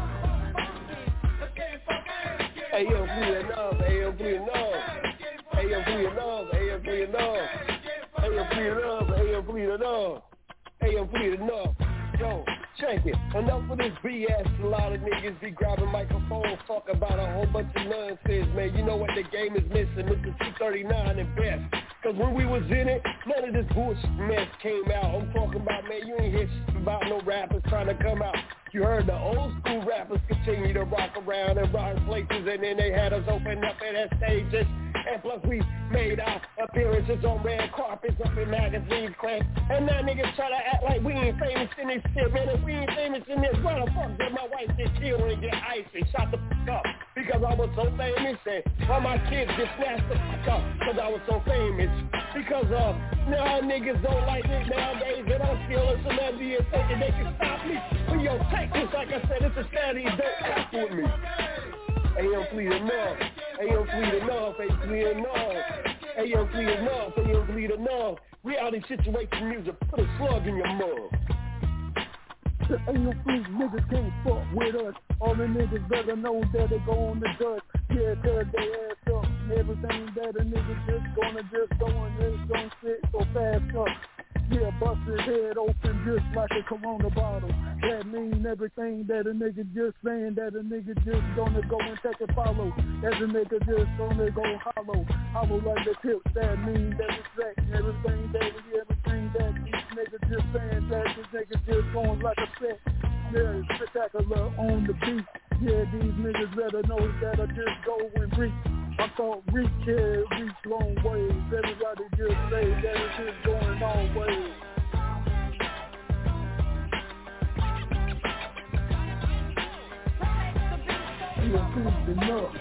AMV enough, AMV enough. AMV enough, AMV enough. AMV enough, AMV enough. AMV enough. Yo, check it. Enough of this BS. A lot of niggas be grabbing microphones, talk about a whole bunch of nonsense, man. You know what the game is missing? Mr. 239 and best. Cause when we was in it, none of this bullshit mess came out. I'm talking about, man, you ain't hear shit about no rappers trying to come out. You heard the old school rappers continue to rock around and rock places, and then they had us open up at that stages. And plus we made our appearances on red carpets, up in magazines, crack. And now niggas try to act like we ain't famous in this shit, man. If we ain't famous in this, why the fuck did my wife get killed and get icy, shot the fuck up? Because I was so famous, and all my kids get snatched the fuck up because I was so famous. Because now niggas don't like me nowadays, and I'm still a celebrity and thinking they can stop me. But yo, take this, like I said, it's a Saturday, don't act with me. AM fleet enough, AM fleet enough, AM fleet enough, Ayo, Flea enough, Ayo, Flea enough. Reality situation music, put a slug in your mug. Ayo, Flea, niggas can't fuck with us. All the niggas better know that they go on the dust. Yeah, cause they ass up. Everything that a nigga just go and it's gonna sit so fast up. Yeah, bust his head open just like a Corona bottle. That mean everything that a nigga just saying, that a nigga just gonna go and take a follow. That a nigga just gonna go hollow like the tip. That mean that respect everything that these niggas just saying, that this nigga just going like a set. Yeah, it's spectacular on the beat. Yeah, these niggas better know that I just go and reach. I thought reach here, reach long ways. Everybody just say that it's just going long ways. Ayo, Flea enough.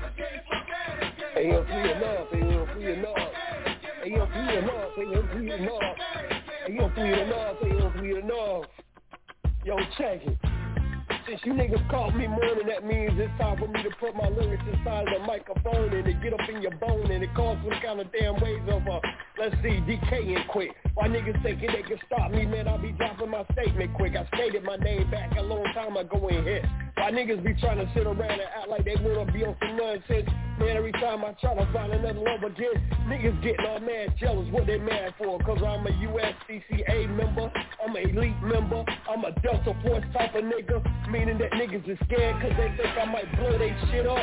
Ayo, Flea enough, Ayo, Flea enough. Ayo, Flea enough, Ayo, Flea enough. Ayo, Flea enough, Ayo, Flea enough. Yo, check it. Since you niggas called me morning, that means it's time for me to put my lyrics inside the microphone and it get up in your bone and it causes some kind of damn ways of, let's see, decaying quick. Why niggas thinking they can stop me, man, I'll be dropping my statement quick. I stated my name back a long time ago and hit. Why niggas be trying to sit around and act like they wanna be on some nonsense? Man, every time I try to find another love again, niggas getting all mad jealous. What they mad for? Cause I'm a USCCA member, I'm an elite member, I'm a Delta Force type of nigga, meaning that niggas is scared cause they think I might blow they shit up.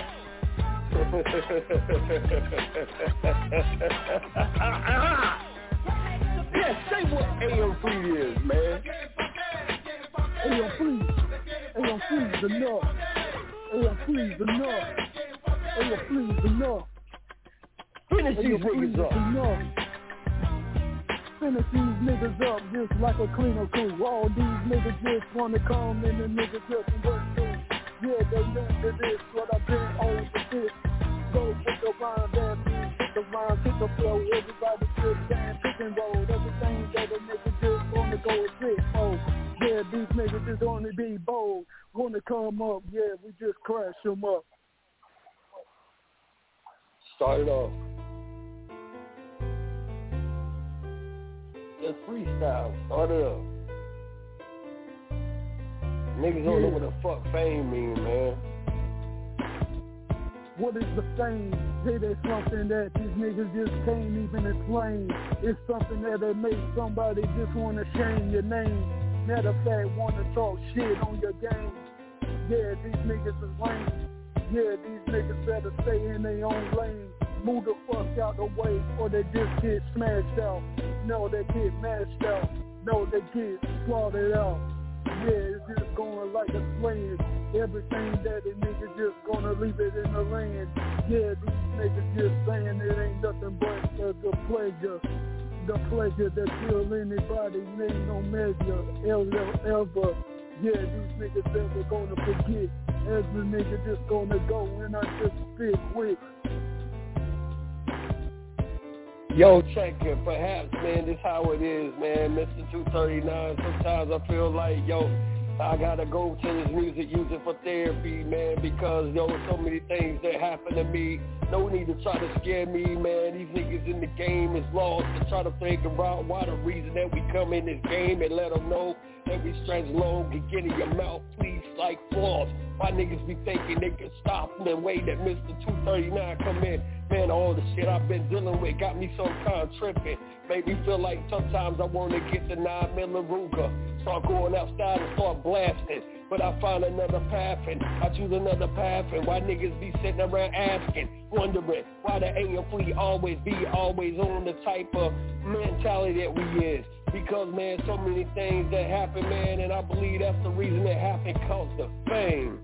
Yeah, say what Ayo Flea is, man. Ayo Flea is enough. Ayo Flea is enough. Ayo Flea is enough. Finish these niggas up. Finish these niggas up just like a cleaner crew. All these niggas just wanna come and the niggas just work through. Yeah, they know that this what I've been on for this. Go with the rhyme, that means pick the rhyme, pick the flow. Everybody just saying pick and roll. Everything that a nigga just wanna go and fit. Oh, yeah, these niggas just wanna be bold. Wanna come up, yeah, we just crash them up. Start it off. Just freestyle. Start it up. Niggas don't know what the fuck fame mean, man. What is the fame? It is something that these niggas just can't even explain. It's something that'll make somebody just wanna shame your name. Matter of fact, wanna talk shit on your game. Yeah, these niggas is lame. Yeah, these niggas better stay in their own lane. Move the fuck out the way or they just get smashed out. No, they get mashed out. No, they get slaughtered out. Yeah, it's just going like a slaying. Everything that the nigga just gonna leave it in the land. Yeah, these niggas just saying it ain't nothing but the pleasure. The pleasure that kill anybody, ain't no measure, ever. Yeah, these niggas never gonna forget. As the nigga just gonna go and I just spit quick. Yo, check it. Perhaps, man, this how it is, man. Mr. 239, sometimes I feel like, yo, I gotta go to this music, use it for therapy, man, because, yo, so many things that happen to me. No need to try to scare me, man. These niggas in the game is lost to try to figure out why the reason that we come in this game and let them know that we stretch long and get in your mouth, please, like floss. Why niggas be thinking they can stop the way that Mr. 239 come in? Man, all the shit I've been dealing with got me sometimes tripping. Made me feel like sometimes I want to get the 9mm Ruger. Start going outside and start blasting. But I find another path and I choose another path. And why niggas be sitting around asking, wondering why the Ayo Flea always on the type of mentality that we is. Because, man, so many things that happen, man, and I believe that's the reason it happened, cause the fame.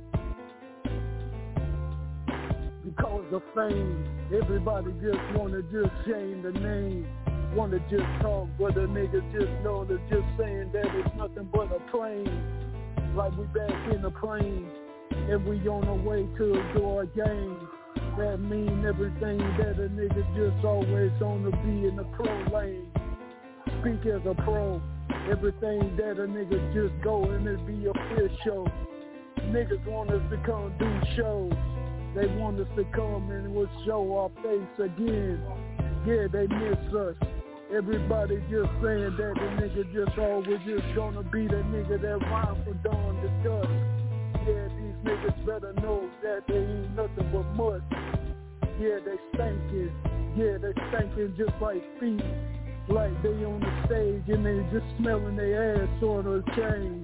Because of fame, everybody just wanna just shame the name. Wanna just talk, but the niggas just know they're just saying that it's nothing but a plane. Like we back in the plane, and we on our way to do our game. That mean everything that a nigga just always on to be in the pro lane. Speak as a pro, everything that a nigga just go and it be official. Niggas want us to come do shows. They want us to come and we'll show our face again. Yeah, they miss us. Everybody just saying that the nigga just always just gonna be the nigga that rhyme from dawn to dusk. Yeah, these niggas better know that they ain't nothing but mud. Yeah, they stinking. Yeah, they stinking just like feet. Like they on the stage and they just smelling their ass on a chain.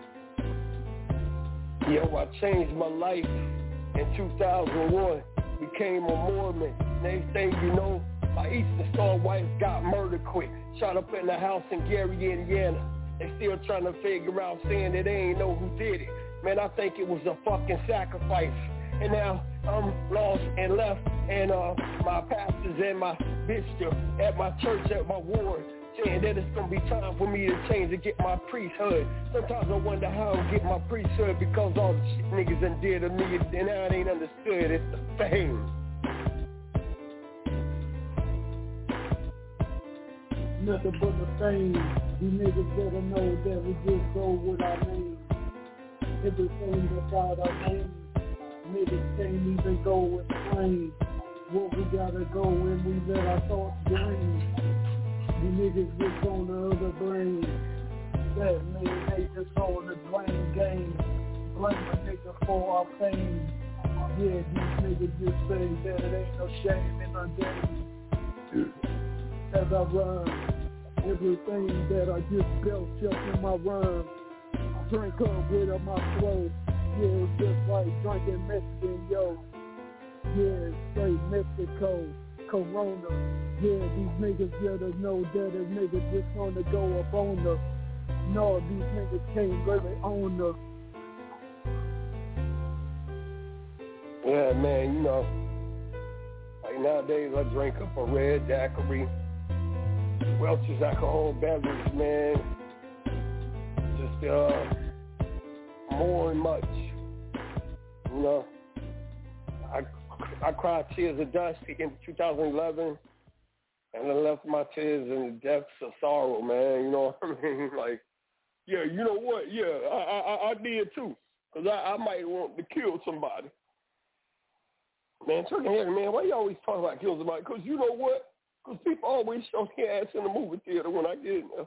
Yo, I changed my life in 2001. Became a Mormon. Next thing you know, my Eastern Star wife got murdered quick. Shot up in the house in Gary, Indiana. They still trying to figure out, saying that they ain't know who did it. Man, I think it was a fucking sacrifice. And now I'm lost and left, and my pastors and my bishop at my church, at my ward, saying that it's going to be time for me to change and get my priesthood. Sometimes I wonder how I'll get my priesthood, because all the shit niggas done did to me, and now it ain't understood. It's the fame. Nothing but the fame. You niggas better know that we just go with our name. Everything about our name. Niggas can't even go explain what we gotta go when we let our thoughts drain. You niggas just on the other brain. That mean they just on the blame game. Blame a nigga for our fame. Yeah, these niggas just say that it ain't no shame in our game. As I rhyme, everything that I just belch up in my rhyme, drink up with my flow. Yeah, it's just like drinking Mexican, yo. Yeah, straight Mexico, Corona. Yeah, these niggas gotta know that a nigga just wanna go up on the. No, these niggas can't really own the. Yeah, man, you know, like nowadays I drink up a red daiquiri, Welch's alcohol beverage, man. Just more and much, you know. I cried tears of dust in 2011, and I left my tears in the depths of sorrow, man. You know what I mean? Like, yeah, you know what? Yeah, I did too, because I might want to kill somebody. Man, Turkey Head, man, why you always talk about killing somebody? Because you know what? Because people always show their ass in the movie theater when I get in there.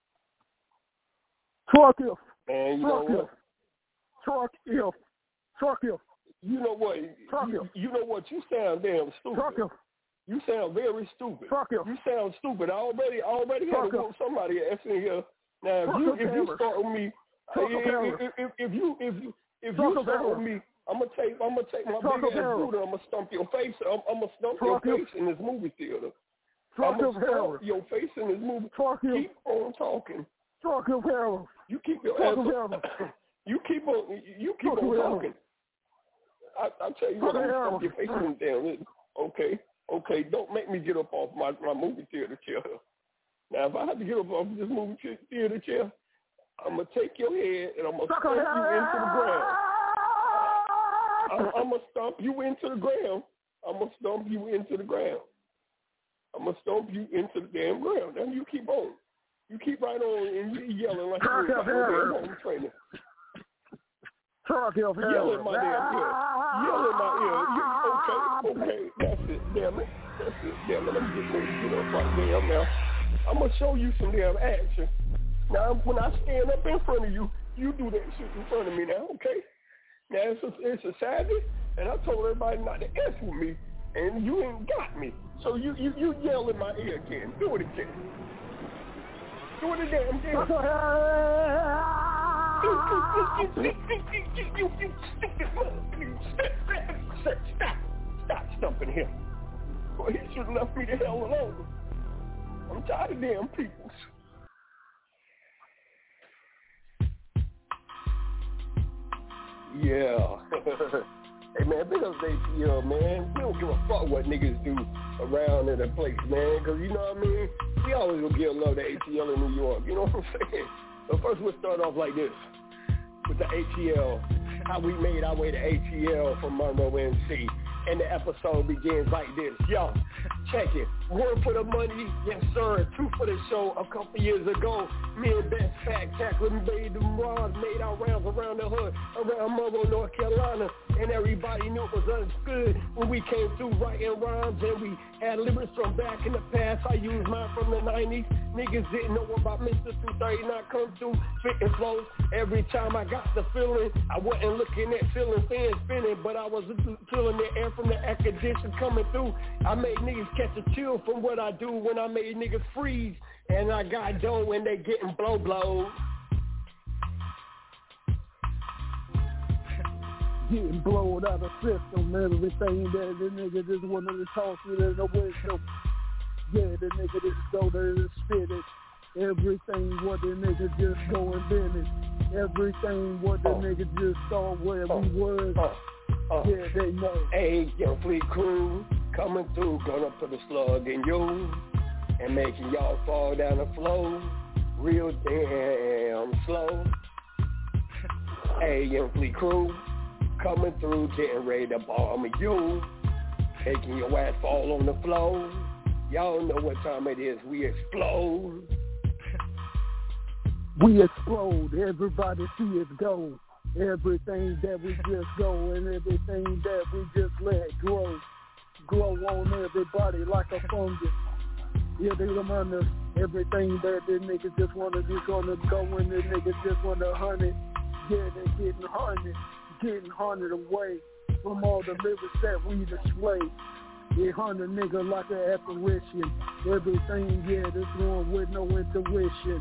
Truck if. Man, you know what? Truck if. You know what? You know what? You sound damn stupid. You sound very stupid. You sound stupid. I already had to want somebody else in here. Now, if you start with me, if you start with me, I'm gonna take my big ass boot and I'm gonna stump your face. I'm gonna stump your face in this movie theater. I'm gonna stump your face in this movie. Keep on talking. You keep your ass. You keep on talking. I tell you what, I'm gonna stump your face in down. Okay. Don't make me get up off my movie theater chair. Now, if I have to get up off this movie theater chair, I'm gonna take your head and I'm gonna stump you into the ground. I'm gonna stomp you into the ground. I'm gonna stomp you into the damn ground. Now you keep on. You keep right on and you yelling like you're home trainer. Yell in my damn ear. Yell in my ear. Okay. That's it. Damn it. Let me get up right there now. I'm gonna show you some damn action. Now, when I stand up in front of you, you do that shit in front of me now, okay? Now, it's a Saturday, and I told everybody not to F with me, and you ain't got me. So you yell in my ear again. Do it again. Do it again. You stupid motherfucker. Stop stumping him. Boy, he should have left me the hell alone. I'm tired of damn people. Yeah. Hey, man, big up ATL, man. We don't give a fuck what niggas do around in the place, man, because you know what I mean? We always gonna give love to ATL in New York, you know what I'm saying? But first we'll start off like this, with the ATL, how we made our way to ATL from Monroe, NC. And the episode begins like this. Yo, check it. One for the money, yes sir, two for the show. A couple years ago, me and Best Fact Tackler made them rods, made our rounds around the hood, around Monroe, North Carolina, and everybody knew it was understood when we came through writing rhymes and we had lyrics from back in the past. I used mine from the 90s. Niggas didn't know about Mr. 239 come through, spitting flows. Every time I got the feeling, I wasn't looking at ceiling fans spinning, but I was feeling the air from the air condition coming through. I made niggas catch a chill from what I do when I made niggas freeze, and I got dough when they getting blow. Getting blown out of system, everything that the nigga just wanted to talk to, there's no wisdom. Yeah, the nigga just go there and spit it. Everything what the nigga just go and business. Everything what the nigga just thought where we was. Yeah, they know. Hey, Young Fleet Crew, coming through, gonna put a slug in you and making y'all fall down the floor real damn slow. Hey, Young Fleet Crew, coming through, getting ready to bomb you, making your ass fall on the floor. Y'all know what time it is. We explode. We explode. Everybody see us go. Everything that we just go and everything that we just let grow. Grow on everybody like a fungus. Yeah, they under everything that the niggas just wanna go and the niggas just wanna hunt it. Yeah, they getting hunted away from all the lyrics that we display. They hunt a nigga like an apparition. Everything, yeah, that's going with no intuition.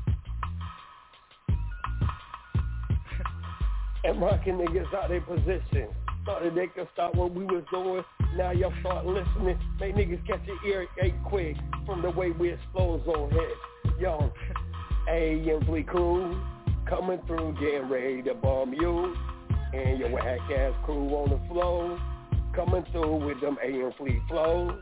And rocking niggas out their position. Thought that they could stop what we was doing. Now y'all start listening. Make niggas catch your ear ache quick from the way we explode on head. Yo, hey, Young Fleet Crew, coming through, getting ready to bomb you and your whack ass crew on the floor. Coming through with them AM Fleet flows.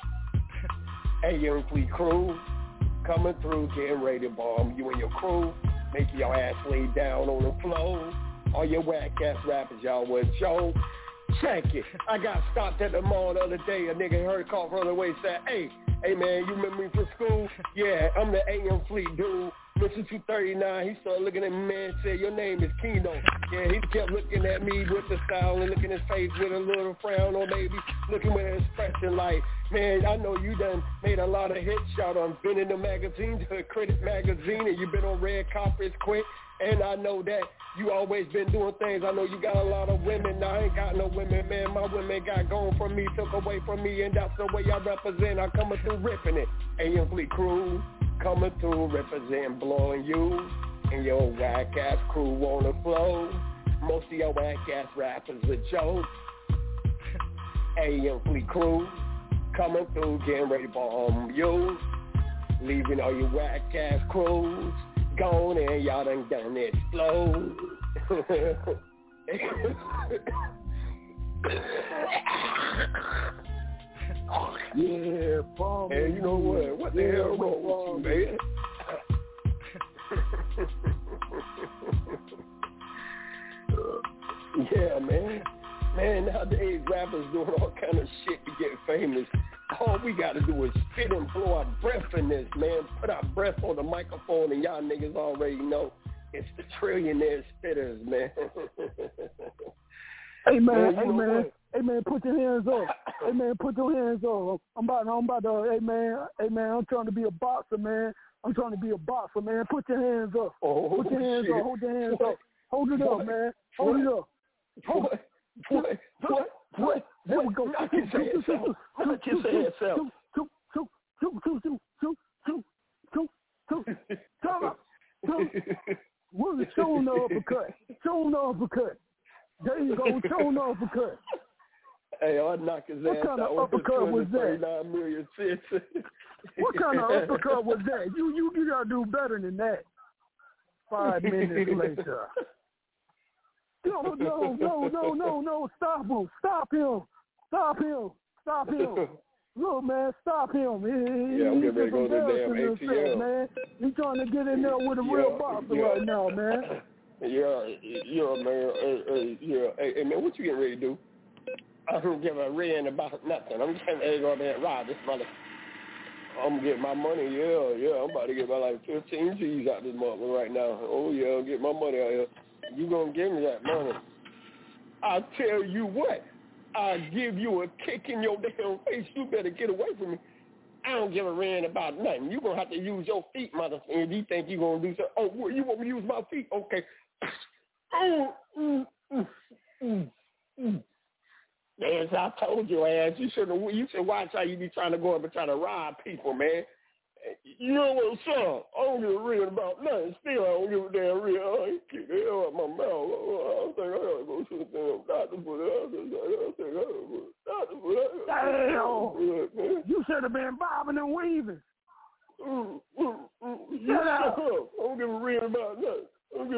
AM Fleet Crew, coming through, getting ready to bomb you and your crew, making your ass lay down on the floor. All your whack-ass rappers, y'all was Joe. Check it. I got stopped at the mall the other day. A nigga heard a call from the way, said, hey man, you remember me from school? Yeah, I'm the AM Fleet dude. Mr. 239, he started looking at me, man, and said, your name is Keno. Yeah, he kept looking at me with the style and looking at his face with a little frown on baby, looking with an expression like, man, I know you done made a lot of hits. Y'all done been in the magazines, Critic Magazine, and you been on red carpets quick. And I know that you always been doing things. I know you got a lot of women. Now I ain't got no women, man. My women got gone from me, took away from me, and that's the way I represent. I'm coming through ripping it. AM Fleet Crew, coming through represent, blowing you and your whack-ass crew on the floor. Most of your whack-ass rappers a joke. AM Fleet Crew, coming through, getting ready to bomb you, leaving all your whack-ass crews gone and y'all done explode. Yeah, bomb. Hey, you know what? What the hell wrong with you, man? Yeah, man. Man, nowadays rappers doing all kind of shit to get famous. All we got to do is spit and blow our breath in this, man. Put our breath on the microphone, and y'all niggas already know it's the trillionaire spitters, man. Hey, man, hey, man, put your hands up. Hey, man, put your hands up. I'm about to, hey, man, I'm trying to be a boxer, man. Put your hands up. Oh, put your hands shit. up. Hold your hands up. Hold it up, man. Hold it up. What? There we go. Knock his ass out. Knock his ass out. Where's the showing the uppercut? Showing the uppercut. There you go. Showing the uppercut. Hey, I'll knock his What ass kind of out. uppercut was that? 39 million cents. What kind of uppercut was that? You gotta do better than that. 5 minutes later. No, stop him. Look, man, stop him. I'm getting ready to go to the damn ATL. Man. He's trying to get in there with a real boxer right now, man. Yeah, man. Hey, man, what you getting ready to do? I don't give a ring about nothing. I'm getting ready to go there and ride this mother. I'm getting my money, yeah. I'm about to get my like 15 G's out this month right now. Oh yeah, I'll get my money out here. You gonna give me that money? I tell you what, I'll give you a kick in your damn face. You better get away from me. I don't give a rant about nothing. You gonna have to use your feet, motherfucker. If you think you gonna do something, oh, well, you want me to use my feet? Okay. As I told your ass, you should watch how you be trying to go up and try to rob people, man. You know what's up? I don't give a real about nothing. Still, I don't give a damn real. I ain't keep the hell out my mouth. I think I gotta go to the damn doctor for that. Damn! You should have been bobbing and weaving. Shut up! I don't give a real about nothing.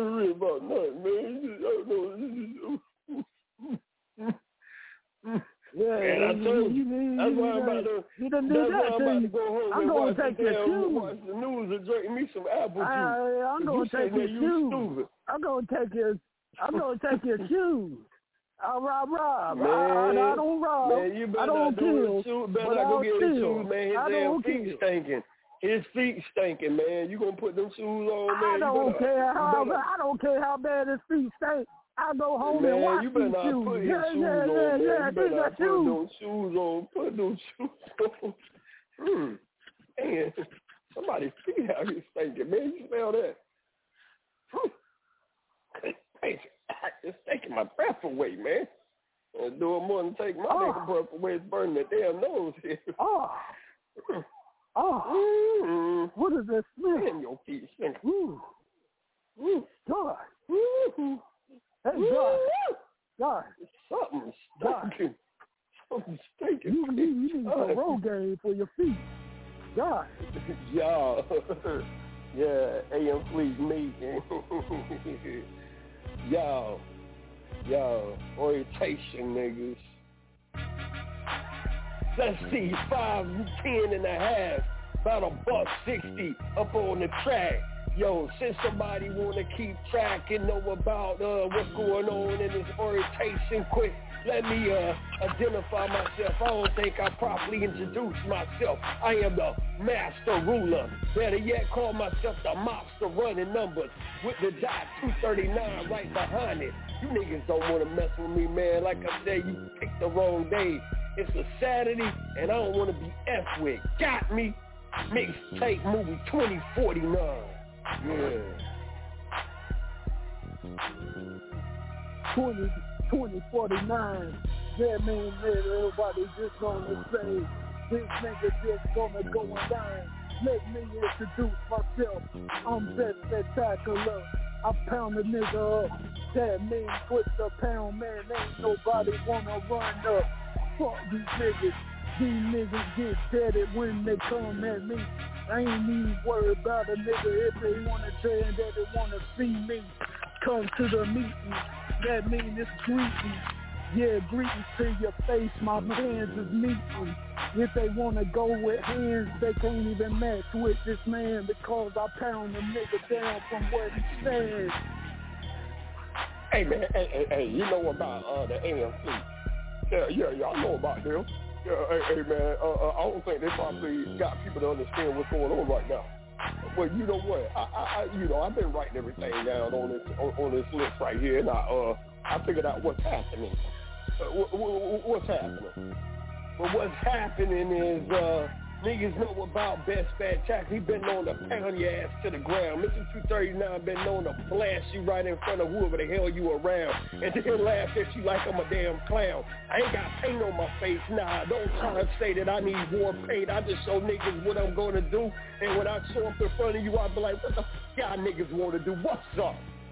Man. Yeah, and I told you, that's why I'm about to go home and watch the news and drink me some apple juice. I'm going to take your shoes. I'm going to take your shoes. I rob. Man, I don't rob. Man, you better I don't kill. Better not go get his shoes, man. His damn feet stinking. His feet stinking, man. You gonna put them shoes on, man? I don't care how bad his feet stink. I go home and wash you better not shoes. put his shoes on, man. You better not put those shoes on. Put those shoes on. Man, somebody's feet out here stinking, man. You smell that? It's taking my breath away, man. It's doing more than take my breath away. It's burning the damn nose here. What is this smell? Man, your feet stinking. God. Hey, God. Something's stinking. Something's stinking. You need some Rogaine for your feet. God. Y'all. Yeah, AM Fleet meet. Y'all, orientation niggas. Let's see, 5'10" and a half, about $1.60 up on the track. Yo, since somebody wanna keep track and know about what's going on in this orientation, quick, let me identify myself. I don't think I properly introduced myself. I am the master ruler. Better yet, call myself the mobster running numbers with the dot 239 right behind it. You niggas don't want to mess with me, man. Like I said, you picked the wrong day. It's a Saturday, and I don't want to be F with. Got me? Mixtape movie 2049. Yeah. 2049. That means that everybody just gonna say this nigga just gonna go and dine. Let me introduce myself. I'm that spectacular. I pound a nigga up. That means put the pound, man. Ain't nobody wanna run up. Fuck these niggas. These niggas get deaded when they come at me. I ain't even worried about a nigga if they wanna tell that they wanna see me. Come to the meeting. That means it's greeting. Yeah, greetings to your face. My hands is meeting. If they wanna go with hands, they can't even match with this man because I pound the nigga down from where he stands. Hey man, hey, you know about the AMC? Yeah, I know about them. Hey man, I don't think they probably got people to understand what's going on right now. But you know what? I've been writing everything down on this list right here, and I figured out what's happening. What's happening? Well, what's happening is niggas know about Best Spectacular. He been known to pound your ass to the ground. Mr. 239 been known to blast you right in front of whoever the hell you around, and then laugh at you like I'm a damn clown. I ain't got paint on my face, nah. Don't try to say that I need war paint. I just show niggas what I'm gonna do, and when I show up in front of you, I be like, what the f*** y'all niggas wanna do? What's up?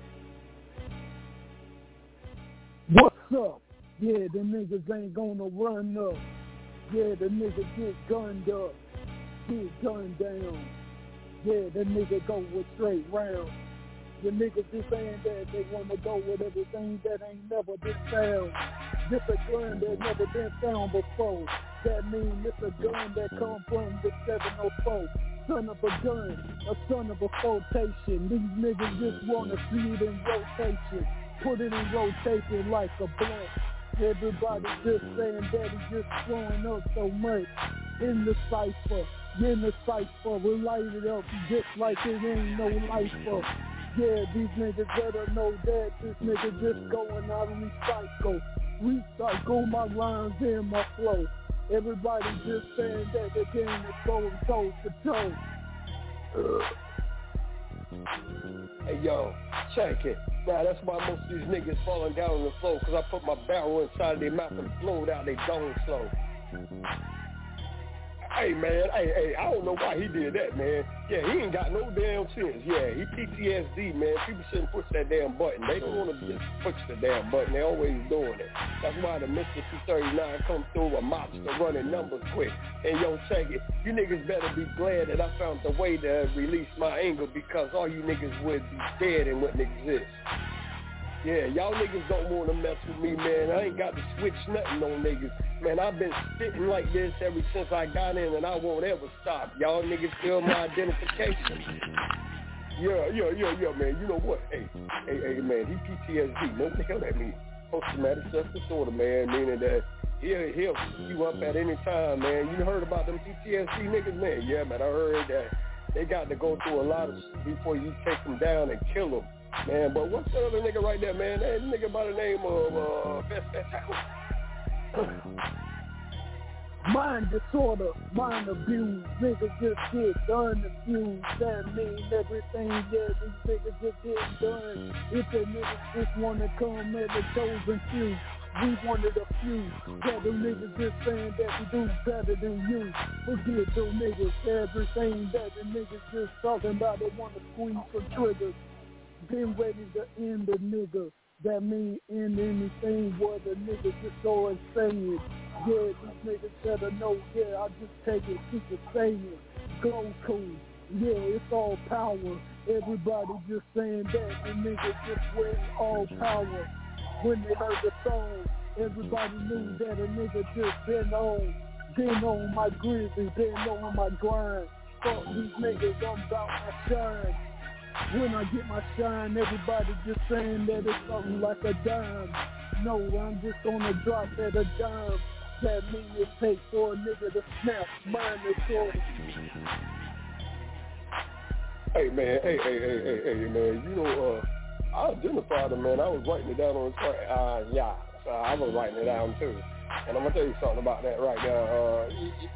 What's up? Yeah, the niggas ain't gonna run up. Yeah, the nigga get gunned up, get gunned down. Yeah, the nigga go with straight round. The niggas be saying that they wanna go with everything that ain't never been found. This a gun that never been found before. That means it's a gun that come from the 704. Son of a gun, a son of a flotation. These niggas just wanna see it in rotation. Put it in rotation like a blunt. Everybody just saying that he's just throwing up so much in the cypher. We light it up just like it ain't no lifer. Yeah, these niggas better know that this nigga just going out and recycle my rhymes and my flow. Everybody just saying that the game is going toe to toe. Hey yo, check it. Now that's why most of these niggas falling down on the floor, cause I put my barrel inside their mouth and blowed out their dome slow. Hey man, hey, I don't know why he did that, man. Yeah, he ain't got no damn sense. Yeah, he PTSD, man. People shouldn't push that damn button. They don't want to just push the damn button. They always doing it. That's why the Mr. 239 come through a mobster running numbers quick. And yo, check it. You niggas better be glad that I found the way to release my anger, because all you niggas would be dead and wouldn't exist. Yeah, y'all niggas don't want to mess with me, man. I ain't got to switch nothing on niggas. Man, I've been spitting like this ever since I got in, and I won't ever stop. Y'all niggas feel my identification. Yeah, man. You know what? Hey, man, he PTSD. Know what the hell that means? Post-traumatic stress disorder, man, meaning that he'll pick you up at any time, man. You heard about them PTSD niggas, man? Yeah, man, I heard that they got to go through a lot of shit before you take them down and kill them. Man, but what's that other nigga right there, man? That nigga by the name of Best Tackle. Mind disorder, mind abuse, niggas just get done abused. That means everything, yeah, these niggas just get done. If the niggas just wanna come at the chosen few, we wanted a few. Yeah, them niggas just saying that we do better than you. Forget them niggas, everything that the niggas just talking about, they wanna squeeze some triggers. Been ready to end the nigga. That mean end anything what the nigga just go and say it. Yeah, these niggas better know, yeah, I just take it, keep it saying. Goku, yeah, it's all power. Everybody just saying that the nigga just wears all power. When they heard the song, everybody knew that a nigga just been on my grizzly, been on my grind. Fuck these niggas, I'm about my shine. When I get my shine, everybody just saying that it's something like a dime. No, I'm just gonna drop at a dime. That means it takes for a nigga to snap, mine is short. Hey man, man, you know, I identified him, man. I was writing it down on his phone. So I was writing it down too. And I'm gonna tell you something about that right now.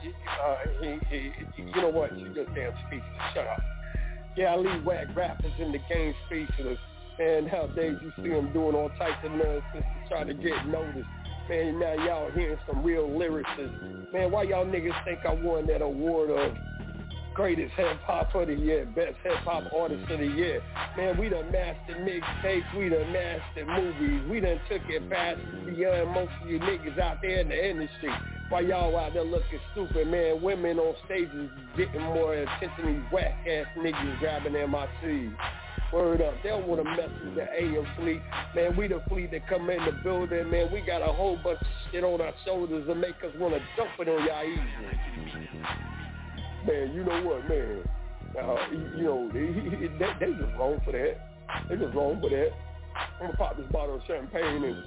You know what? You just damn speechless. Shut up. Yeah, I leave whack rappers in the game speechless. And nowadays you see them doing all types of nonsense to try to get noticed. Man, now y'all hearing some real lyricists. Man, why y'all niggas think I won that award of greatest hip-hop of the year, best hip-hop artist of the year? Man, we done mastered mixtapes, we done mastered movies, we done took it past beyond most of you niggas out there in the industry. Why y'all out there looking stupid, man? Women on stages getting more attention than these whack-ass niggas grabbing MICs. Word up, they don't want to mess with the AM fleet. Man, we the fleet that come in the building, man. We got a whole bunch of shit on our shoulders to make us want to dump it on y'all easily. Man, you know what, man? You know, they just wrong for that. They just wrong for that. I'm going to pop this bottle of champagne and...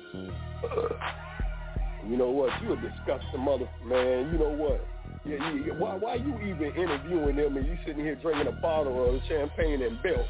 you know what? You a disgusting mother, man. You know what? Yeah, why you even interviewing them and you sitting here drinking a bottle of champagne and belch?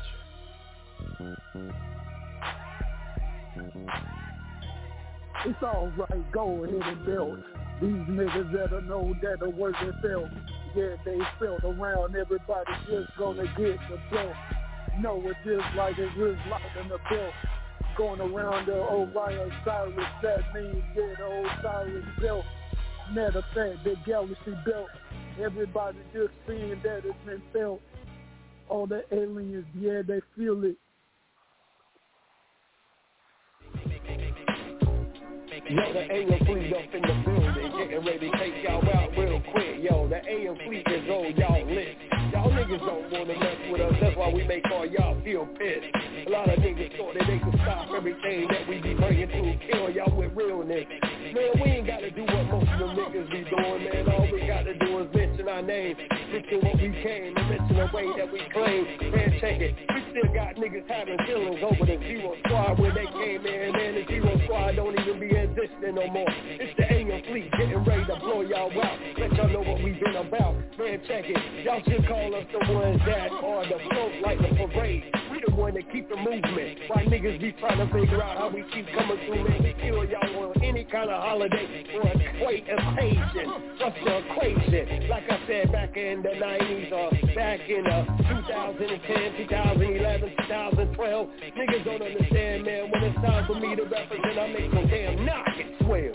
It's all right, go ahead and belch. These niggas that know that the work they felt. Yeah, they felt around, everybody just gonna get the belt. No, it's just like it was like in the belt. Going around the Orion Cyrus, that means yeah, the old Cyrus belt. Matter of fact, the galaxy belt. Everybody just seeing that it's been felt. All the aliens, yeah, they feel it. Yo, the AM fleet up in the building, getting ready to take y'all out real quick. Yo, the AM fleet is on y'all lit. Y'all niggas don't want to mess with us. That's why we make all y'all feel pissed. A lot of niggas thought that they could stop everything that we be bringing to kill y'all with realness. Man, we ain't got to do what most of them niggas be doing, man. All we got to do is mention our name, mention what we came, and mention the way that we claim. Man, check it. We still got niggas having feelings over the Zero Squad when they came in. Man, the Zero Squad don't even be existing no more. It's the AM Fleet getting ready to blow y'all out. Let y'all know what we been about. Man, check it. Y'all should call us the ones that are the float like the parade. We the one that keep the movement. Why niggas be trying to figure out how we keep coming through, man. We kill y'all on any kind of holiday or equation. What's the equation? Like I said, back in the 90s or back in 2010, 2011, 2012, niggas don't understand, man. When it's time for me to represent, I make some damn knockets swell.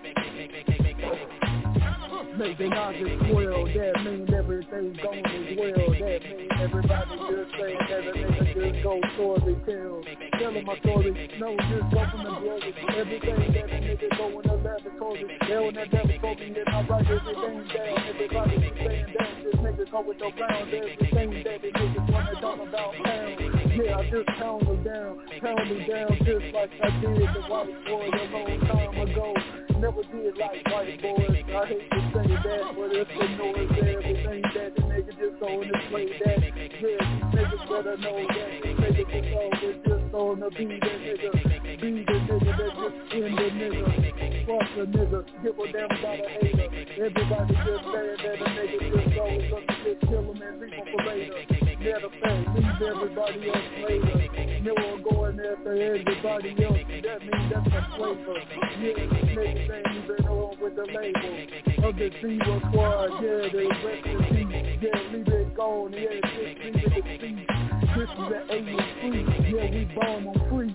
Make the knockers swell, that mean everything's going as well. That mean everybody just saying that a nigga just go storytell. Telling my story, no, just go from the glory. Everything that a nigga go in the laboratory. Hell in that laboratory, and I write everything down. Everybody just saying that this nigga go with the round. Everything that the niggas wanna talk about pound. Yeah, I just pound them down just like I did the white boy a long time ago. Never did like white boys. I hate to say that, but if they know it's everything that the nigga just go and display that. Yeah, these niggas better know that these niggas is always just on the be the nigga that just in the nigga. Fuck the nigga, give a damn about a hater. Everybody just saying that a nigga just always up to just kill him and leave him for later. Matter of fact, leave everybody else later. No one going after everybody else. That means that's a flavor. Yeah, these niggas ain't even on with the label of the Zero Squad. Yeah, they rest in peace. Yeah, leave it gone. Yeah, just leave it in peace. This is the AM Fleet. Yeah, we bomb them free.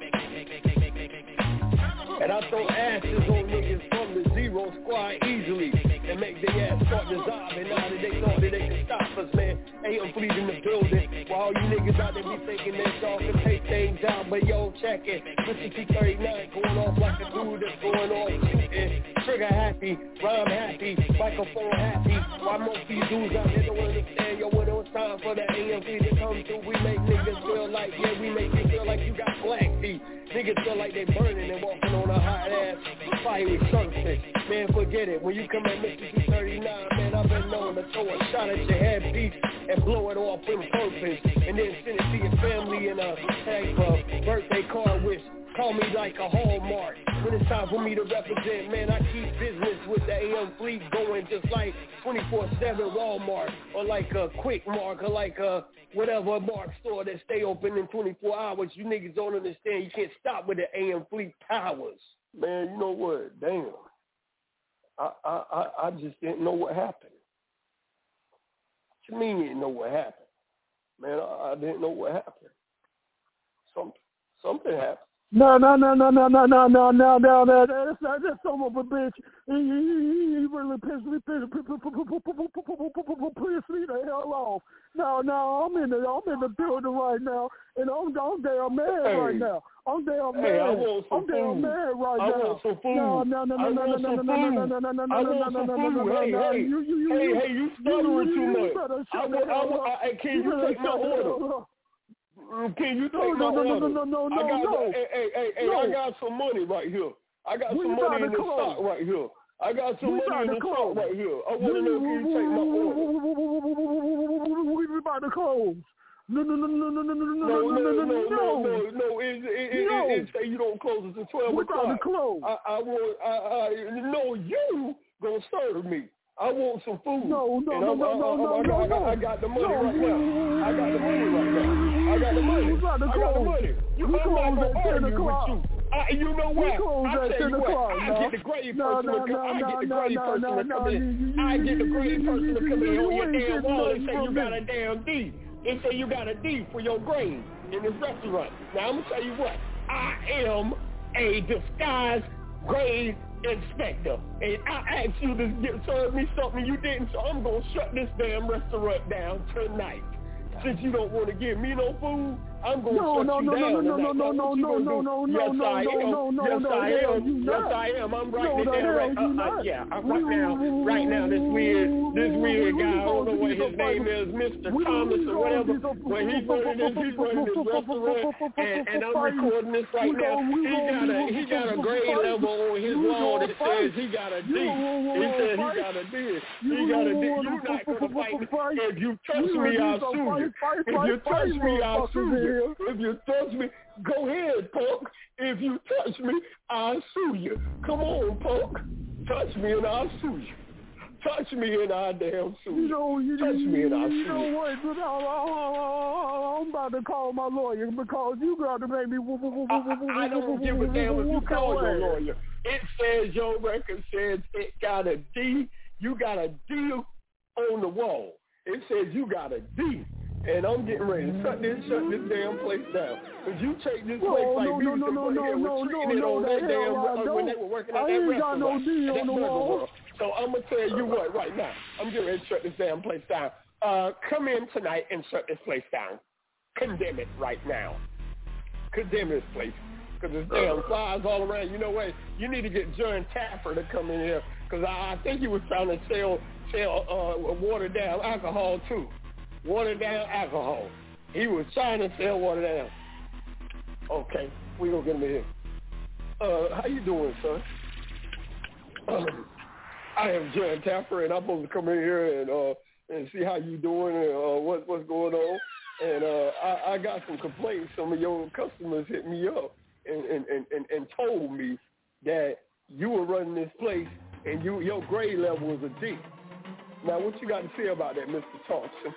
And I throw ashes on niggas from the Zero Squad easily and make their ass start dissolving now that they thought that they could stop us, man. AM Fleet in the building. While all you niggas out there be thinking that y'all can take things down, but yo, check it. Mr. 239 going off like a dude that's going off shooting. Trigger happy, rhyme happy, microphone happy. Why most of these dudes out there don't understand, yo, when it was time for the AM Fleet to come through, we make niggas feel like, yeah, we make you feel like you got black feet. Niggas feel like they burning and walking on a hot ass fiery surface. Man, forget it. When you come at Mr. 239, man, I've been known to throw a shot at your headpiece and blow it off in purpose, and then send it to your family in a type of birthday card wish. Call me like a Hallmark. When it's time for me to represent, man, I keep business with the AM Fleet going just like 24/7 Walmart or like a Quick Mark or like a whatever Mark store that stay open in 24 hours. You niggas don't understand. You can't stop with the AM Fleet powers. Man, you know what? Damn. I just didn't know what happened. What you mean you didn't know what happened? Man, I didn't know what happened. Something happened. No, that's some of a bitch. He really pissed me the hell off. No, I'm in the building right now, and I'm damn mad right now. I'm damn mad. I want some food. Damn mad right now. I want some food. Hey, you stuttering too much. Can you take my order? Can you take my order? No. I got some money right here. I got some money in the stock right here. I want to know, can you take my order? We about to close. No. It say you don't close until 12 o'clock. We about to close. You gonna serve me. I want some food. No. I got the money right now. I got the money. I'm not gonna argue with you. You know what? I tell you what. I get the grave person to come. I get the grave person to come in on your damn wall and say you got a damn D. They say you got a D for your grave in this restaurant. Now I'm gonna tell you what. I am a disguised grave inspector, and I asked you to serve me something you didn't, so I'm gonna shut this damn restaurant down tonight. Since you don't want to give me no food, I'm going to shut you down. Yes, I am. I'm writing it down right now. This weird guy, I don't know what his name is, Mr. Thomas or whatever, but he's running this restaurant, and I'm recording this right now. He got a grade level on his wall that says he got a D. He said he got a D. He got a D. You're not going to fight me. If you touch me, I'll sue you. If you touch me, I'll sue you. If you touch me, go ahead, punk. If you touch me, I'll sue you. Come on, punk. Touch me and I'll sue you. Touch me and I'll damn sue you. Touch me and I'll sue you. You know what? I'm about to call my lawyer because you got to make me. I don't give a damn if you call your lawyer. It says your record says it got a D. You got a D on the wall. It says you got a D. And I'm getting ready to shut this damn place down. Because you take this place like we was treating it on that damn when they were working at that restaurant. No D on the wall. So I'm going to tell you what right now. I'm getting ready to shut this damn place down. Come in tonight and shut this place down. Condemn it right now. Condemn this place. Because there's damn flies all around. You know what? You need to get John Taffer to come in here. Because I think he was trying to sell watered down alcohol too. Watered down alcohol. He was trying to sell watered down. Okay, we gonna get him in here. How you doing, son? I am John Taffer, and I'm supposed to come in here and see how you doing and what's going on. And I got some complaints. Some of your customers hit me up and told me that you were running this place and your grade level was a D. Now, what you got to say about that, Mr. Thompson?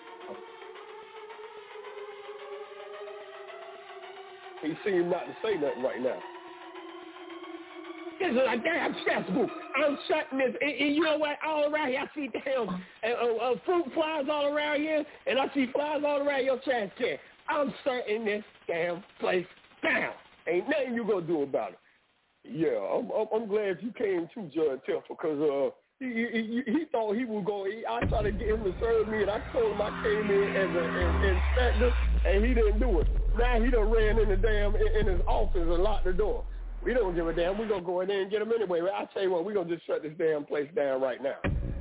He seemed not to say nothing right now. This is a damn cesspool. I'm shutting this. And you know what? All around here, I see damn fruit flies all around here, and I see flies all around your trash can. I'm shutting this damn place down. Ain't nothing you gonna do about it. Yeah, I'm glad you came to Judge Temple because he thought he would go. I tried to get him to serve me, and I told him I came in as an inspector, and he didn't do it. Now he done ran in his office and locked the door. We don't give a damn. We're going to go in there and get him anyway. But I tell you what, we're going to just shut this damn place down right now.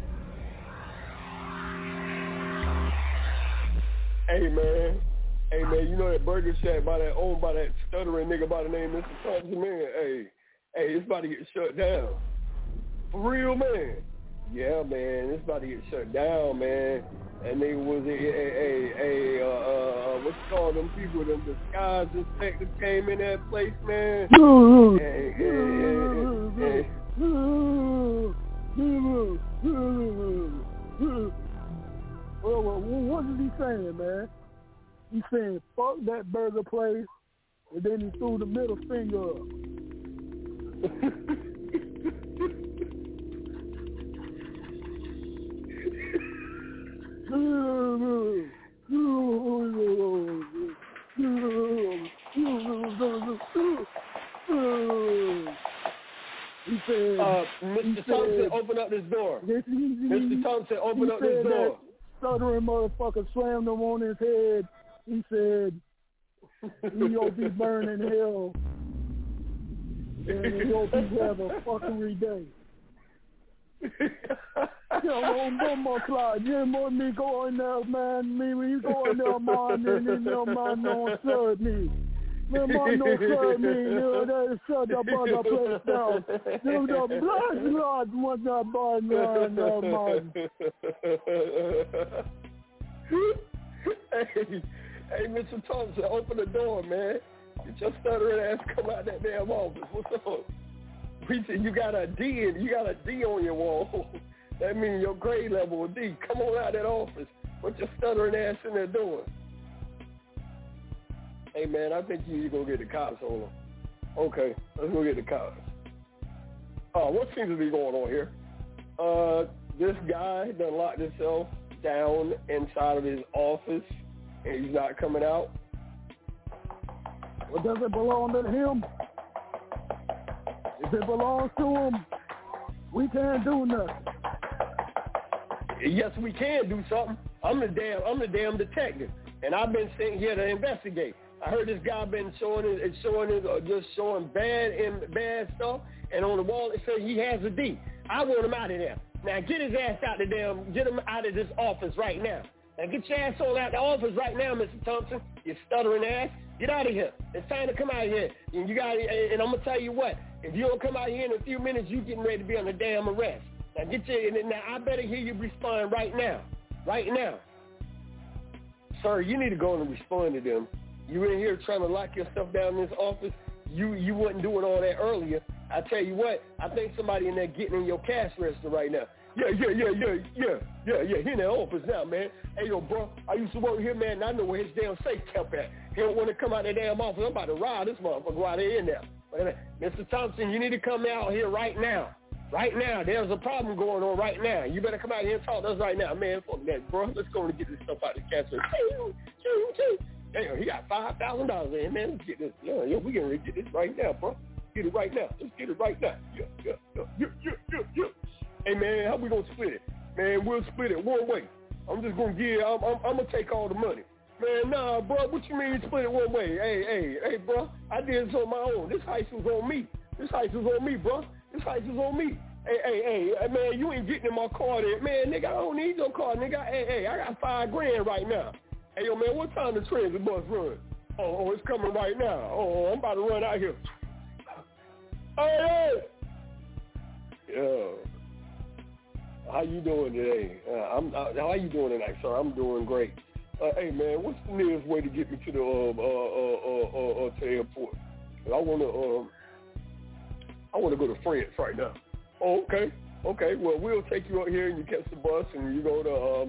Hey, man, you know that burger shack owned by that stuttering nigga by the name of Mr. Thompson, man? Hey, it's about to get shut down. For real, man. Yeah, man, it's about to get shut down, man. And they was what's it called, them people, them disguised inspectors came in that place, man. Well, what is he saying, man? He's saying, fuck that burger place, and then he threw the middle finger up. He said, Mr. Thompson, open up this door. Mr. Thompson, open up this door. Stuttering motherfucker slammed him on his head. He said, you'll be burning in hell. And you'll be have a fucking day. Yo, no more Clyde. You ain't more me go in there, man. Me when you go in there, man, and no man don't serve me. Man, don't serve me. You know, shut the bugger place down. You the blood want that boy, man. Hey, Mr. Thompson, open the door, man. Get your stuttering ass come out that damn office. What's up? We said you got a D on your wall. That means your grade level is D. Come on out of that office. What your stuttering ass in there doing? Hey, man, I think you need to go get the cops on him. Okay, let's go get the cops. What seems to be going on here? This guy done locked himself down inside of his office, and he's not coming out. Well, does it belong to him? If it belongs to him, we can't do nothing. Yes, we can do something. I'm the damn detective, and I've been sitting here to investigate. I heard this guy been showing bad stuff, and on the wall it says he has a D. I want him out of there. Now get his ass out of there. Get him out of this office right now. Now get your ass on out the office right now, Mr. Thompson. You stuttering ass. Get out of here. It's time to come out of here. And and I'm gonna tell you what. If you don't come out here in a few minutes, you getting ready to be on the damn arrest. Now now I better hear you respond right now. Right now. Sir, you need to go and respond to them. You in here trying to lock yourself down in this office. You wasn't doing all that earlier. I tell you what, I think somebody in there getting in your cash register right now. Yeah. He in that office now, man. Hey, yo, bro, I used to work here, man, and I know where his damn safe kept at. He don't want to come out of the damn office. I'm about to rob this motherfucker while they're in there. Mr. Thompson, you need to come out here right now. Right now. There's a problem going on right now. You better come out here and talk to us right now, man. Fuck that, bro. Let's go and get this stuff out of the cash register. Damn, he got $5,000 in, man. Let's get this. Yeah, we can get this right now, bro. Get it right now. Let's get it right now. Yeah. Hey, man, how we going to split it? Man, we'll split it one way. I'm just going to I'm going to take all the money. Man, nah, bro, what you mean you split it one way? Hey, bro, I did this on my own. This heist was on me. This heist was on me, bro. This heist was on me. Hey, man, you ain't getting in my car there. Man, nigga, I don't need your car, nigga. Hey, I got $5,000 right now. Hey, yo, man, what time the transit bus run? Oh, it's coming right now. Oh, I'm about to run out here. Hey! Yo. How you doing today? How you doing tonight, sir? I'm doing great. Hey, man, what's the nearest way to get me to the to the airport? I want to go to France right now. Oh, okay. Well, we'll take you out here and you catch the bus and you go to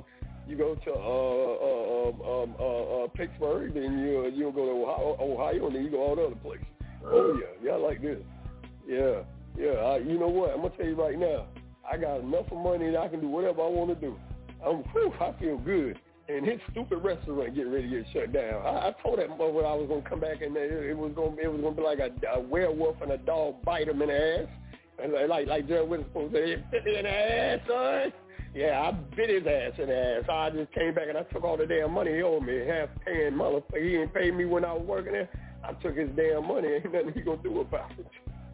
Pittsburgh, then you'll go to Ohio, and then you go all the other places. Oh yeah, I like this. Yeah. You know what? I'm gonna tell you right now. I got enough of money that I can do whatever I want to do. I feel good. And his stupid restaurant getting ready to get shut down. I told that mother I was gonna come back and it was gonna be like a werewolf and a dog bite him in the ass. And like Jerry Witherspoon said, "It bit me in the ass, son." Yeah, I bit his ass in the ass. So I just came back and I took all the damn money he owed me. Half paying motherfucker. He didn't pay me when I was working there. I took his damn money. Ain't nothing he gonna do about it.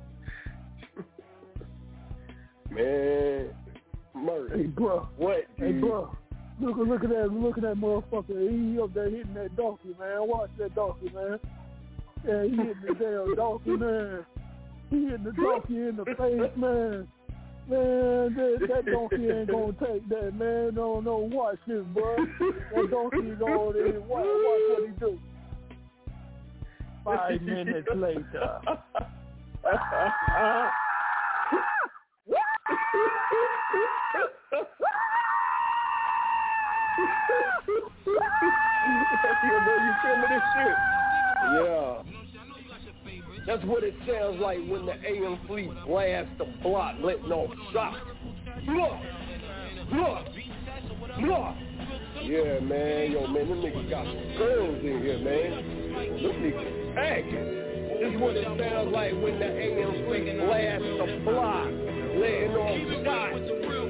Man, murder. Hey, bro. What, dude? Hey, bro. Look at that motherfucker. He up there hitting that donkey, man. Watch that donkey, man. Yeah, he hitting the damn donkey, man. He hitting the donkey in the face, man. Man, that donkey ain't gonna take that, man. No, watch this, bro. That donkey going in. Watch what he do. 5 minutes later. You feel me, this shit? Yeah. That's what it sounds like when the AM fleet blasts the block, letting off shots. Look. Yeah, man. Yo, man, them niggas got some girls in here, man. Them niggas packing. This is what it sounds like when the AM fleet blasts the block, letting off shots.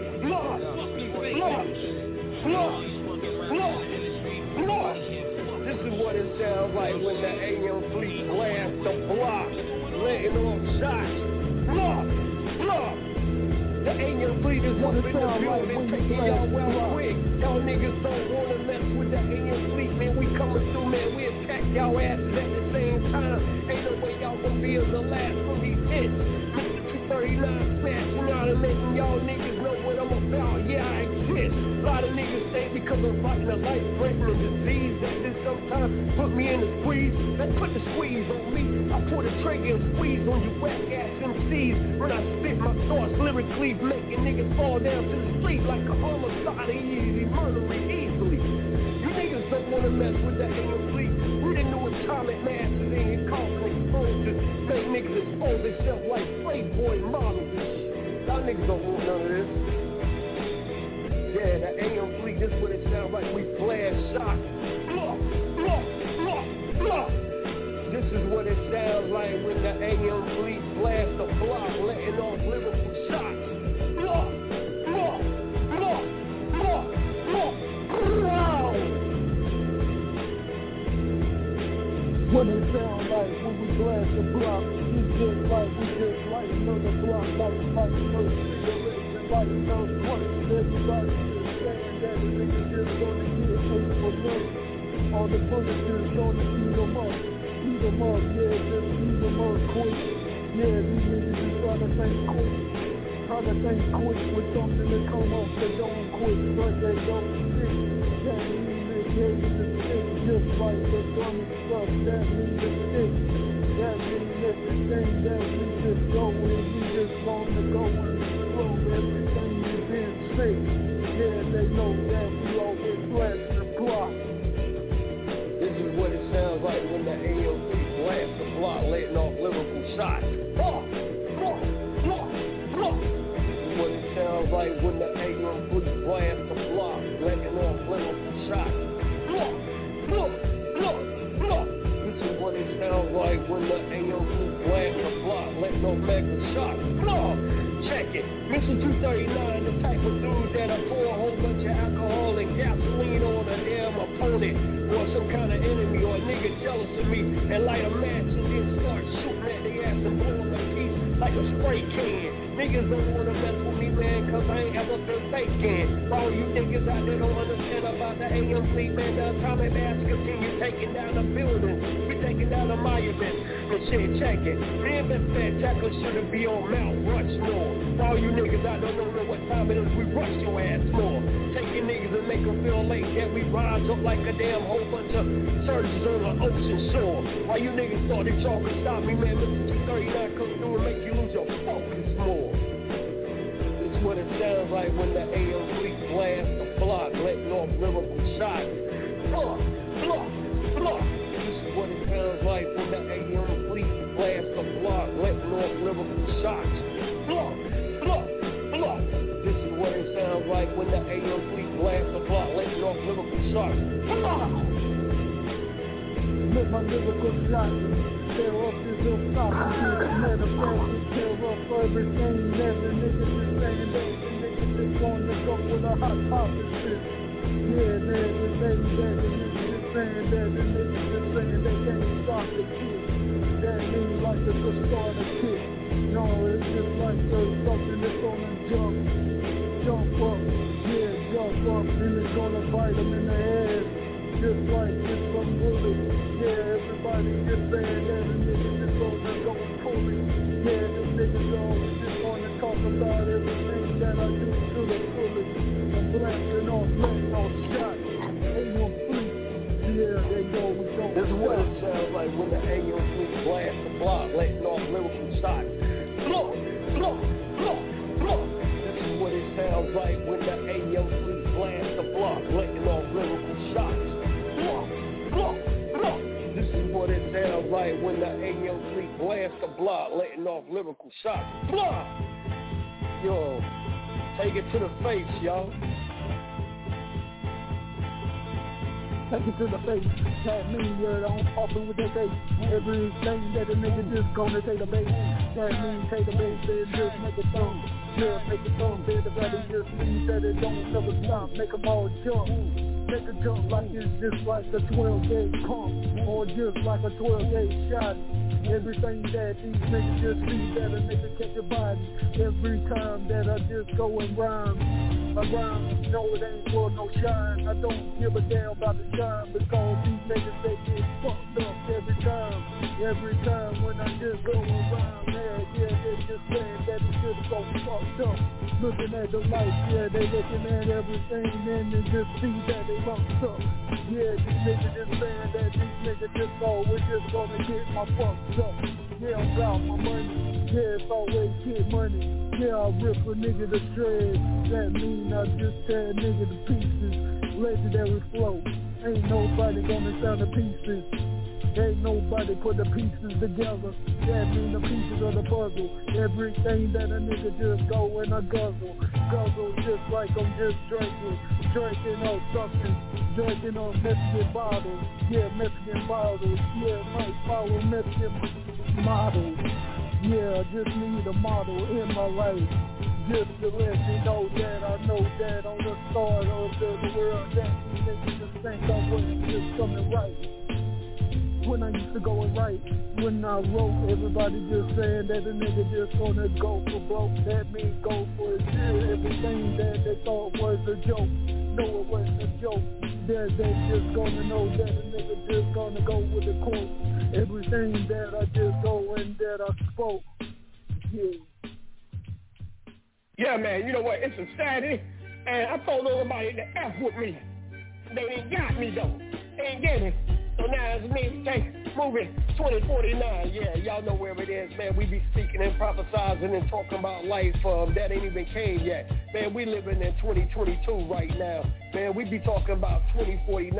Look. This is what it sounds like when the AM fleet blasts the block, letting off shots. Look. The AM fleet is up in the building, taking y'all well quick. Y'all niggas don't want to mess with the AM fleet, man. We coming through, man. We attack y'all asses at the same time. Ain't no way y'all gonna be the last from these hits. Mr. 239 smashing out and making y'all niggas know what I'm about. Yeah, I exist. A lot of niggas think because I'm fighting a life-threatening disease that this sometimes put me in the squeeze. Let's put the squeeze on me. I pour the trigger and squeeze on you whack-ass MCs. When I spit my thoughts lyrically, making niggas fall down to the street like a homicide, easy, murdering easily. You niggas don't want to mess with that AM fleet. We the new atomic masters in here causing explosions. Make niggas expose themselves like Playboy models and shit. Y'all niggas don't want none of this. Yeah, the AM fleet, this is what it sounds like. We blast shots. Look. This is what it sounds like when the AM fleet blasts the block, letting off lyrical shots. Look. what it sound like when we blast the block. It's just like we just lighten up the block like no cigarettes and lighten up work. Everybody just saying that the niggas just gonna get ate for lunch. All the bullets just gonna eat them up. Eat them up, yeah, just eat them up quick. Yeah, these niggas just try to think quick. Try to think quick with something to come up. They don't quit, but they don't stick. That means they gave it the stick. Just like the dummy stuff, that means the stick. That means everything that we just go with, we just want to go and flow. Everything we've been sick. Yeah, they know that we always blast the block. This is what it sounds like when the AOC blast the block, letting off lyrical shots. This is what it sounds like when the AOC blast the block, letting off lyrical shots. This is what it sounds like when the AOC blast the block, letting off mega shots. Check it. Mr. 239, the type of dude that'll pour a whole bunch of alcohol and gasoline on a damn opponent or some kind of enemy or a nigga jealous of me and light a match and then start shooting at their ass and blow them to pieces like a spray can. Niggas don't want to mess with me, man, cause I ain't ever been faking. All you niggas out there don't understand about the AMC, man, the atomic mass continue taking down the buildings. We taking down the monuments and shit, check it. Me and Miss Fat Jackal shouldn't be on Mount Rushmore. All you niggas out there don't know what time it is, we rush your ass more. Take your niggas and make them feel late, that we rise up like a damn whole bunch of surges on the ocean shore. Why you niggas thought that y'all could stop me, man, Mr. 239 come through and make you lose your focus more. This is what it sounds like when the AOC blast the block, letting off lyrical shots. This is what it sounds like when the AOC blast the block, letting off lyrical shots. This is what it sounds like when the AOC blast the block, letting off lyrical shots. Let my lyrical shots tear up this little stop. Matter of fact, tear up everything that the niggas is saying. That the niggas is going to go with a hot topic shit. Yeah, there's the thing that the niggas is saying. That the niggas is saying they can't stop the shit. That means like the start of shit. No, it's just like something that's gonna jump up, yeah, jump up, and it's gonna bite them in the head, just like it's some bullet. Yeah, everybody just saying that the niggas is gonna go and pull it. Yeah, the niggas always just gonna talk about everything that I do to the fullest. I'm blasting off, letting off shots. Ain't no free. Yeah, they go, we go. This is what it sounds like when the AOC blast the block, letting off lyrical shots. This is what it sounds like when the AOC blast the block, letting off lyrical shots. This is what it sounds like when the AOC blast the block, letting off lyrical shots. Yo, take it to the face, y'all. Take it to the face. That means you're on open with that face. Everything that a nigga just gonna take a bait. That means take a bait, then just make it thump. Yeah, make it thump. Everybody just means that it don't never stop. Make them all jump. Make it jump like it's just like a 12-gauge pump. Or just like a 12-gauge shot. Everything that these niggas just see that a nigga catch a body. Every time that I just go and rhyme. My rhyme, no it ain't for no shine. I don't give a damn about the shine. Because these niggas they get fucked up every time. Every time when I just go and rhyme. Yeah, they just saying that it just so fucked up. Looking at the lights, yeah, they looking at everything. And they just see that they fucked up. Yeah, these niggas just saying that these niggas just know we're just gonna get my fucked up. Yeah, I'm about my money. Yeah, it's always get money. Yeah, I rip a nigga to shreds. That mean I just tear a nigga to pieces. Legendary flow. Ain't nobody gonna sound the pieces. Ain't nobody put the pieces together. That mean the pieces of the puzzle. Everything that a nigga just go and a guzzle. Guzzle just like I'm just drinking. Drinking on something. Drinking on Mexican bottles. Yeah, Mexican bottles. Yeah, might follow Mexican models. Yeah, I just need a model in my life. Just to let me know that I know that on the start of the world that these niggas just think I wasn't just coming right. when I used to go and write. When I wrote, everybody just saying that the nigga just gonna go for broke. That means go for his shit. Everything that they thought was a joke, no, it wasn't a joke. They just gonna know that the nigga just gonna go with the quote. Everything that I just go and that I spoke. Yeah. Yeah, man, you know what? It's a Saturday, and I told everybody to F with me. They ain't got me, though. They ain't getting it. So now it's me, moving 2049. Yeah, y'all know where it is, man. We be speaking and prophesizing and talking about life that ain't even came yet. Man, we living in 2022 right now. Man, we be talking about 2049,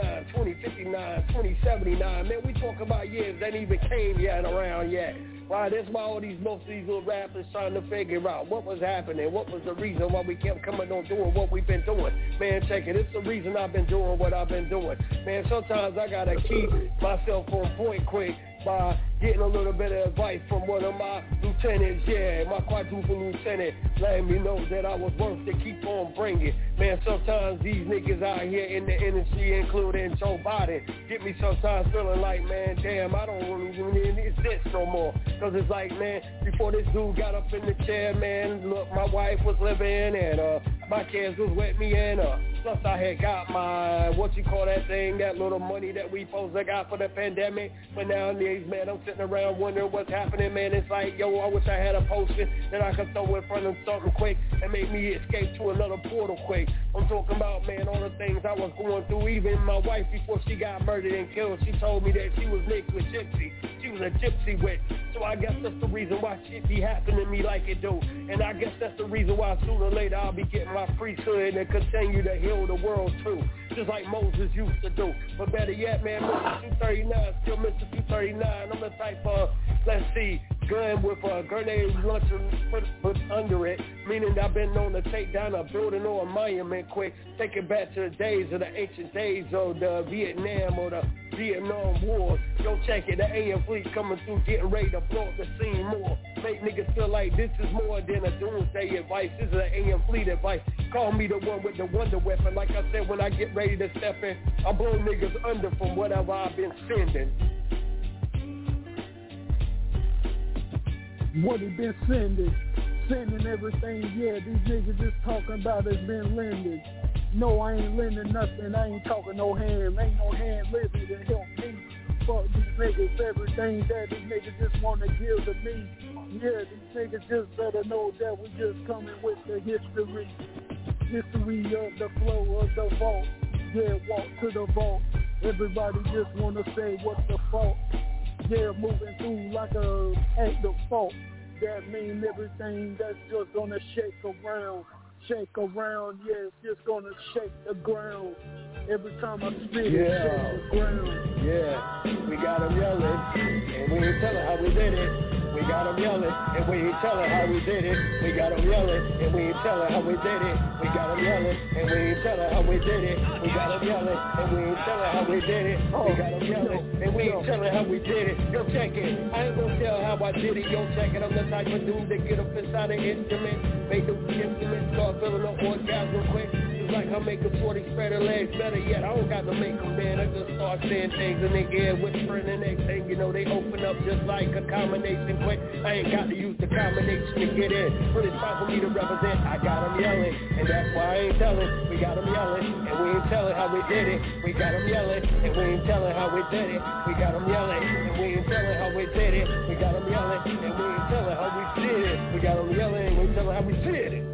2059, 2079. Man, we talking about years that ain't even came yet around yet. Why, that's why most of these little rappers trying to figure out what was happening, what was the reason why we kept coming on doing what we've been doing. Man, check it. It's the reason I've been doing what I've been doing. Man, sometimes I got to keep myself on point quick by getting a little bit of advice from one of my lieutenants, yeah, my quadruple lieutenant, letting me know that I was worth to keep on bringing. Man, sometimes these niggas out here in the industry, including Joe Biden, get me sometimes feeling like, man, damn, I don't really even exist no more. Because it's like, man, before this dude got up in the chair, man, look, my wife was living and my kids was with me and plus I had got my, what you call that thing, that little money that we supposed to got for the pandemic. But nowadays, man, I'm sitting around wondering what's happening, man. It's like, yo, I wish I had a potion that I could throw in front of something quick and make me escape to another portal quick. I'm talking about, man, all the things I was going through. Even my wife, before she got murdered and killed, she told me that she was mixed with gypsy. She was a gypsy witch. So I guess that's the reason why shit be happening to me like it do. And I guess that's the reason why sooner or later I'll be getting my priesthood and continue to heal the world too. Just like Moses used to do. But better yet, man, Mr. 239, still Mr. 239. I'm the type of, let's see, gun with a grenade launcher put under it, meaning I've been known to take down a building or a monument quick, take it back to the days of the ancient days of the Vietnam or the Vietnam War. Yo, check it, the AM fleet coming through, getting ready to blow up the scene more. Make niggas feel like this is more than a doomsday advice. This is an AM fleet advice. Call me the one with the wonder weapon. Like I said, when I get ready to step in, I blow niggas under from whatever I've been sending. What he been sending everything, yeah, these niggas just talking about has been lending. No, I ain't lending nothing, I ain't talking no hand, ain't no hand living to help me. Fuck these niggas, everything that these niggas just wanna give to me. Yeah, these niggas just better know that we just coming with the history of the flow of the vault. Yeah, walk to the vault. Everybody just wanna say what's the fault. Yeah, moving through like a act of fault. That mean everything that's just gonna shake around, yeah, it's just gonna shake the ground. Every time I spit it, shake the ground. Yeah, we got them yelling, and we ain't telling how we did it. We got them yelling, and we ain't telling how we did it. We got them yelling, and we ain't telling how we did it. We got them yelling, and we ain't telling how we did it. We got them yelling, and we ain't telling how we did it. We got them yelling, and we ain't telling how we did it. Yo, check it. I ain't gonna tell how I did it. Yo, check it. I'm the type of dude that get up inside an instrument, make the instrument start filling up orgasm quick. It's like I make a shorty spread her legs. Better yet, I don't got to make them, man. I just start saying things in their ear, whispering, and next thing you know, they open up just like a combination quick. I ain't got to use the combination to get in, but it's time for me to represent. I got them yelling, and that's why I ain't telling. We got them yelling, and we ain't telling how we did it. We got them yelling, and we ain't telling how we did it. We got them yelling, and we ain't telling how we did it. We got them yelling, and we ain't telling how we did it. We got them yelling, and we ain't telling how we did it.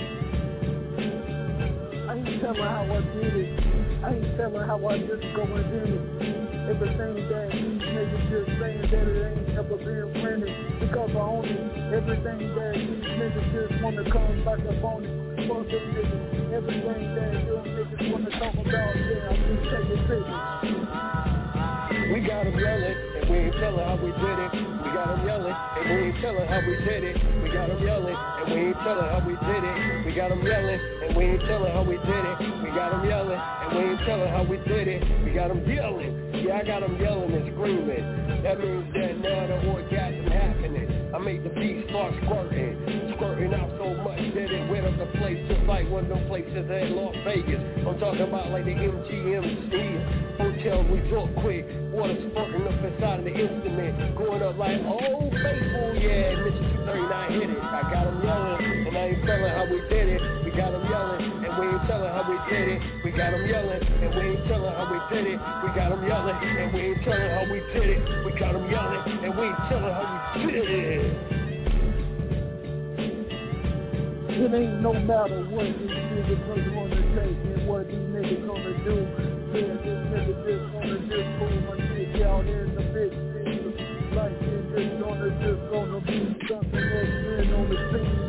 I ain't telling how I did it. I ain't telling how I just go and did it. Everything that these niggas just saying that it ain't never been printed because I own it. Everything that these niggas just wanna come back up on it. Fuck them niggas. Everything that you niggas wanna talk about, yeah, I'm just taking pictures. We got them yelling, and we ain't telling how we did it. We got them yelling, and we ain't telling how we did it. We got them yelling, and we ain't telling how we did it. We got them yelling, and we ain't telling how we did it. We got them yelling, and we ain't telling how we did it. We got them yelling. Yeah, I got them yelling and screaming. That means that now the orgasm happening. I make the beat start squirting out so much that it wet up the place just like one of them places at Las Vegas. I'm talking about like the MGM Hotel Resort quick. Water sparking up inside of the instrument. Going up like, oh, faithful, yeah. Mr. 239 hit it. I got them yelling, and I ain't telling how we did it. We got them yelling, and we ain't telling how we did it. We got them yelling, and we ain't telling how we did it. We got them yelling, and we ain't telling how we did it. We got them yelling, and we ain't telling how we did it. It ain't no matter what these niggas gonna take and what these niggas gonna do. Yeah, this nigga just gonna just pull my dick out in the big city. Like it's just gonna be something that's been on the scene.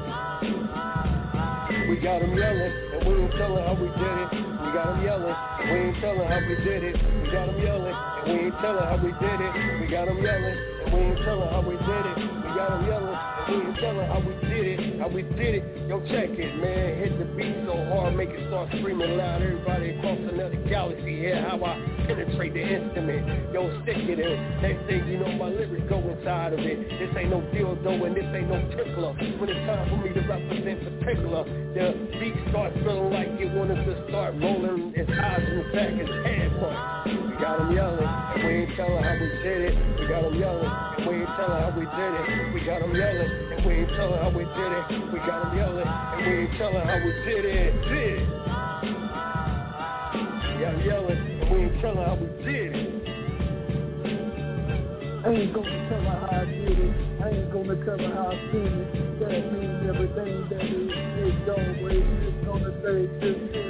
We got them yelling, and we ain't telling how we did it. We got them yelling, and we ain't telling how we did it. We got them yelling, and we ain't telling how we did it. We got them yelling, and we ain't telling how we did it. We got them yelling, and we ain't telling how we did it. How we did it. Yo, check it, man. Hit the beat so hard, make it start screaming loud. Everybody across another galaxy hear how I penetrate the instrument. Yo, stick it in. Next thing you know, my lyrics go inside of it. This ain't no dildo and this ain't no tickler. When it's time for me to represent particular, the beat starts feeling like it wanted to start rolling its eyes in the back of its head. We got them yelling, and we ain't telling how we did it. We got them yelling, and we ain't telling how we did it. We got them yelling, and we ain't telling how we did it. We got them yelling, and we ain't telling how we did it. We got them yelling, and we ain't telling how we did it. I ain't gonna tell her how I did it. I ain't gonna tell her how I seen it. That means everything that is always just gonna say just